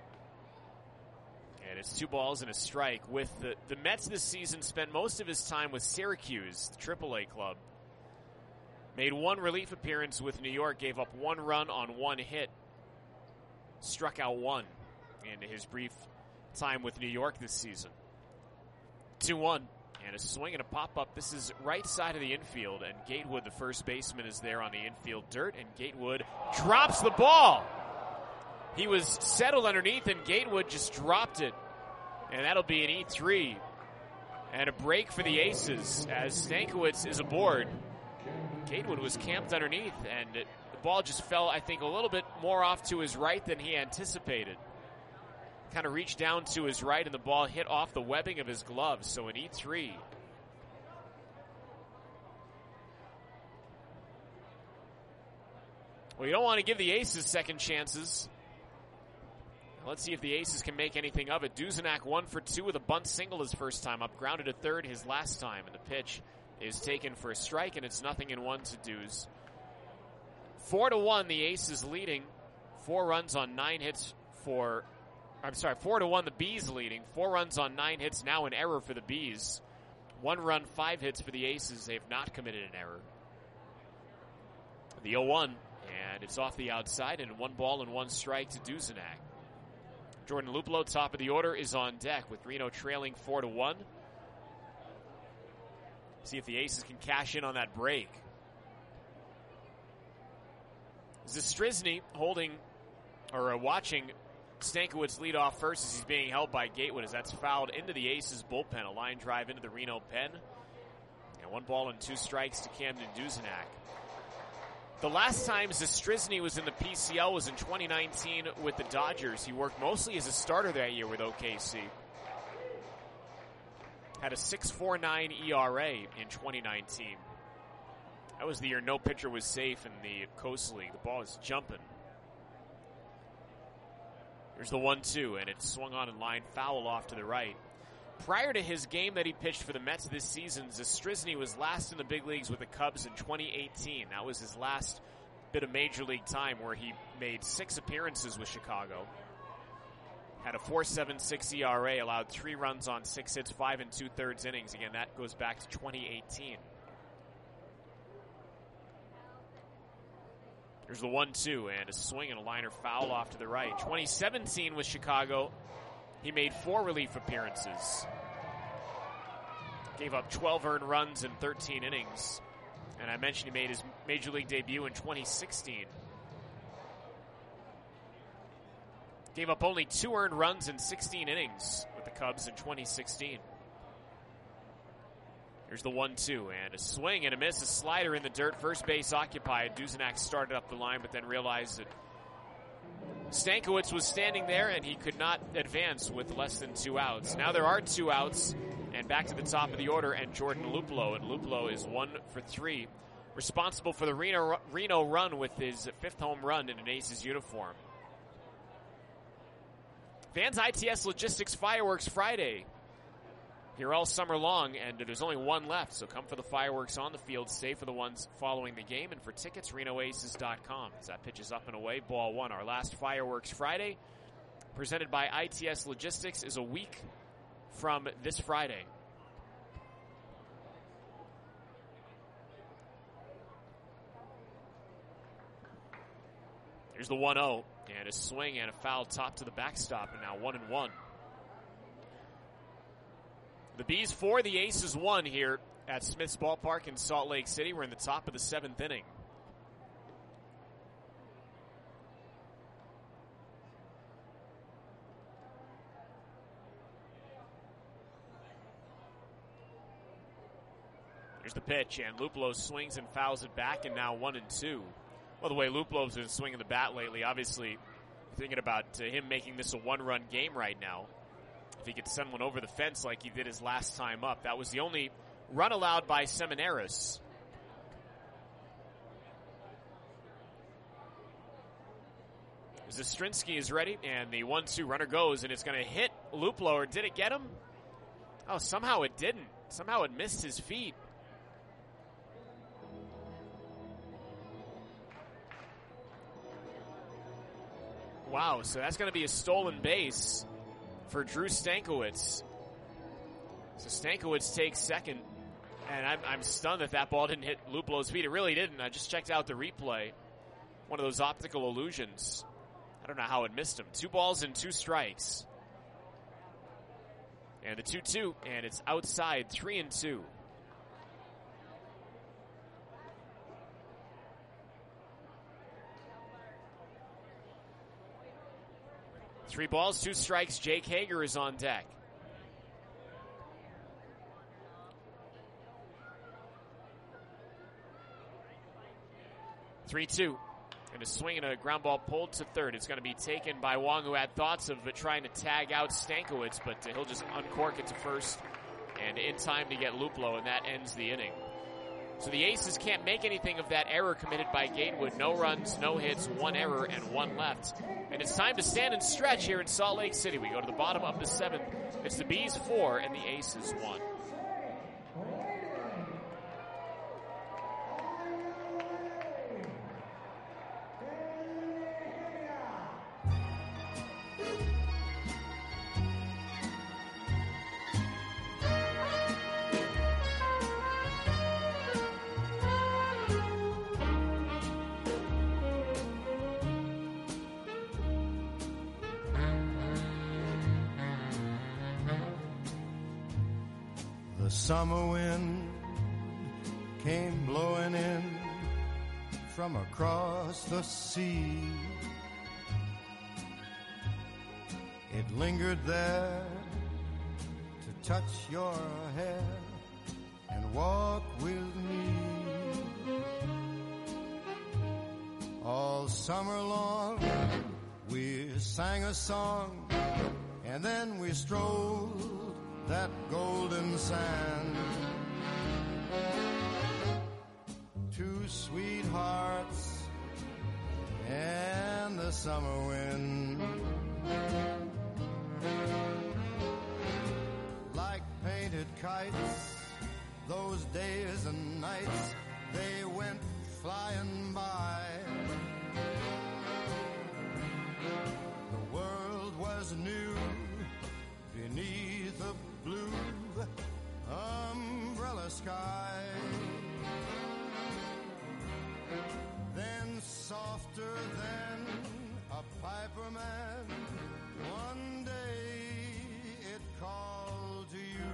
And it's two balls and a strike. With the, the Mets this season spent most of his time with Syracuse, the triple A club. Made one relief appearance with New York, gave up one run on one hit. Struck out one in his brief time with New York this season. two one. And a swing and a pop-up. This is right side of the infield, and Gatewood, the first baseman, is there on the infield dirt, and Gatewood drops the ball. He was settled underneath, and Gatewood just dropped it. And that'll be an E three. And a break for the Aces as Stankiewicz is aboard. Gatewood was camped underneath, and it, the ball just fell, I think, a little bit more off to his right than he anticipated. Kind of reached down to his right, and the ball hit off the webbing of his glove, so an E three. Well, you don't want to give the Aces second chances. Let's see if the Aces can make anything of it. Duzenak one for two with a bunt single his first time up. Grounded to third his last time, and the pitch is taken for a strike, and it's nothing in one to Duz. Four to one, the Aces leading. Four runs on nine hits for... I'm sorry, four to one, the Bees leading. Four runs on nine hits, now an error for the Bees. One run, five hits for the Aces. They've not committed an error. The oh one, and it's off the outside, and one ball and one strike to Duzenak. Jordan Luplow, top of the order, is on deck with Reno trailing four to one. See if the Aces can cash in on that break. Zastryzny holding, or uh, watching Stankiewicz lead off first as he's being held by Gatewood as that's fouled into the Aces bullpen. A line drive into the Reno pen. And one ball and two strikes to Camden Duzenak. The last time Zastryzny was in the P C L was in twenty nineteen with the Dodgers. He worked mostly as a starter that year with O K C. Had a six point four nine E R A in twenty nineteen. That was the year no pitcher was safe in the Coast League. The ball is jumping. Here's the one two, and it's swung on in line, foul off to the right. Prior to his game that he pitched for the Mets this season, Zastryzny was last in the big leagues with the Cubs in twenty eighteen. That was his last bit of major league time where he made six appearances with Chicago. Had a four point seven six E R A, allowed three runs on six hits, five and two-thirds innings. Again, that goes back to twenty eighteen. Here's the one two, and a swing and a liner foul off to the right. twenty seventeen with Chicago, he made four relief appearances. Gave up twelve earned runs in thirteen innings. And I mentioned he made his major league debut in twenty sixteen. Gave up only two earned runs in sixteen innings with the Cubs in twenty sixteen. Here's the one two, and a swing and a miss, a slider in the dirt, first base occupied. Duzenak started up the line, but then realized that Stankiewicz was standing there, and he could not advance with less than two outs. Now there are two outs, and back to the top of the order, and Jordan Luplow, and Luplow is one for three, responsible for the Reno, Reno run with his fifth home run in an Aces uniform. Fans I T S Logistics Fireworks Friday. Here all summer long, and there's only one left, so come for the fireworks on the field, stay for the ones following the game, and for tickets, Reno Aces dot com. As that pitch is up and away, ball one. Our last Fireworks Friday, presented by I T S Logistics, is a week from this Friday. Here's the one oh, and a swing and a foul top to the backstop, and now one and one. The Bees four, the Aces one here at Smith's Ballpark in Salt Lake City. We're in the top of the seventh inning. Here's the pitch, and Luplow swings and fouls it back, and now one and two. Well, the way Luplow's been swinging the bat lately, obviously thinking about uh, him making this a one-run game right now. If he could send one over the fence like he did his last time up. That was the only run allowed by Seminaris. Zastryzny is ready, and the one two runner goes, and it's going to hit Luplow, or did it get him? Oh, somehow it didn't. Somehow it missed his feet. Wow, so that's going to be a stolen base for Drew Stankiewicz. So Stankiewicz takes second, and I'm, I'm stunned that that ball didn't hit Luplow's feet. It really didn't. I just checked out the replay. One of those optical illusions. I don't know how it missed him. Two balls and two strikes. And the two two, and it's outside, three and two. Three balls, two strikes. Jake Hager is on deck. three two. And a swing and a ground ball pulled to third. It's going to be taken by Wong, who had thoughts of trying to tag out Stankiewicz, but he'll just uncork it to first and in time to get Luplow, and that ends the inning. So the Aces can't make anything of that error committed by Gatewood. No runs, no hits, one error, and one left. And it's time to stand and stretch here in Salt Lake City. We go to the bottom of the seventh. It's the Bees four and the Aces one. The summer wind came blowing in from across the sea. It lingered there to touch your hair and walk with me. All summer long we sang a song, and then we strolled that golden sand. Two sweethearts and the summer wind, like painted kites, those days and nights, they went flying by. The world was new beneath a blue umbrella sky. Then softer than a piper man, one day it called to you.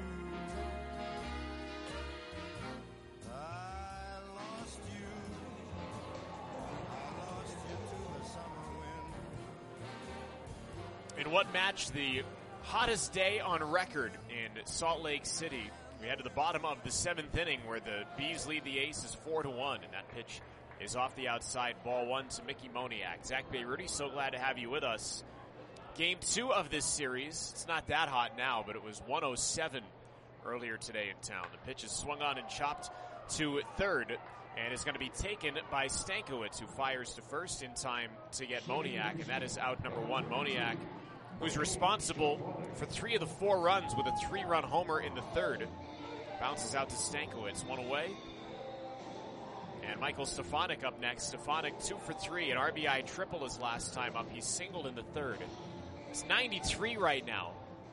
I lost you, I lost you to the summer wind. In what match the hottest day on record in Salt Lake City. We head to the bottom of the seventh inning where the Bees lead the Aces four to one, and that pitch is off the outside, ball one to Mickey Moniak. Zach Bayruti, so glad to have you with us. Game two of this series. It's not that hot now, but it was one oh seven earlier today in town. The pitch is swung on and chopped to third, and is going to be taken by Stankiewicz, who fires to first in time to get Moniak, and that is out number one. Moniak, who's responsible for three of the four runs with a three-run homer in the third. Bounces out to Stankiewicz, one away. And Michael Stefanik up next. Stefanik two for three, an R B I triple his last time up. He's singled in the third. It's ninety-three right now.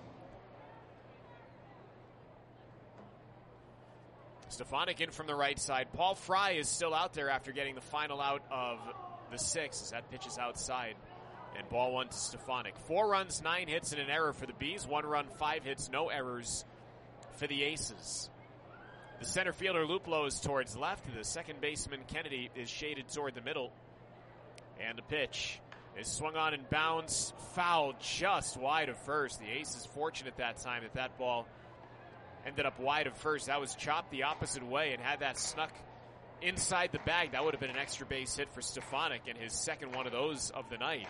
Stefanik in from the right side. Paul Fry is still out there after getting the final out of the sixth as that pitch is outside. And ball one to Stefanik. Four runs, nine hits, and an error for the Bees. One run, five hits, no errors for the Aces. The center fielder Luplow is towards left. The second baseman Kennedy is shaded toward the middle. And the pitch is swung on and bounced foul just wide of first. The Aces fortunate that time that that ball ended up wide of first. That was chopped the opposite way, and had that snuck inside the bag, that would have been an extra base hit for Stefanik and his second one of those of the night.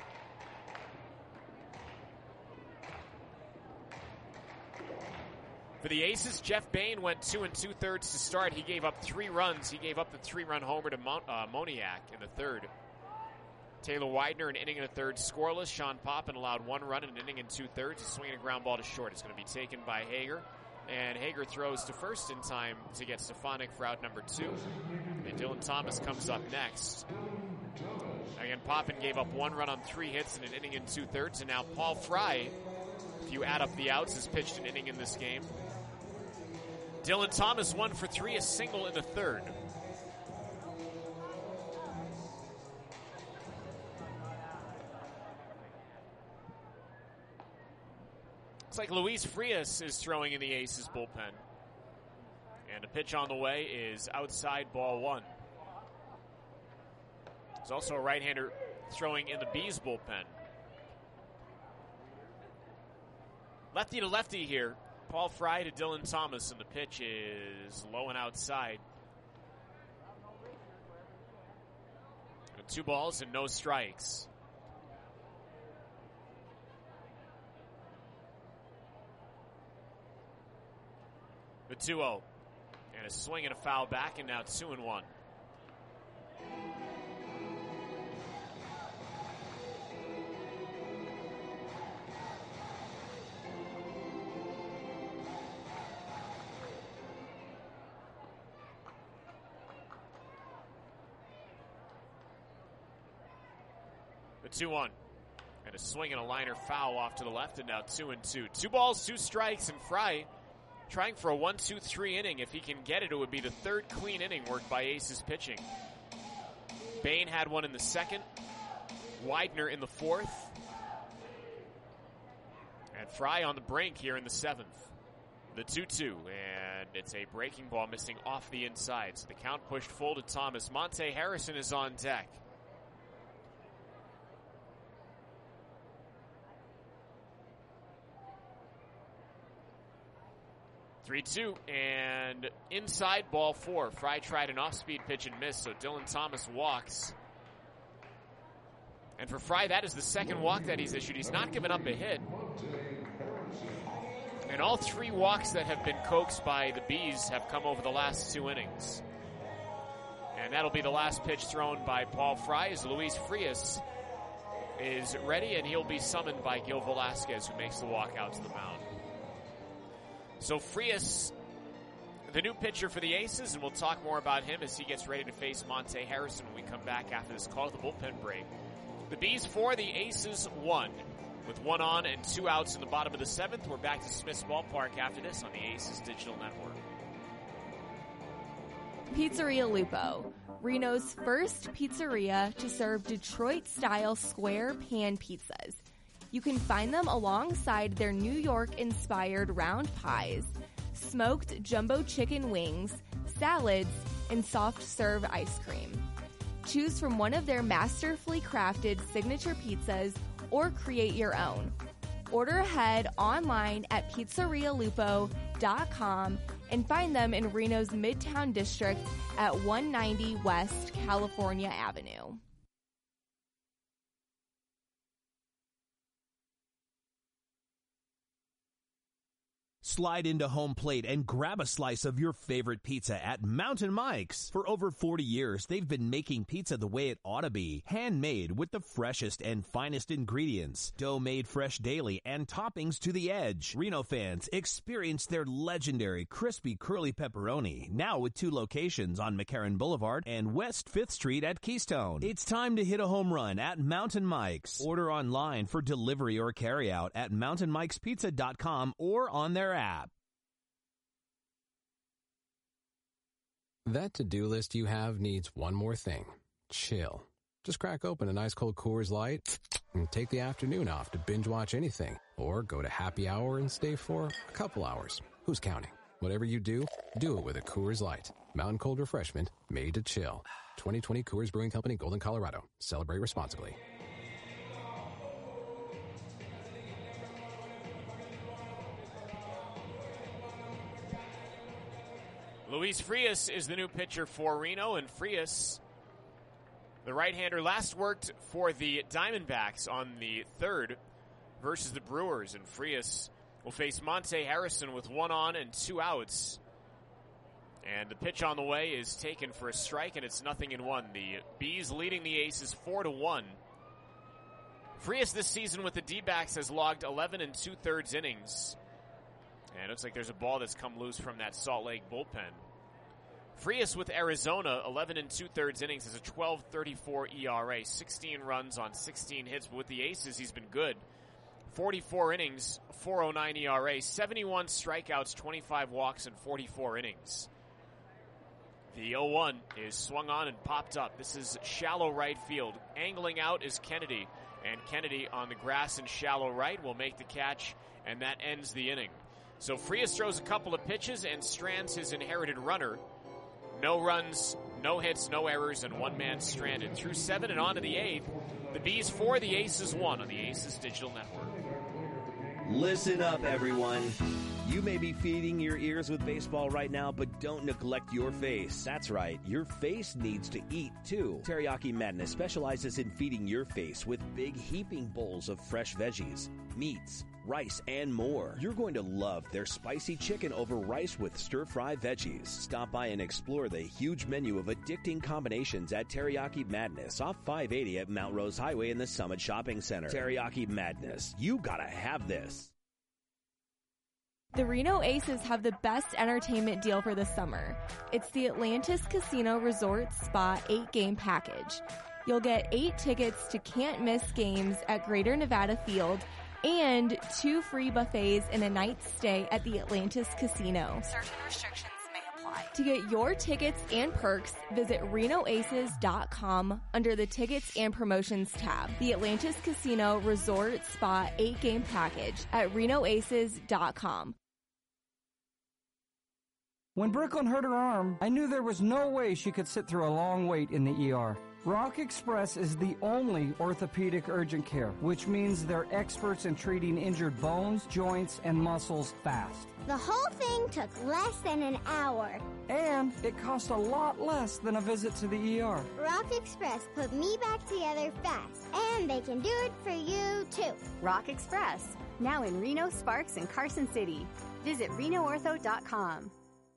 For the Aces, Jeff Bain went two and two-thirds to start. He gave up three runs. He gave up the three-run homer to Mon- uh, Moniak in the third. Taylor Widener, an inning and a third, scoreless. Sean Poppin allowed one run in an inning and two-thirds. A swing and a ground ball to short. It's going to be taken by Hager. And Hager throws to first in time to get Stefanik for out number two. And Dylan Thomas comes up next. Again, Poppin gave up one run on three hits in an inning and two-thirds. And now Paul Fry, if you add up the outs, has pitched an inning in this game. Dylan Thomas one for three, a single in the third. Looks like Luis Frias is throwing in the Aces bullpen. And a pitch on the way is outside, ball one. There's also a right-hander throwing in the Bees bullpen. Lefty to lefty here. Paul Fry to Dylan Thomas, and the pitch is low and outside. And two balls and no strikes. The two oh. And a swing and a foul back, and now two and one. The two one. And a swing and a liner foul off to the left, and now two and two. Two balls, two strikes, and Fry trying for a one two three inning. If he can get it, it would be the third clean inning worked by Aces pitching. Bain had one in the second. Widener in the fourth. And Fry on the brink here in the seventh. The two two, and it's a breaking ball missing off the inside. So the count pushed full to Thomas. Monte Harrison is on deck. three two, and inside, ball four. Fry tried an off-speed pitch and missed, so Dylan Thomas walks. And for Fry, that is the second walk that he's issued. He's not given up a hit. And all three walks that have been coaxed by the Bees have come over the last two innings. And that'll be the last pitch thrown by Paul Fry as Luis Frias is ready, and he'll be summoned by Gil Velasquez, who makes the walk out to the mound. So Frias, the new pitcher for the Aces, and we'll talk more about him as he gets ready to face Monte Harrison when we come back after this call at the bullpen break. The Bees four, the Aces one. With one on and two outs in the bottom of the seventh, we're back to Smith's Ballpark after this on the Aces Digital Network. Pizzeria Lupo, Reno's first pizzeria to serve Detroit-style square pan pizzas. You can find them alongside their New York-inspired round pies, smoked jumbo chicken wings, salads, and soft-serve ice cream. Choose from one of their masterfully crafted signature pizzas or create your own. Order ahead online at pizzeria lupo dot com and find them in Reno's Midtown District at one ninety West California Avenue. Slide into home plate and grab a slice of your favorite pizza at Mountain Mike's. For over forty years, they've been making pizza the way it ought to be. Handmade with the freshest and finest ingredients. Dough made fresh daily and toppings to the edge. Reno fans, experience their legendary crispy curly pepperoni. Now with two locations on McCarran Boulevard and West fifth Street at Keystone. It's time to hit a home run at Mountain Mike's. Order online for delivery or carryout at mountain mikes pizza dot com or on their app. That to-do list you have needs one more thing. Chill. Just crack open an ice cold Coors Light and take the afternoon off to binge watch anything. Or go to happy hour and stay for a couple hours. Who's counting? Whatever you do, do it with a Coors Light. Mountain cold refreshment made to chill. twenty twenty Coors Brewing Company, Golden, Colorado. Celebrate responsibly. Luis Frias is the new pitcher for Reno, and Frias, the right-hander, last worked for the Diamondbacks on the third versus the Brewers, and Frias will face Monte Harrison with one on and two outs. And the pitch on the way is taken for a strike, and it's nothing in one. The Bees leading the Aces four to one. Frias this season with the D-backs has logged eleven and two-thirds innings. And it looks like there's a ball that's come loose from that Salt Lake bullpen. Frias with Arizona, eleven and two-thirds innings, has a twelve thirty-four E R A, sixteen runs on sixteen hits. But with the Aces, he's been good. forty-four innings, four oh nine E R A, seventy-one strikeouts, twenty-five walks, and forty-four innings. The oh one is swung on and popped up. This is shallow right field. Angling out is Kennedy. And Kennedy on the grass in shallow right will make the catch, and that ends the inning. So Frias throws a couple of pitches and strands his inherited runner. No runs, no hits, no errors, and one man stranded. Through seven and on to the eighth. The Bees four, the Aces one on the Aces Digital Network. Listen up, everyone. You may be feeding your ears with baseball right now, but don't neglect your face. That's right, your face needs to eat too. Teriyaki Madness specializes in feeding your face with big heaping bowls of fresh veggies, meats, rice, and more. You're going to love their spicy chicken over rice with stir-fry veggies. Stop by and explore the huge menu of addicting combinations at Teriyaki Madness off five eighty at Mount Rose Highway in the Summit Shopping Center. Teriyaki Madness. You gotta have this. The Reno Aces have the best entertainment deal for the summer. It's the Atlantis Casino Resort Spa eight-game package. You'll get eight tickets to can't-miss games at Greater Nevada Field and two free buffets and a night stay at the Atlantis Casino. Certain restrictions may apply. To get your tickets and perks, visit Reno Aces dot com under the Tickets and Promotions tab. The Atlantis Casino Resort Spa eight-game package at Reno Aces dot com. When Brooklyn hurt her arm, I knew there was no way she could sit through a long wait in the E R. Rock Express is the only orthopedic urgent care, which means they're experts in treating injured bones, joints, and muscles fast. The whole thing took less than an hour. And it cost a lot less than a visit to the E R. Rock Express put me back together fast, and they can do it for you too. Rock Express, now in Reno, Sparks, and Carson City. Visit Reno Ortho dot com.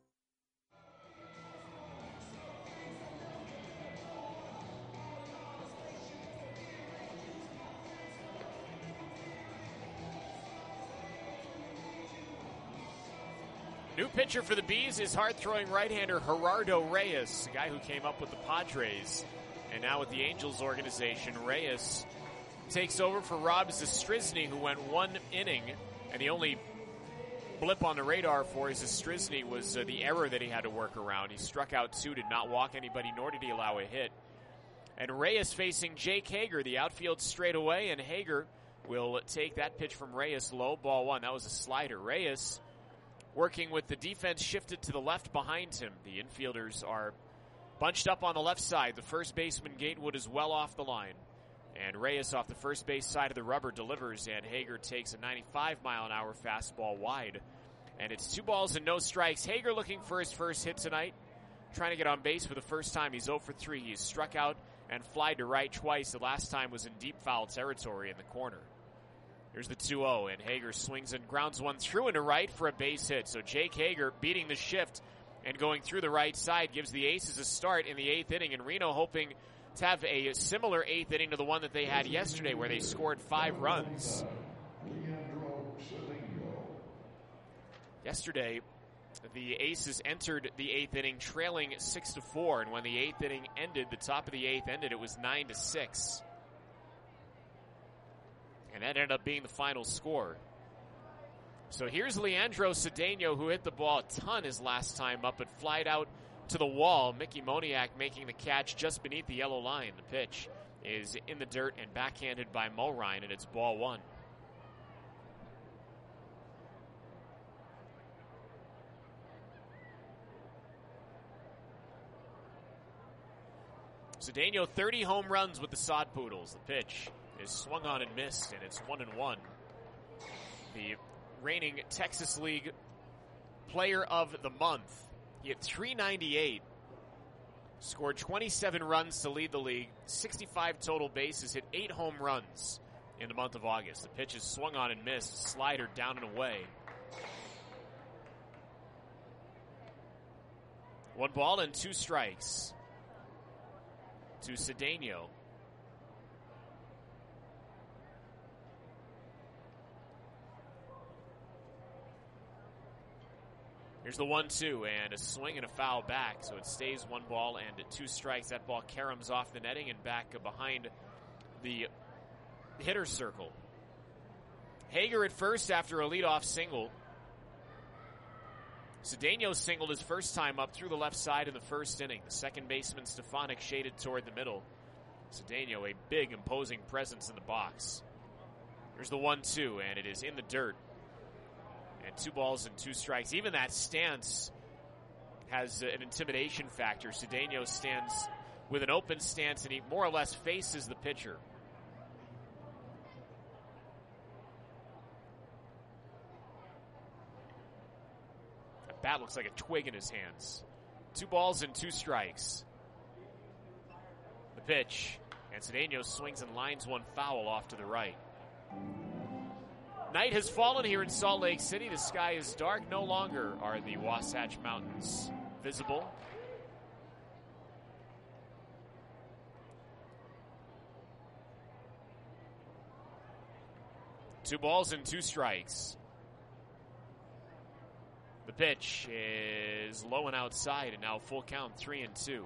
New pitcher for the Bees is hard-throwing right-hander Gerardo Reyes, the guy who came up with the Padres. And now with the Angels organization, Reyes takes over for Rob Zastryzny, who went one inning. And the only blip on the radar for Zastryzny was uh, the error that he had to work around. He struck out two, did not walk anybody, nor did he allow a hit. And Reyes facing Jake Hager, the outfield straight away, and Hager will take that pitch from Reyes low, ball one. That was a slider. Reyes working with the defense shifted to the left behind him. The infielders are bunched up on the left side. The first baseman, Gatewood, is well off the line. And Reyes off the first base side of the rubber delivers, and Hager takes a ninety-five mile an hour fastball wide. And it's two balls and no strikes. Hager looking for his first hit tonight, trying to get on base for the first time. He's oh for three. He's struck out and flied to right twice. The last time was in deep foul territory in the corner. Here's the two oh, and Hager swings and grounds one through into right for a base hit. So Jake Hager beating the shift and going through the right side gives the Aces a start in the eighth inning, and Reno hoping to have a similar eighth inning to the one that they had yesterday where they scored five runs. Yesterday, the Aces entered the eighth inning trailing six to four, and when the eighth inning ended, the top of the eighth ended, it was nine to six. And that ended up being the final score. So here's Leandro Cedeno, who hit the ball a ton his last time up, but flied out to the wall. Mickey Moniak making the catch just beneath the yellow line. The pitch is in the dirt and backhanded by Mulrine, and it's ball one. Cedeno, thirty home runs with the Sod Poodles. The pitch is swung on and missed, and it's one and one. The reigning Texas League Player of the Month. He hit three ninety-eight, scored twenty-seven runs to lead the league, sixty-five total bases, hit eight home runs in the month of August. The pitch is swung on and missed, slider down and away. One ball and two strikes to Cedeno. Here's the one two, and a swing and a foul back, so it stays one ball and two strikes. That ball caroms off the netting and back behind the hitter's circle. Hager at first after a leadoff single. Cedeno singled his first time up through the left side in the first inning. The second baseman, Stefanik, shaded toward the middle. Cedeno, a big, imposing presence in the box. Here's the one two, and it is in the dirt. And two balls and two strikes. Even that stance has an intimidation factor. Cedeno stands with an open stance, and he more or less faces the pitcher. That bat looks like a twig in his hands. Two balls and two strikes. The pitch, and Cedeno swings and lines one foul off to the right. Night has fallen here in Salt Lake City. The sky is dark. No longer are the Wasatch Mountains visible. Two balls and two strikes. The pitch is low and outside, and now full count, three and two.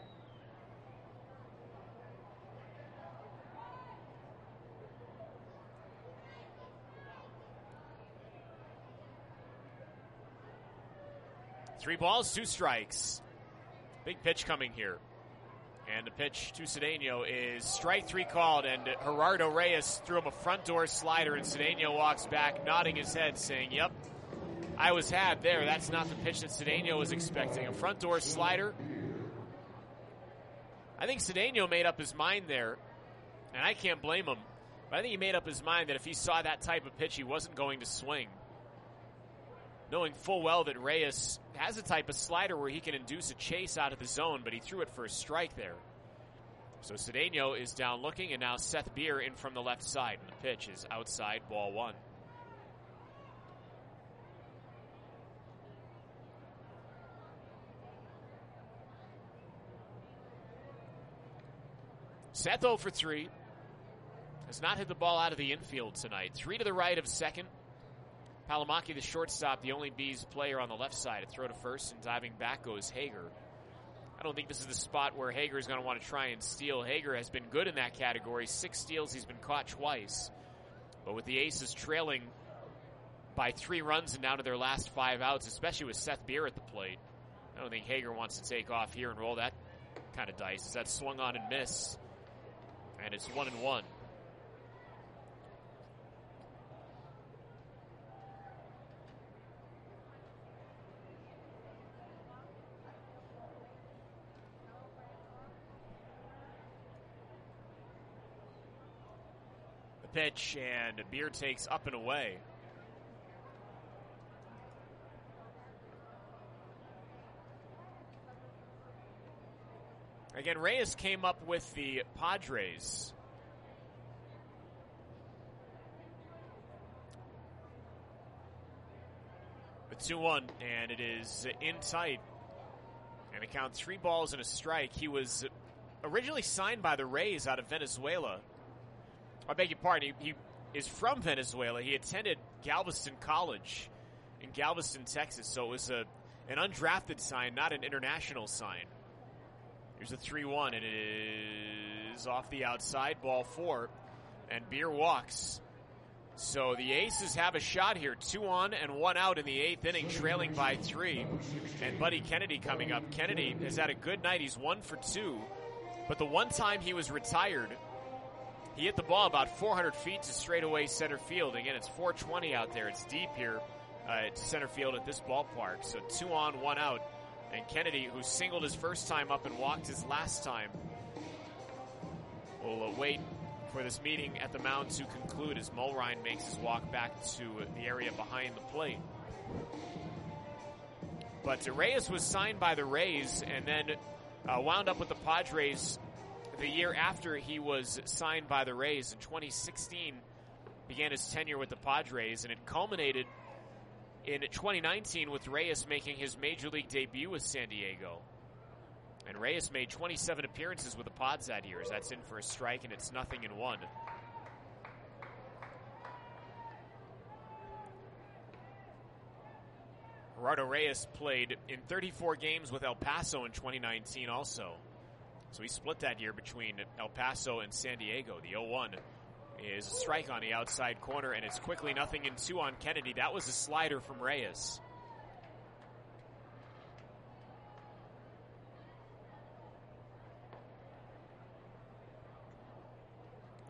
Three balls, two strikes. Big pitch coming here. And the pitch to Cedeno is strike three called, and Gerardo Reyes threw him a front door slider, and Cedeno walks back, nodding his head, saying, yep, I was had there. That's not the pitch that Cedeno was expecting. A front door slider. I think Cedeno made up his mind there, and I can't blame him. But I think he made up his mind that if he saw that type of pitch, he wasn't going to swing. Knowing full well that Reyes has a type of slider where he can induce a chase out of the zone, but he threw it for a strike there. So Cedeno is down looking, and now Seth Beer in from the left side. And the pitch is outside, ball one. Seth oh for three. Has not hit the ball out of the infield tonight. Three to the right of second. Palomaki, the shortstop, the only Bees player on the left side. A throw to first, and diving back goes Hager. I don't think this is the spot where Hager is going to want to try and steal. Hager has been good in that category. Six steals, he's been caught twice. But with the Aces trailing by three runs and down to their last five outs, especially with Seth Beer at the plate, I don't think Hager wants to take off here and roll that kind of dice. As that swung on and miss, and it's one and one. Pitch, and Beer takes up and away. Again, Reyes came up with the Padres. The two one, and it is in tight. And it counts three balls and a strike. He was originally signed by the Rays out of Venezuela. I beg your pardon, he, he is from Venezuela. He attended Galveston College in Galveston, Texas, so it was a, an undrafted sign, not an international sign. Here's a three one, and it is off the outside, ball four, and Beer walks. So the Aces have a shot here, two on and one out in the eighth inning, trailing by three. And Buddy Kennedy coming up. Kennedy has had a good night. He's one for two, but the one time he was retired, he hit the ball about four hundred feet to straightaway center field. Again, it's four twenty out there. It's deep here uh, to center field at this ballpark. So two on, one out. And Kennedy, who singled his first time up and walked his last time, will uh, wait for this meeting at the mound to conclude as Mulrine makes his walk back to the area behind the plate. But uh, Reyes was signed by the Rays and then uh, wound up with the Padres the year after he was signed by the Rays. In twenty sixteen, began his tenure with the Padres, and it culminated in twenty nineteen with Reyes making his major league debut with San Diego. And Reyes made twenty-seven appearances with the Pods that year. That's in for a strike, and it's nothing in one. Gerardo Reyes played in thirty-four games with El Paso in twenty nineteen also. So he split that year between El Paso and San Diego. The oh one is a strike on the outside corner, and it's quickly nothing in two on Kennedy. That was a slider from Reyes.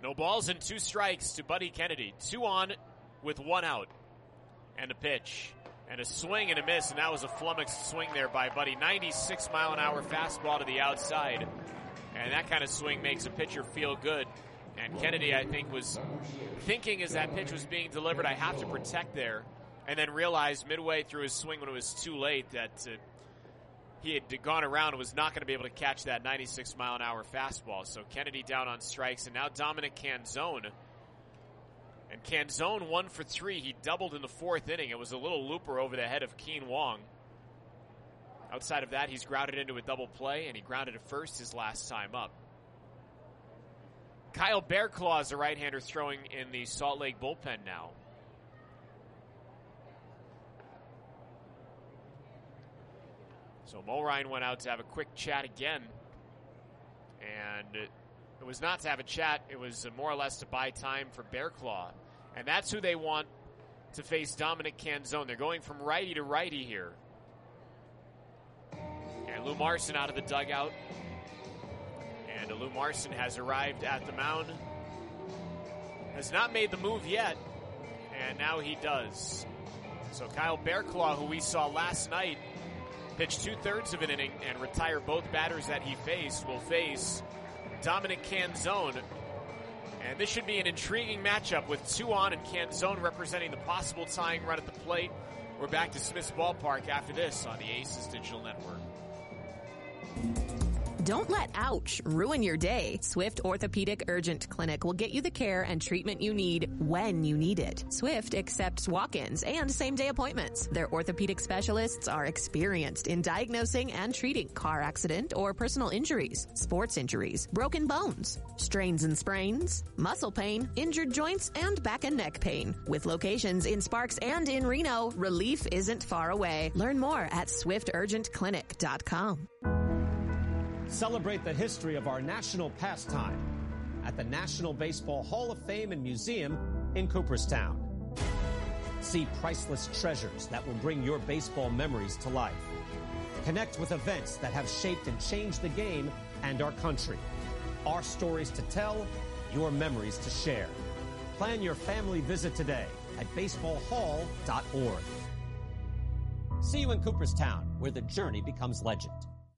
No balls and two strikes to Buddy Kennedy. Two on with one out. And a pitch. And a swing and a miss, and that was a flummoxed swing there by Buddy. ninety-six mile an hour fastball to the outside. And that kind of swing makes a pitcher feel good. And Kennedy, I think, was thinking as that pitch was being delivered, I have to protect there. And then realized midway through his swing when it was too late that uh, he had gone around and was not going to be able to catch that ninety-six mile an hour fastball. So Kennedy down on strikes, and now Dominic Canzone. And Canzone one for three. He doubled in the fourth inning. It was a little looper over the head of Keen Wong. Outside of that, he's grounded into a double play, and he grounded at first his last time up. Kyle Bearclaw is a right-hander throwing in the Salt Lake bullpen now. So Mulrine went out to have a quick chat again. And it was not to have a chat. It was more or less to buy time for Bearclaw. And that's who they want to face Dominic Canzone. They're going from righty to righty here. And Lou Marson out of the dugout. And Lou Marson has arrived at the mound. Has not made the move yet. And now he does. So Kyle Bearclaw, who we saw last night, pitched two-thirds of an inning and retire both batters that he faced, will face Dominic Canzone. And this should be an intriguing matchup with two on and Canzone representing the possible tying run at the plate. We're back to Smith's Ballpark after this on the Aces Digital Network. Don't let ouch ruin your day. Swift Orthopedic Urgent Clinic will get you the care and treatment you need when you need it. Swift accepts walk-ins and same-day appointments. Their orthopedic specialists are experienced in diagnosing and treating car accident or personal injuries, sports injuries, broken bones, strains and sprains, muscle pain, injured joints, and back and neck pain. With locations in Sparks and in Reno, relief isn't far away. Learn more at swift urgent clinic dot com. Celebrate the history of our national pastime at the National Baseball Hall of Fame and Museum in Cooperstown. See priceless treasures that will bring your baseball memories to life. Connect with events that have shaped and changed the game and our country. Our stories to tell, your memories to share. Plan your family visit today at baseball hall dot org. See you in Cooperstown, where the journey becomes legend.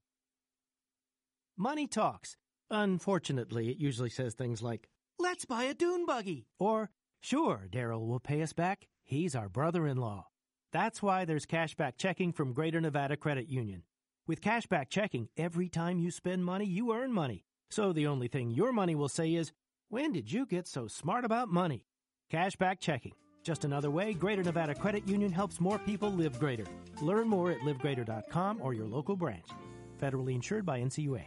Money talks. Unfortunately, it usually says things like, let's buy a dune buggy. Or, sure, Daryl will pay us back. He's our brother-in-law. That's why there's cashback checking from Greater Nevada Credit Union. With cashback checking, every time you spend money, you earn money. So the only thing your money will say is, when did you get so smart about money? Cashback checking. Just another way Greater Nevada Credit Union helps more people live greater. Learn more at live greater dot com or your local branch. Federally insured by N C U A.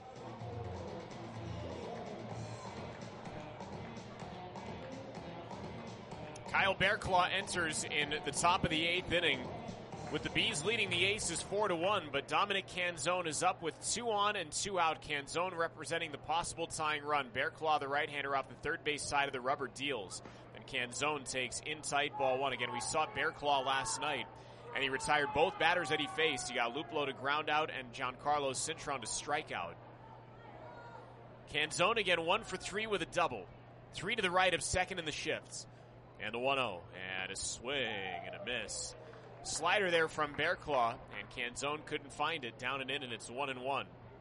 Kyle Bearclaw enters in the top of the eighth inning with the Bees leading the Aces four to one, but Dominic Canzone is up with two on and two out. Canzone representing the possible tying run. Bearclaw, the right-hander, off the third base side of the rubber, deals. And Canzone takes in tight ball one. Again, we saw Bearclaw last night, and he retired both batters that he faced. He got Luplo to ground out and Giancarlo Cintron to strike out. Canzone again one for three with a double. Three to the right of second in the shifts. And the one oh, and a swing and a miss. Slider there from Bearclaw, and Canzone couldn't find it. Down and in, and it's one and one.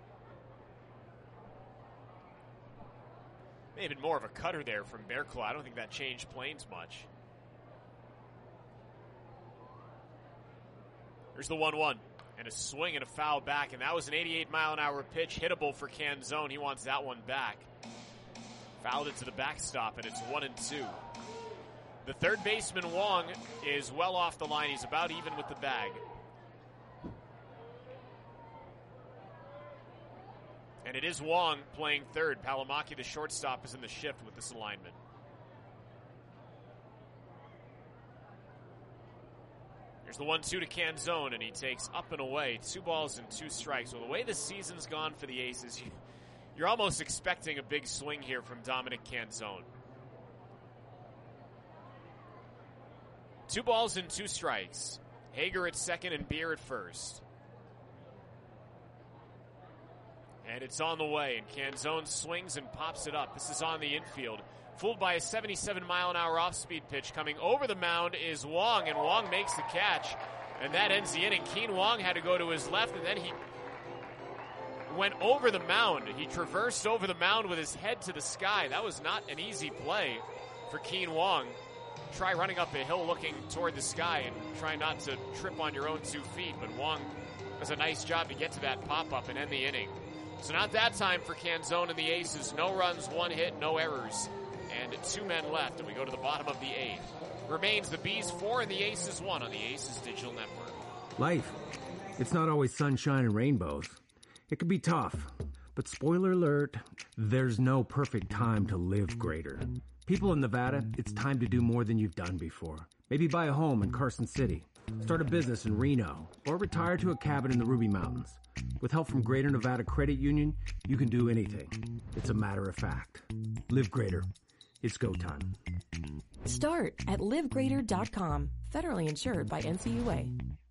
May have been more of a cutter there from Bearclaw. I don't think that changed Plains much. There's the one one, and a swing and a foul back, and that was an eighty-eight mile an hour pitch, hittable for Canzone. He wants that one back. Fouled it to the backstop, and it's one and two. The third baseman, Wong, is well off the line. He's about even with the bag. And it is Wong playing third. Palomaki, the shortstop, is in the shift with this alignment. Here's the one two to Canzone, and he takes up and away. Two balls and two strikes. Well, the way the season's gone for the Aces, you, you're almost expecting a big swing here from Dominic Canzone. Two balls and two strikes. Hager at second and Beer at first. And it's on the way, and Canzone swings and pops it up. This is on the infield. Fooled by a seventy-seven mile an hour off-speed pitch. Coming over the mound is Wong, and Wong makes the catch. And that ends the inning. Keen Wong had to go to his left, and then he went over the mound. He traversed over the mound with his head to the sky. That was not an easy play for Keen Wong. Try running up a hill looking toward the sky and try not to trip on your own two feet. But Wong does a nice job to get to that pop-up and end the inning. So not that time for Canzone and the Aces. No runs, one hit, no errors. And two men left, and we go to the bottom of the eighth. Remains the Bees four and the Aces one on the Aces Digital Network. Life, it's not always sunshine and rainbows. It can be tough, but spoiler alert, there's no perfect time to live greater. People in Nevada, it's time to do more than you've done before. Maybe buy a home in Carson City, start a business in Reno, or retire to a cabin in the Ruby Mountains. With help from Greater Nevada Credit Union, you can do anything. It's a matter of fact. Live greater. It's go time. Start at live greater dot com. Federally insured by N C U A.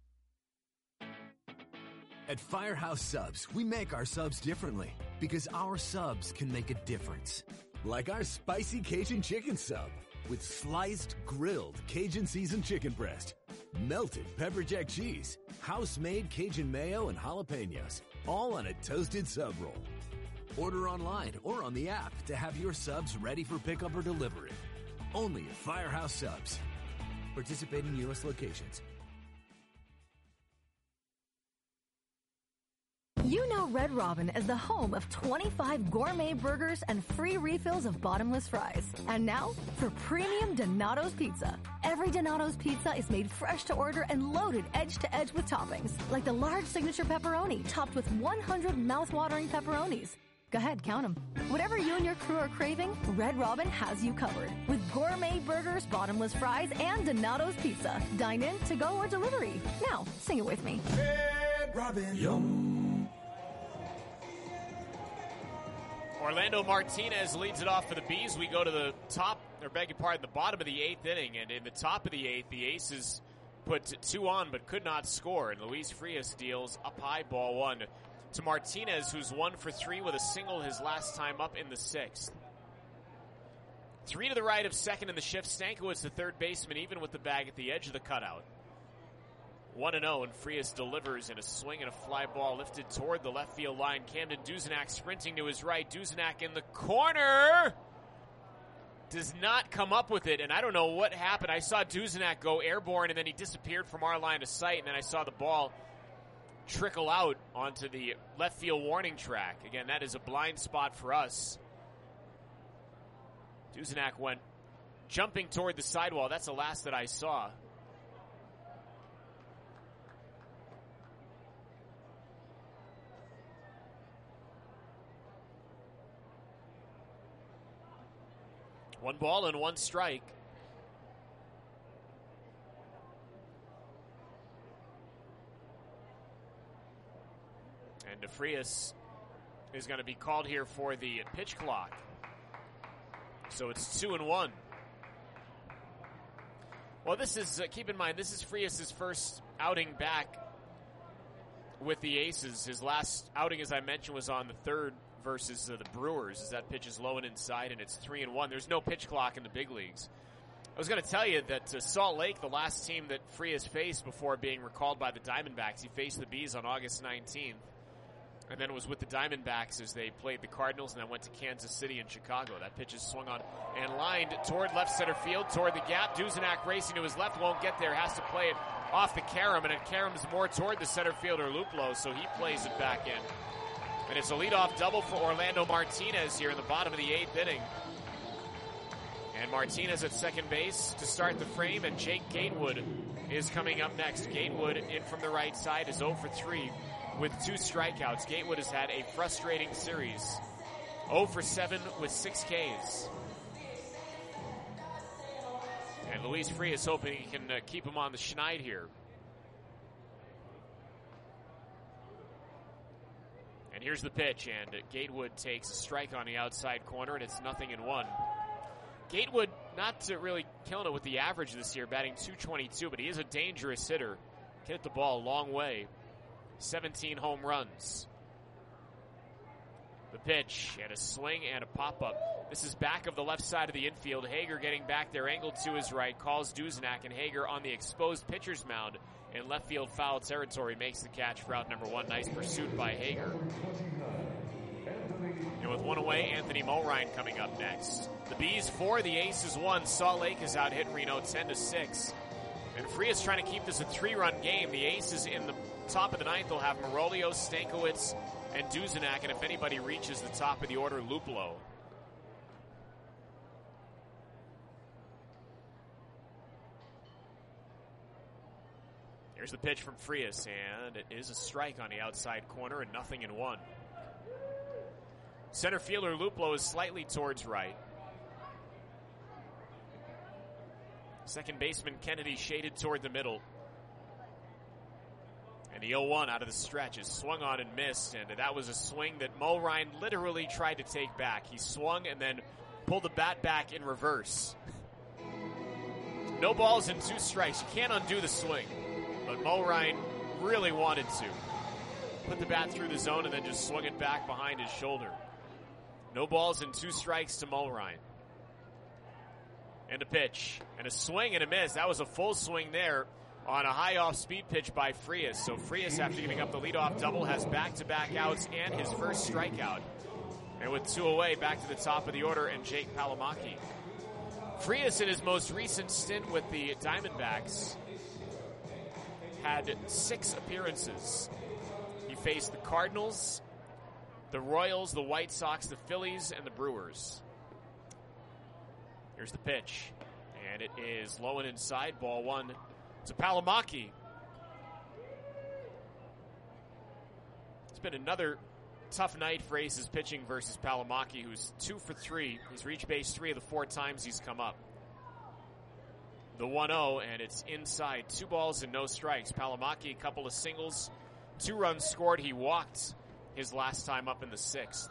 At Firehouse Subs, we make our subs differently because our subs can make a difference. Like our spicy Cajun chicken sub with sliced, grilled Cajun seasoned chicken breast, melted pepper jack cheese, house-made Cajun mayo, and jalapenos, all on a toasted sub roll. Order online or on the app to have your subs ready for pickup or delivery. Only at Firehouse Subs. Participating U S locations. You know Red Robin as the home of twenty-five gourmet burgers and free refills of bottomless fries. And now, for premium Donato's Pizza. Every Donato's Pizza is made fresh to order and loaded edge to edge with toppings, like the large signature pepperoni topped with one hundred mouth-watering pepperonis. Go ahead, count them. Whatever you and your crew are craving, Red Robin has you covered. With gourmet burgers, bottomless fries, and Donato's Pizza. Dine in, to go, or delivery. Now, sing it with me. Red Robin. Yum. Orlando Martinez leads it off for the Bees. We go to the top, or beg your pardon, the bottom of the eighth inning. And in the top of the eighth, the Aces put two on but could not score. And Luis Frias deals up high, ball one to Martinez, who's one for three with a single his last time up in the sixth. Three to the right of second in the shift. Stankiewicz, the third baseman, even with the bag at the edge of the cutout. one and oh, and Frias delivers in a swing and a fly ball lifted toward the left field line. Camden Duzenak sprinting to his right. Duzenak in the corner. Does not come up with it, and I don't know what happened. I saw Duzenak go airborne, and then he disappeared from our line of sight, and then I saw the ball trickle out onto the left field warning track. Again, that is a blind spot for us. Duzenak went jumping toward the sidewall. That's the last that I saw. One ball and one strike. And DeFrias is going to be called here for the pitch clock. So it's two and one. Well, this is, uh, keep in mind, this is Frias' first outing back with the Aces. His last outing, as I mentioned, was on the third versus uh, the Brewers, as that pitch is low and inside, and it's three and one. There's no pitch clock in the big leagues. I was going to tell you that uh, Salt Lake, the last team that Frias faced before being recalled by the Diamondbacks, he faced the Bees on August nineteenth, and then was with the Diamondbacks as they played the Cardinals, and then went to Kansas City and Chicago. That pitch is swung on and lined toward left center field, toward the gap. Duzenak racing to his left, won't get there, has to play it off the carom, and it caroms more toward the center fielder Luplow, so he plays it back in. And it's a leadoff double for Orlando Martinez here in the bottom of the eighth inning. And Martinez at second base to start the frame, and Jake Gatewood is coming up next. Gatewood in from the right side is oh for three with two strikeouts. Gatewood has had a frustrating series. oh for seven with six Ks. And Luis Frias hoping he can uh, keep him on the schneid here. And here's the pitch, and Gatewood takes a strike on the outside corner, and it's nothing in one. Gatewood not really killing it with the average this year, batting two twenty-two, but he is a dangerous hitter. Can hit the ball a long way. seventeen home runs. The pitch and a swing and a pop-up. This is back of the left side of the infield. Hager getting back there, angled to his right, calls Duzenak, and Hager on the exposed pitcher's mound in left field foul territory makes the catch for out number one. Nice pursuit by Hager. And with one away, Anthony Mulrine coming up next. The Bees four, the Aces one. Salt Lake has out hit Reno ten to six. And Frias trying to keep this a three-run game. The Aces in the top of the ninth will have Marolio, Stankiewicz, and Duzenak, and if anybody reaches the top of the order, Luplo. Here's the pitch from Frias, and it is a strike on the outside corner and nothing in one. Center fielder Luplo is slightly towards right. Second baseman Kennedy shaded toward the middle. And the oh one out of the stretch is swung on and missed, and that was a swing that Mulrine literally tried to take back. He swung and then pulled the bat back in reverse. No balls and two strikes. You can't undo the swing. But Mulrine really wanted to. Put the bat through the zone and then just swung it back behind his shoulder. No balls and two strikes to Mulrine. And a pitch. And a swing and a miss. That was a full swing there on a high off-speed pitch by Frias. So Frias, after giving up the leadoff double, has back-to-back outs and his first strikeout. And with two away, back to the top of the order, and Jake Palomaki. Frias, in his most recent stint with the Diamondbacks, had six appearances. He faced the Cardinals, the Royals, the White Sox, the Phillies, and the Brewers. Here's the pitch. And it is low and inside, ball one to Palomaki. It's been another tough night for Aces pitching versus Palomaki, who's two for three. He's reached base three of the four times he's come up. The one oh, and it's inside. Two balls and no strikes. Palomaki, a couple of singles. Two runs scored. He walked his last time up in the sixth.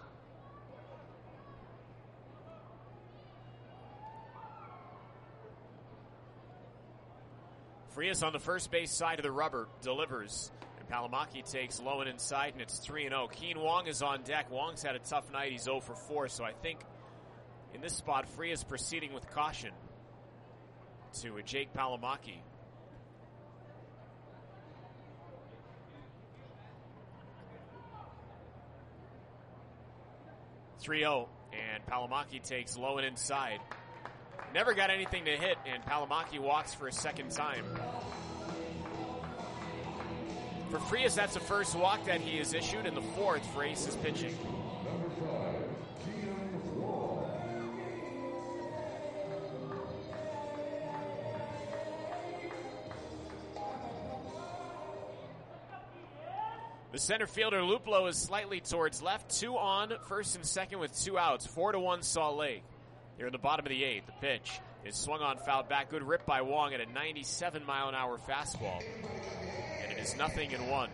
Frias on the first base side of the rubber delivers. And Palomaki takes low and inside, and it's three and oh. Keen Wong is on deck. Wong's had a tough night. He's oh for four, so I think in this spot, Frias proceeding with caution to a Jake Palomaki. three oh, and Palomaki takes low and inside. Never got anything to hit, and Palomaki walks for a second time. For Frias, that's the first walk that he has issued, and the fourth for Aces pitching. The center fielder Luplo is slightly towards left. Two on, first and second with two outs. Four to one Salt Lake. Here in the bottom of the eighth, the pitch is swung on, fouled back. Good rip by Wong at a ninety-seven mile an hour fastball. And it is nothing in one.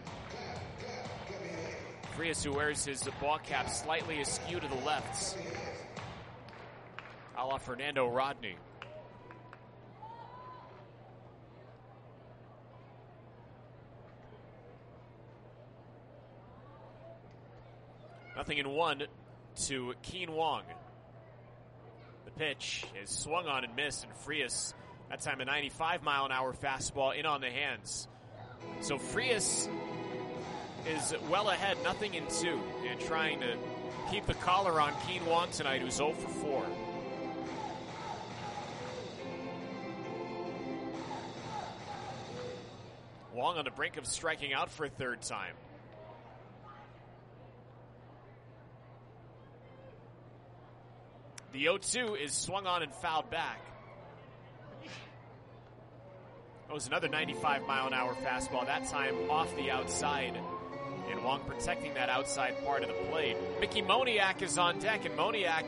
Frias, who wears his ball cap slightly askew to the left, a la Fernando Rodney. Nothing in one to Keen Wong. The pitch is swung on and missed, and Frias, that time a ninety-five mile an hour fastball in on the hands. So Frias is well ahead, nothing in two, and trying to keep the collar on Keen Wong tonight, who's oh for four. Wong on the brink of striking out for a third time. The oh two is swung on and fouled back. That was another ninety-five mile an hour fastball, that time off the outside. And Wong protecting that outside part of the plate. Mickey Moniak is on deck, and Moniak,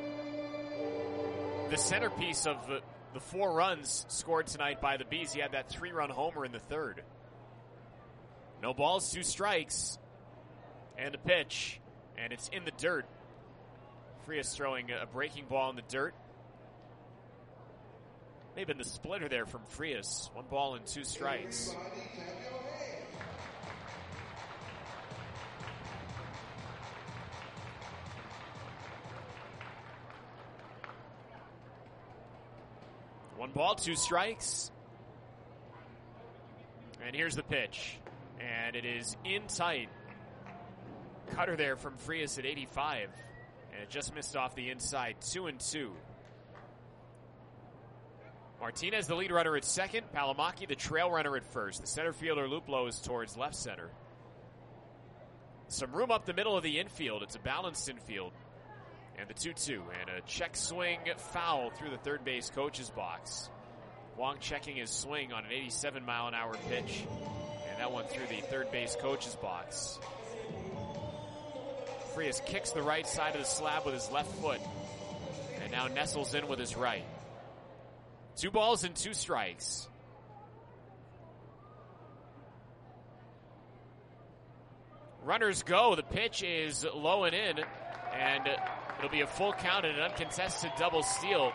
the centerpiece of the, the four runs scored tonight by the Bees. He had that three-run homer in the third. No balls, two strikes, and a pitch, and it's in the dirt. Frias throwing a breaking ball in the dirt. May have been the splitter there from Frias. One ball and two strikes. One ball, two strikes. And here's the pitch. And it is in tight. Cutter there from Frias at eighty-five. And it just missed off the inside. Two and two. Martinez, the lead runner at second. Palomaki, the trail runner at first. The center fielder, Luplo, is towards left center. Some room up the middle of the infield. It's a balanced infield. And the two two. And a check swing foul through the third base coach's box. Wong checking his swing on an eighty-seven mile an hour pitch. And that one through the third base coach's box. Frias kicks the right side of the slab with his left foot. And now nestles in with his right. Two balls and two strikes. Runners go. The pitch is low and in. And it'll be a full count and an uncontested double steal.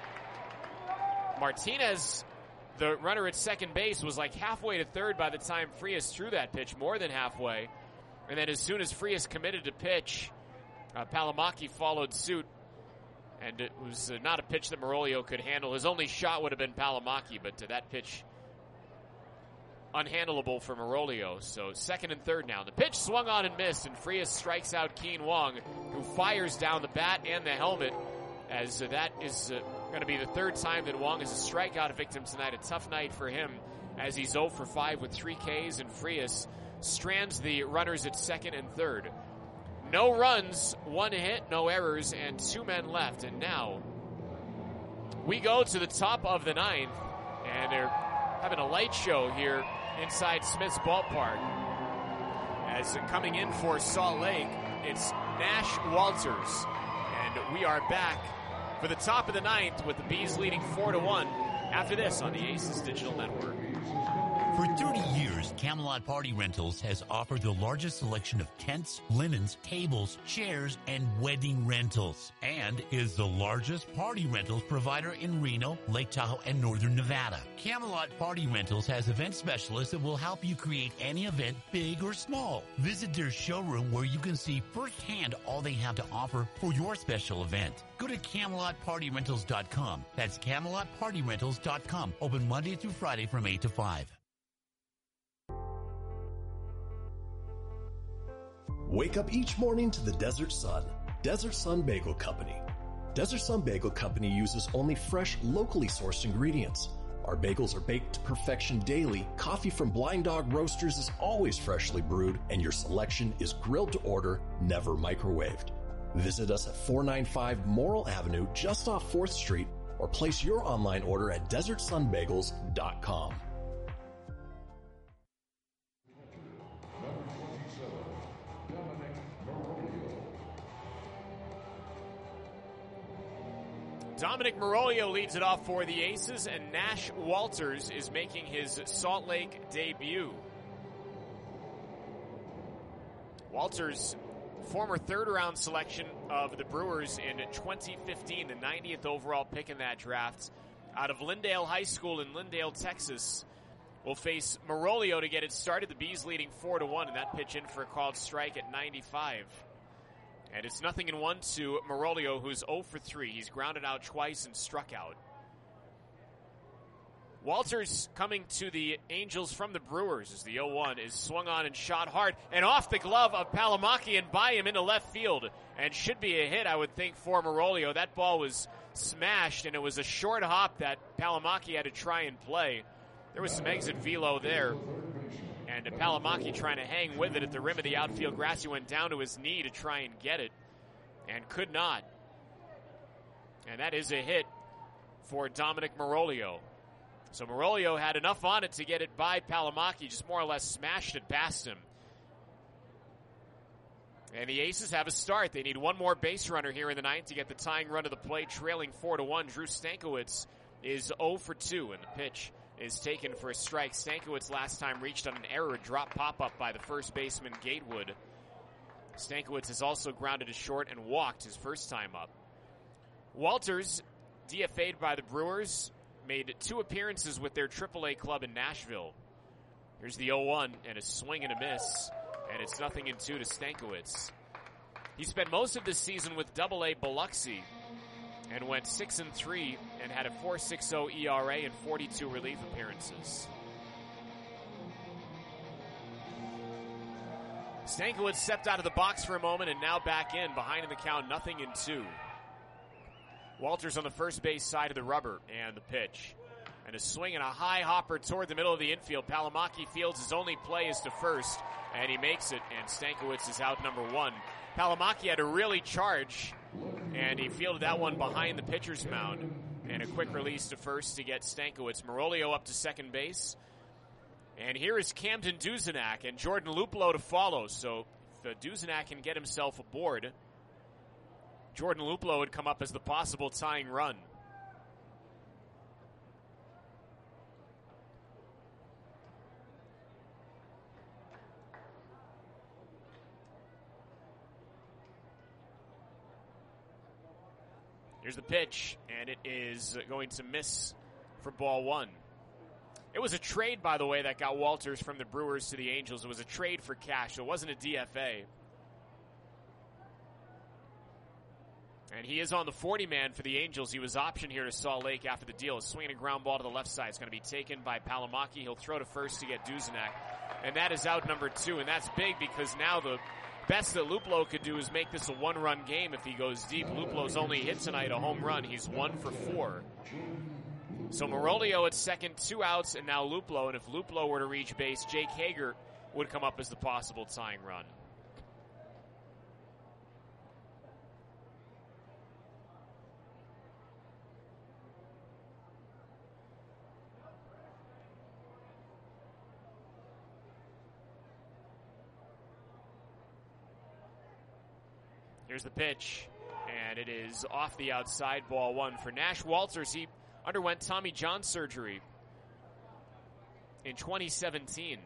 Martinez, the runner at second base, was like halfway to third by the time Frias threw that pitch, more than halfway. And then as soon as Frias committed to pitch, uh, Palomaki followed suit. And it was uh, not a pitch that Meroglio could handle. His only shot would have been Palomaki, but uh, that pitch unhandleable for Meroglio. So second and third now. The pitch swung on and missed, and Frias strikes out Keen Wong, who fires down the bat and the helmet, as uh, that is uh, going to be the third time that Wong is a strikeout victim tonight. A tough night for him, as he's oh for five with three Ks, and Frias strands the runners at second and third. No runs, one hit, no errors, and two men left. And now we go to the top of the ninth, and they're having a light show here inside Smith's ballpark. As coming in for Salt Lake, it's Nash Walters. And we are back for the top of the ninth with the Bees leading four to one after this on the Aces Digital Network. For thirty years, Camelot Party Rentals has offered the largest selection of tents, linens, tables, chairs, and wedding rentals, and is the largest party rentals provider in Reno, Lake Tahoe, and Northern Nevada. Camelot Party Rentals has event specialists that will help you create any event, big or small. Visit their showroom where you can see firsthand all they have to offer for your special event. Go to Camelot Party Rentals dot com. That's Camelot Party Rentals dot com. Open Monday through Friday from eight to five. Wake up each morning to the Desert Sun. Desert Sun Bagel Company. Desert Sun Bagel Company uses only fresh, locally sourced ingredients. Our bagels are baked to perfection daily, coffee from Blind Dog Roasters is always freshly brewed, and your selection is grilled to order, never microwaved. Visit us at four ninety-five Morrill Avenue, just off fourth Street, or place your online order at desert sun bagels dot com. Dominic Meroglio leads it off for the Aces, and Nash Walters is making his Salt Lake debut. Walters, former third-round selection of the Brewers in twenty fifteen, the ninetieth overall pick in that draft, out of Lindale High School in Lindale, Texas, will face Meroglio to get it started. The Bees leading four to one, and that pitch in for a called strike at ninety-five. And it's nothing in one to Meroglio, who's oh for three. He's grounded out twice and struck out. Walters coming to the Angels from the Brewers as the oh one is swung on and shot hard and off the glove of Palomaki and by him into left field. And should be a hit, I would think, for Meroglio. That ball was smashed, and it was a short hop that Palomaki had to try and play. There was some exit velo there. And Palomaki trying to hang with it at the rim of the outfield grass. He went down to his knee to try and get it and could not. And that is a hit for Dominic Meroglio. So Meroglio had enough on it to get it by Palomaki, just more or less smashed it past him. And the Aces have a start. They need one more base runner here in the ninth to get the tying run to the plate, trailing four to one. Drew Stankiewicz is oh for two, and the pitch is taken for a strike. Stankiewicz last time reached on an error, a drop pop-up by the first baseman Gatewood. Stankiewicz has also grounded to short and walked his first time up. Walters, D F A'd by the Brewers, made two appearances with their triple A club in Nashville. Here's the oh one, and a swing and a miss, and it's nothing in two to Stankiewicz. He spent most of this season with double A Biloxi, and went six and three and had a four point six oh E R A and forty-two relief appearances. Stankiewicz stepped out of the box for a moment and now back in, behind in the count, nothing in two. Walters on the first base side of the rubber, and the pitch. And a swing and a high hopper toward the middle of the infield. Palomaki fields his only play is to first, and he makes it, and Stankiewicz is out number one. Palomaki had to really charge, and he fielded that one behind the pitcher's mound. And a quick release to first to get Stankiewicz. Marolio up to second base. And here is Camden Duzenak and Jordan Luplow to follow. So if uh, Duzenak can get himself aboard, Jordan Luplow would come up as the possible tying run. Here's the pitch, and it is going to miss for ball one. It was a trade, by the way, that got Walters from the Brewers to the Angels. It was a trade for cash, so it wasn't a D F A. And he is on the forty-man for the Angels. He was optioned here to Salt Lake after the deal. A swinging a ground ball to the left side. It's going to be taken by Palomaki. He'll throw to first to get Duzenak. And that is out number two, and that's big because now the best that Luplow could do is make this a one-run game if he goes deep. Luplow's only hit tonight a home run. He's one for four. So Marolio at second, two outs, and now Luplow. And if Luplow were to reach base, Jake Hager would come up as the possible tying run. Here's the pitch, and it is off the outside, ball one. For Nash Walters, he underwent Tommy John surgery in twenty seventeen.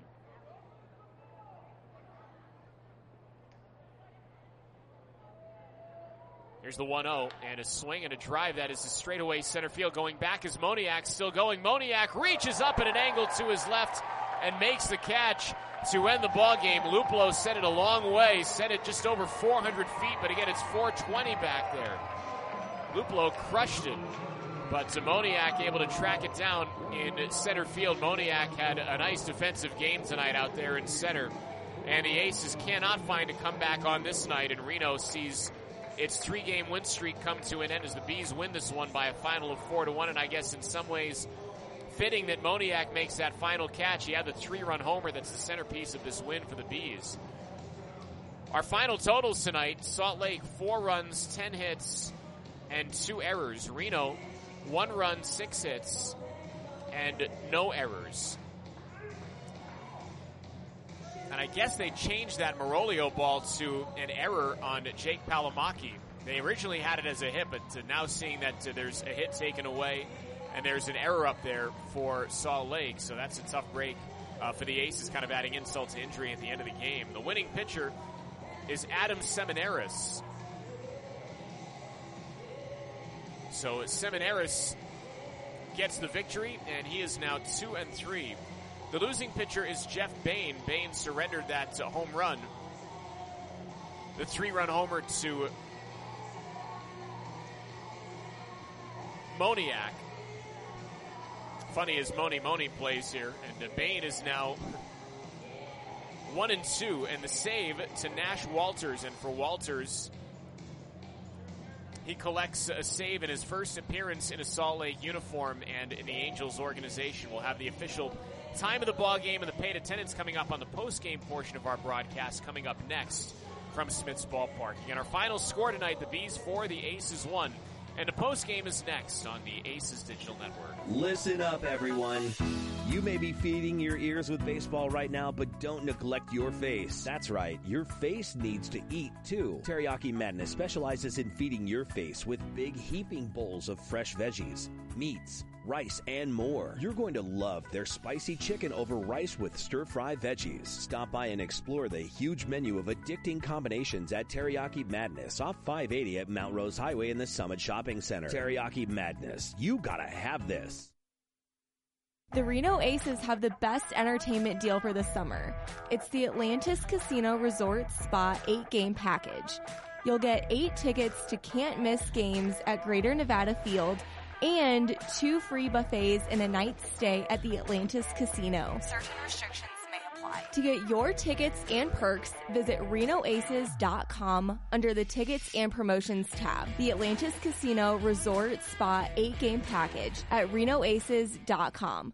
Here's the one oh, and a swing and a drive. That is a straightaway center field. Going back is Moniak, still going. Moniak reaches up at an angle to his left and makes the catch to end the ball game. Luplow sent it a long way, sent it just over four hundred feet, but again, it's four twenty back there. Luplow crushed it, but Moniak able to track it down in center field. Moniak had a nice defensive game tonight out there in center, and the Aces cannot find a comeback on this night, and Reno sees its three-game win streak come to an end as the Bees win this one by a final of four to one, and I guess in some ways fitting that Moniak makes that final catch. He had the three-run homer that's the centerpiece of this win for the Bees. Our final totals tonight, Salt Lake, four runs, ten hits, and two errors. Reno, one run, six hits, and no errors. And I guess they changed that Marolio ball to an error on Jake Palomaki. They originally had it as a hit, but now seeing that there's a hit taken away, and there's an error up there for Salt Lake, so that's a tough break uh, for the Aces, kind of adding insult to injury at the end of the game. The winning pitcher is Adam Seminaris. So Seminaris gets the victory, and he is now two and three. The losing pitcher is Jeff Bain. Bain surrendered that uh, home run, the three-run homer to Moniak. Funny as Moni Moni plays here, and uh, Bain is now one and two, and the save to Nash Walters, and for Walters, he collects a save in his first appearance in a Salt Lake uniform and in the Angels organization. We'll have the official time of the ball game and the paid attendance coming up on the post-game portion of our broadcast coming up next from Smith's Ballpark. Again, our final score tonight, the Bees four, the Aces one. And the post-game is next on the Aces Digital Network. Listen up, everyone. You may be feeding your ears with baseball right now, but don't neglect your face. That's right, your face needs to eat, too. Teriyaki Madness specializes in feeding your face with big heaping bowls of fresh veggies, meats, rice, and more. You're going to love their spicy chicken over rice with stir-fry veggies. Stop by and explore the huge menu of addicting combinations at Teriyaki Madness off five eighty at Mount Rose Highway in the Summit Shopping Center. Teriyaki Madness. You gotta have this. The Reno Aces have the best entertainment deal for the summer. It's the Atlantis Casino Resort Spa eight-game package. You'll get eight tickets to can't-miss games at Greater Nevada Field and two free buffets and a night stay at the Atlantis Casino. Certain restrictions may apply. To get your tickets and perks, visit Reno Aces dot com under the Tickets and Promotions tab. The Atlantis Casino Resort Spa eight-game package at Reno Aces dot com.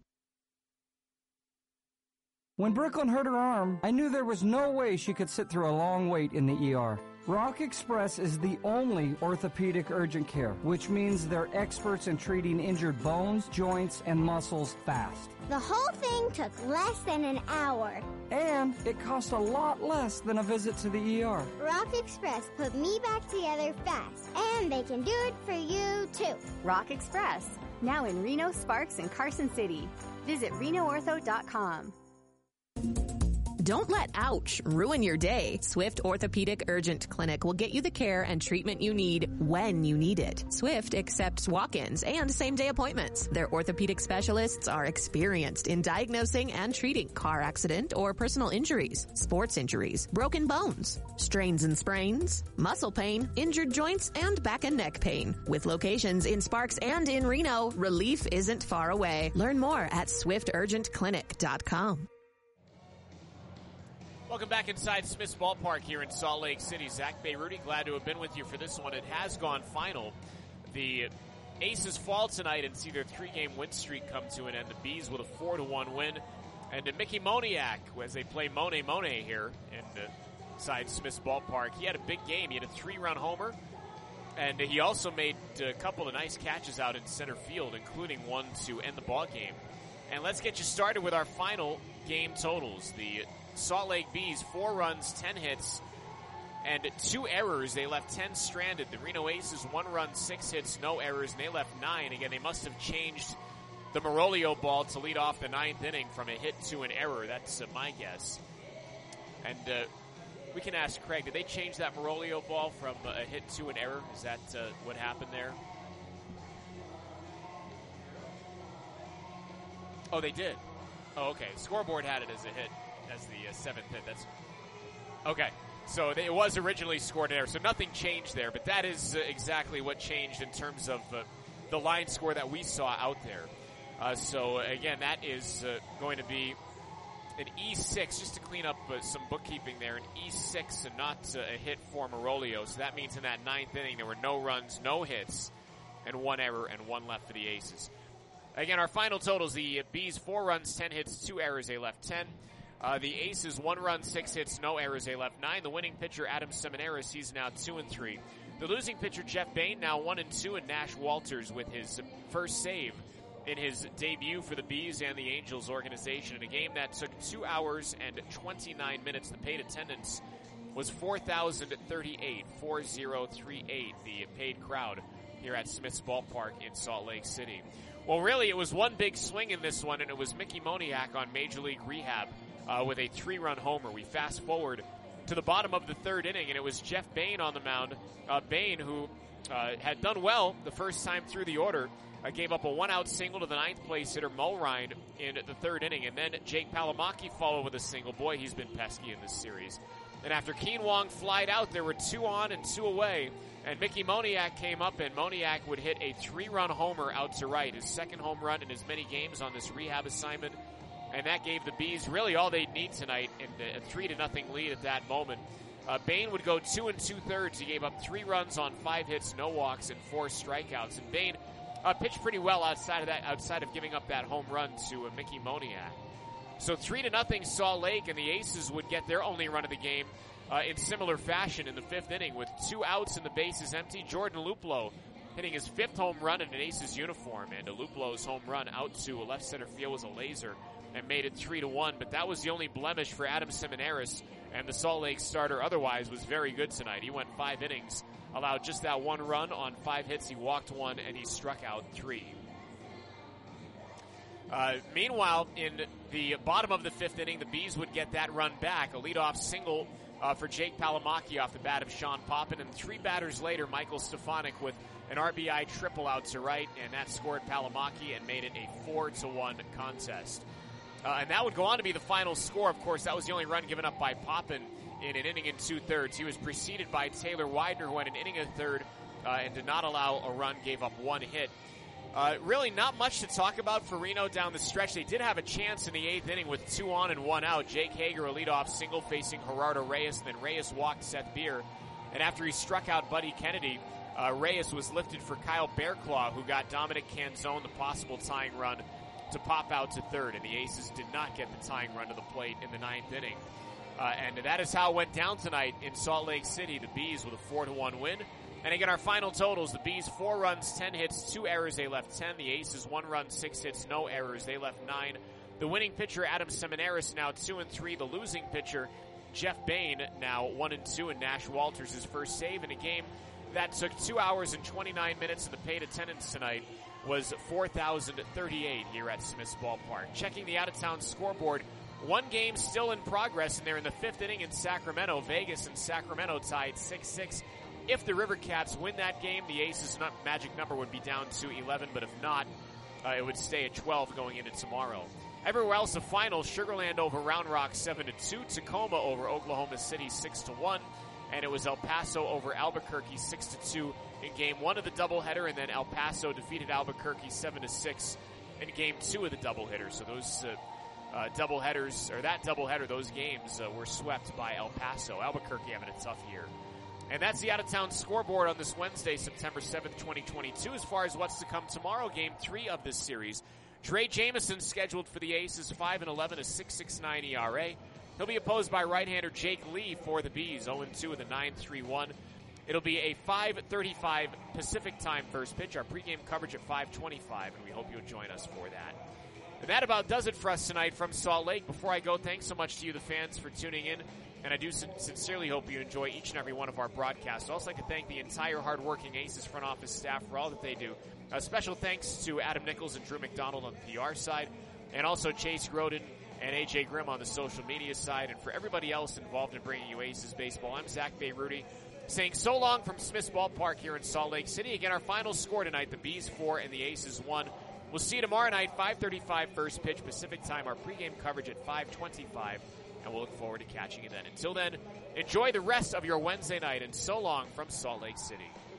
When Brooklyn hurt her arm, I knew there was no way she could sit through a long wait in the E R. Rock Express is the only orthopedic urgent care, which means they're experts in treating injured bones, joints, and muscles fast. The whole thing took less than an hour. And it cost a lot less than a visit to the E R. Rock Express put me back together fast, and they can do it for you, too. Rock Express, now in Reno, Sparks, and Carson City. Visit Reno Ortho dot com. Don't let ouch ruin your day. Swift Orthopedic Urgent Clinic will get you the care and treatment you need when you need it. Swift accepts walk-ins and same-day appointments. Their orthopedic specialists are experienced in diagnosing and treating car accident or personal injuries, sports injuries, broken bones, strains and sprains, muscle pain, injured joints, and back and neck pain. With locations in Sparks and in Reno, relief isn't far away. Learn more at swift urgent clinic dot com. Welcome back inside Smith's Ballpark here in Salt Lake City. Zach Bayruti, glad to have been with you for this one. It has gone final. The Aces fall tonight and see their three-game win streak come to an end. The Bees with a four to one win. And uh, Mickey Moniak, as they play Monet Monet here inside Smith's Ballpark, he had a big game. He had a three-run homer. And uh, he also made a couple of nice catches out in center field, including one to end the ball game. And let's get you started with our final game totals. The Salt Lake Bees, four runs, ten hits, and two errors. They left ten stranded. The Reno Aces, one run, six hits, no errors, and they left nine. Again, they must have changed the Marolio ball to lead off the ninth inning from a hit to an error. That's uh, my guess. And uh, we can ask Craig, did they change that Marolio ball from a hit to an error? Is that uh, what happened there? Oh, they did. Oh, okay. Scoreboard had it as a hit. As the uh, seventh hit. That's okay. So they, it was originally scored there, so nothing changed there. But that is uh, exactly what changed in terms of uh, the line score that we saw out there. Uh, so again, that is uh, going to be an E six, just to clean up uh, some bookkeeping there. An E six and not uh, a hit for Marolio. So that means in that ninth inning there were no runs, no hits, and one error and one left for the Aces. Again, our final totals: the Bees four runs, ten hits, two errors. They left ten. Uh, the Aces, one run, six hits, no errors. They left nine. The winning pitcher, Adam Seminaris, he's now two and three. The losing pitcher, Jeff Bain, now one and two, and Nash Walters with his first save in his debut for the Bees and the Angels organization in a game that took two hours and twenty-nine minutes. The paid attendance was four thousand thirty-eight, four thousand thirty-eight, the paid crowd here at Smith's Ballpark in Salt Lake City. Well, really, it was one big swing in this one, and it was Mickey Moniak on Major League Rehab. Uh, with a three-run homer. We fast forward to the bottom of the third inning, and it was Jeff Bain on the mound. Uh, Bain, who uh, had done well the first time through the order, uh, gave up a one-out single to the ninth-place hitter Mulrine in the third inning, and then Jake Palomaki followed with a single. Boy, he's been pesky in this series. And after Keen Wong flied out, there were two on and two away, and Mickey Moniak came up, and Moniak would hit a three-run homer out to right, his second home run in as many games on this rehab assignment. And that gave the Bees really all they'd need tonight in a three to nothing lead at that moment. Uh, Bain would go two and two thirds. He gave up three runs on five hits, no walks, and four strikeouts. And Bain uh, pitched pretty well outside of that, outside of giving up that home run to uh, Mickey Moniak. So three to nothing Salt Lake, and the Aces would get their only run of the game uh, in similar fashion in the fifth inning with two outs and the bases empty. Jordan Luplow hitting his fifth home run in an Aces uniform, and uh, Luplow's home run out to left center field was a laser and made it three to one, but that was the only blemish for Adam Seminaris, and the Salt Lake starter otherwise was very good tonight. He went five innings, allowed just that one run on five hits. He walked one, and he struck out three. Uh, meanwhile, in the bottom of the fifth inning, the Bees would get that run back, a leadoff single uh, for Jake Palomaki off the bat of Sean Poppin, and three batters later, Michael Stefanik with an R B I triple out to right, and that scored Palomaki and made it a four to one contest. Uh, and that would go on to be the final score. Of course, that was the only run given up by Poppin in an inning and two-thirds. He was preceded by Taylor Widener, who had an inning and a third uh, and did not allow a run, gave up one hit. Uh, really not much to talk about for Reno down the stretch. They did have a chance in the eighth inning with two on and one out. Jake Hager, a leadoff single facing Gerardo Reyes, and then Reyes walked Seth Beer. And after he struck out Buddy Kennedy, uh, Reyes was lifted for Kyle Bearclaw, who got Dominic Canzone the possible tying run to pop out to third. And the Aces did not get the tying run to the plate in the ninth inning. Uh, and that is how it went down tonight in Salt Lake City. The Bees with a four to one win. And again, our final totals, the Bees, four runs, ten hits, two errors, they left ten. The Aces, one run, six hits, no errors, they left nine. The winning pitcher, Adam Seminaris, now two and three. The losing pitcher, Jeff Bain, now one and two. And Nash Walters, his first save in a game that took two hours and twenty-nine minutes, and the paid attendance tonight was four thousand thirty-eight here at Smith's Ballpark. Checking the out-of-town scoreboard, one game still in progress, and they're in the fifth inning in Sacramento. Vegas and Sacramento tied six six. If the River Cats win that game, the Aces' magic number would be down to eleven, but if not, uh, it would stay at twelve going into tomorrow. Everywhere else, the final, Sugar Land over Round Rock seven to two, Tacoma over Oklahoma City six to one, and it was El Paso over Albuquerque six to two in game one of the doubleheader, and then El Paso defeated Albuquerque seven to six in game two of the doubleheader. So those uh, uh, doubleheaders, or that doubleheader, those games uh, were swept by El Paso. Albuquerque having a tough year. And that's the out-of-town scoreboard on this Wednesday, September seventh, twenty twenty-two. As far as what's to come tomorrow, game three of this series. Dre Jameson scheduled for the Aces, five and eleven, a six point six nine E R A. He'll be opposed by right-hander Jake Lee for the Bees, oh and two with a nine three one. It'll be a five thirty-five Pacific time first pitch. Our pregame coverage at five twenty-five, and we hope you'll join us for that. And that about does it for us tonight from Salt Lake. Before I go, thanks so much to you, the fans, for tuning in. And I do sin- sincerely hope you enjoy each and every one of our broadcasts. I'd also like to thank the entire hardworking Aces front office staff for all that they do. A special thanks to Adam Nichols and Drew McDonald on the P R side, and also Chase Grodin and A J Grimm on the social media side, and for everybody else involved in bringing you Aces baseball. I'm Zach Bayruti, saying so long from Smith's Ballpark here in Salt Lake City. Again, our final score tonight, the Bees four and the Aces one. We'll see you tomorrow night, five thirty-five first pitch Pacific time. Our pregame coverage at five twenty-five. And we'll look forward to catching you then. Until then, enjoy the rest of your Wednesday night, and so long from Salt Lake City.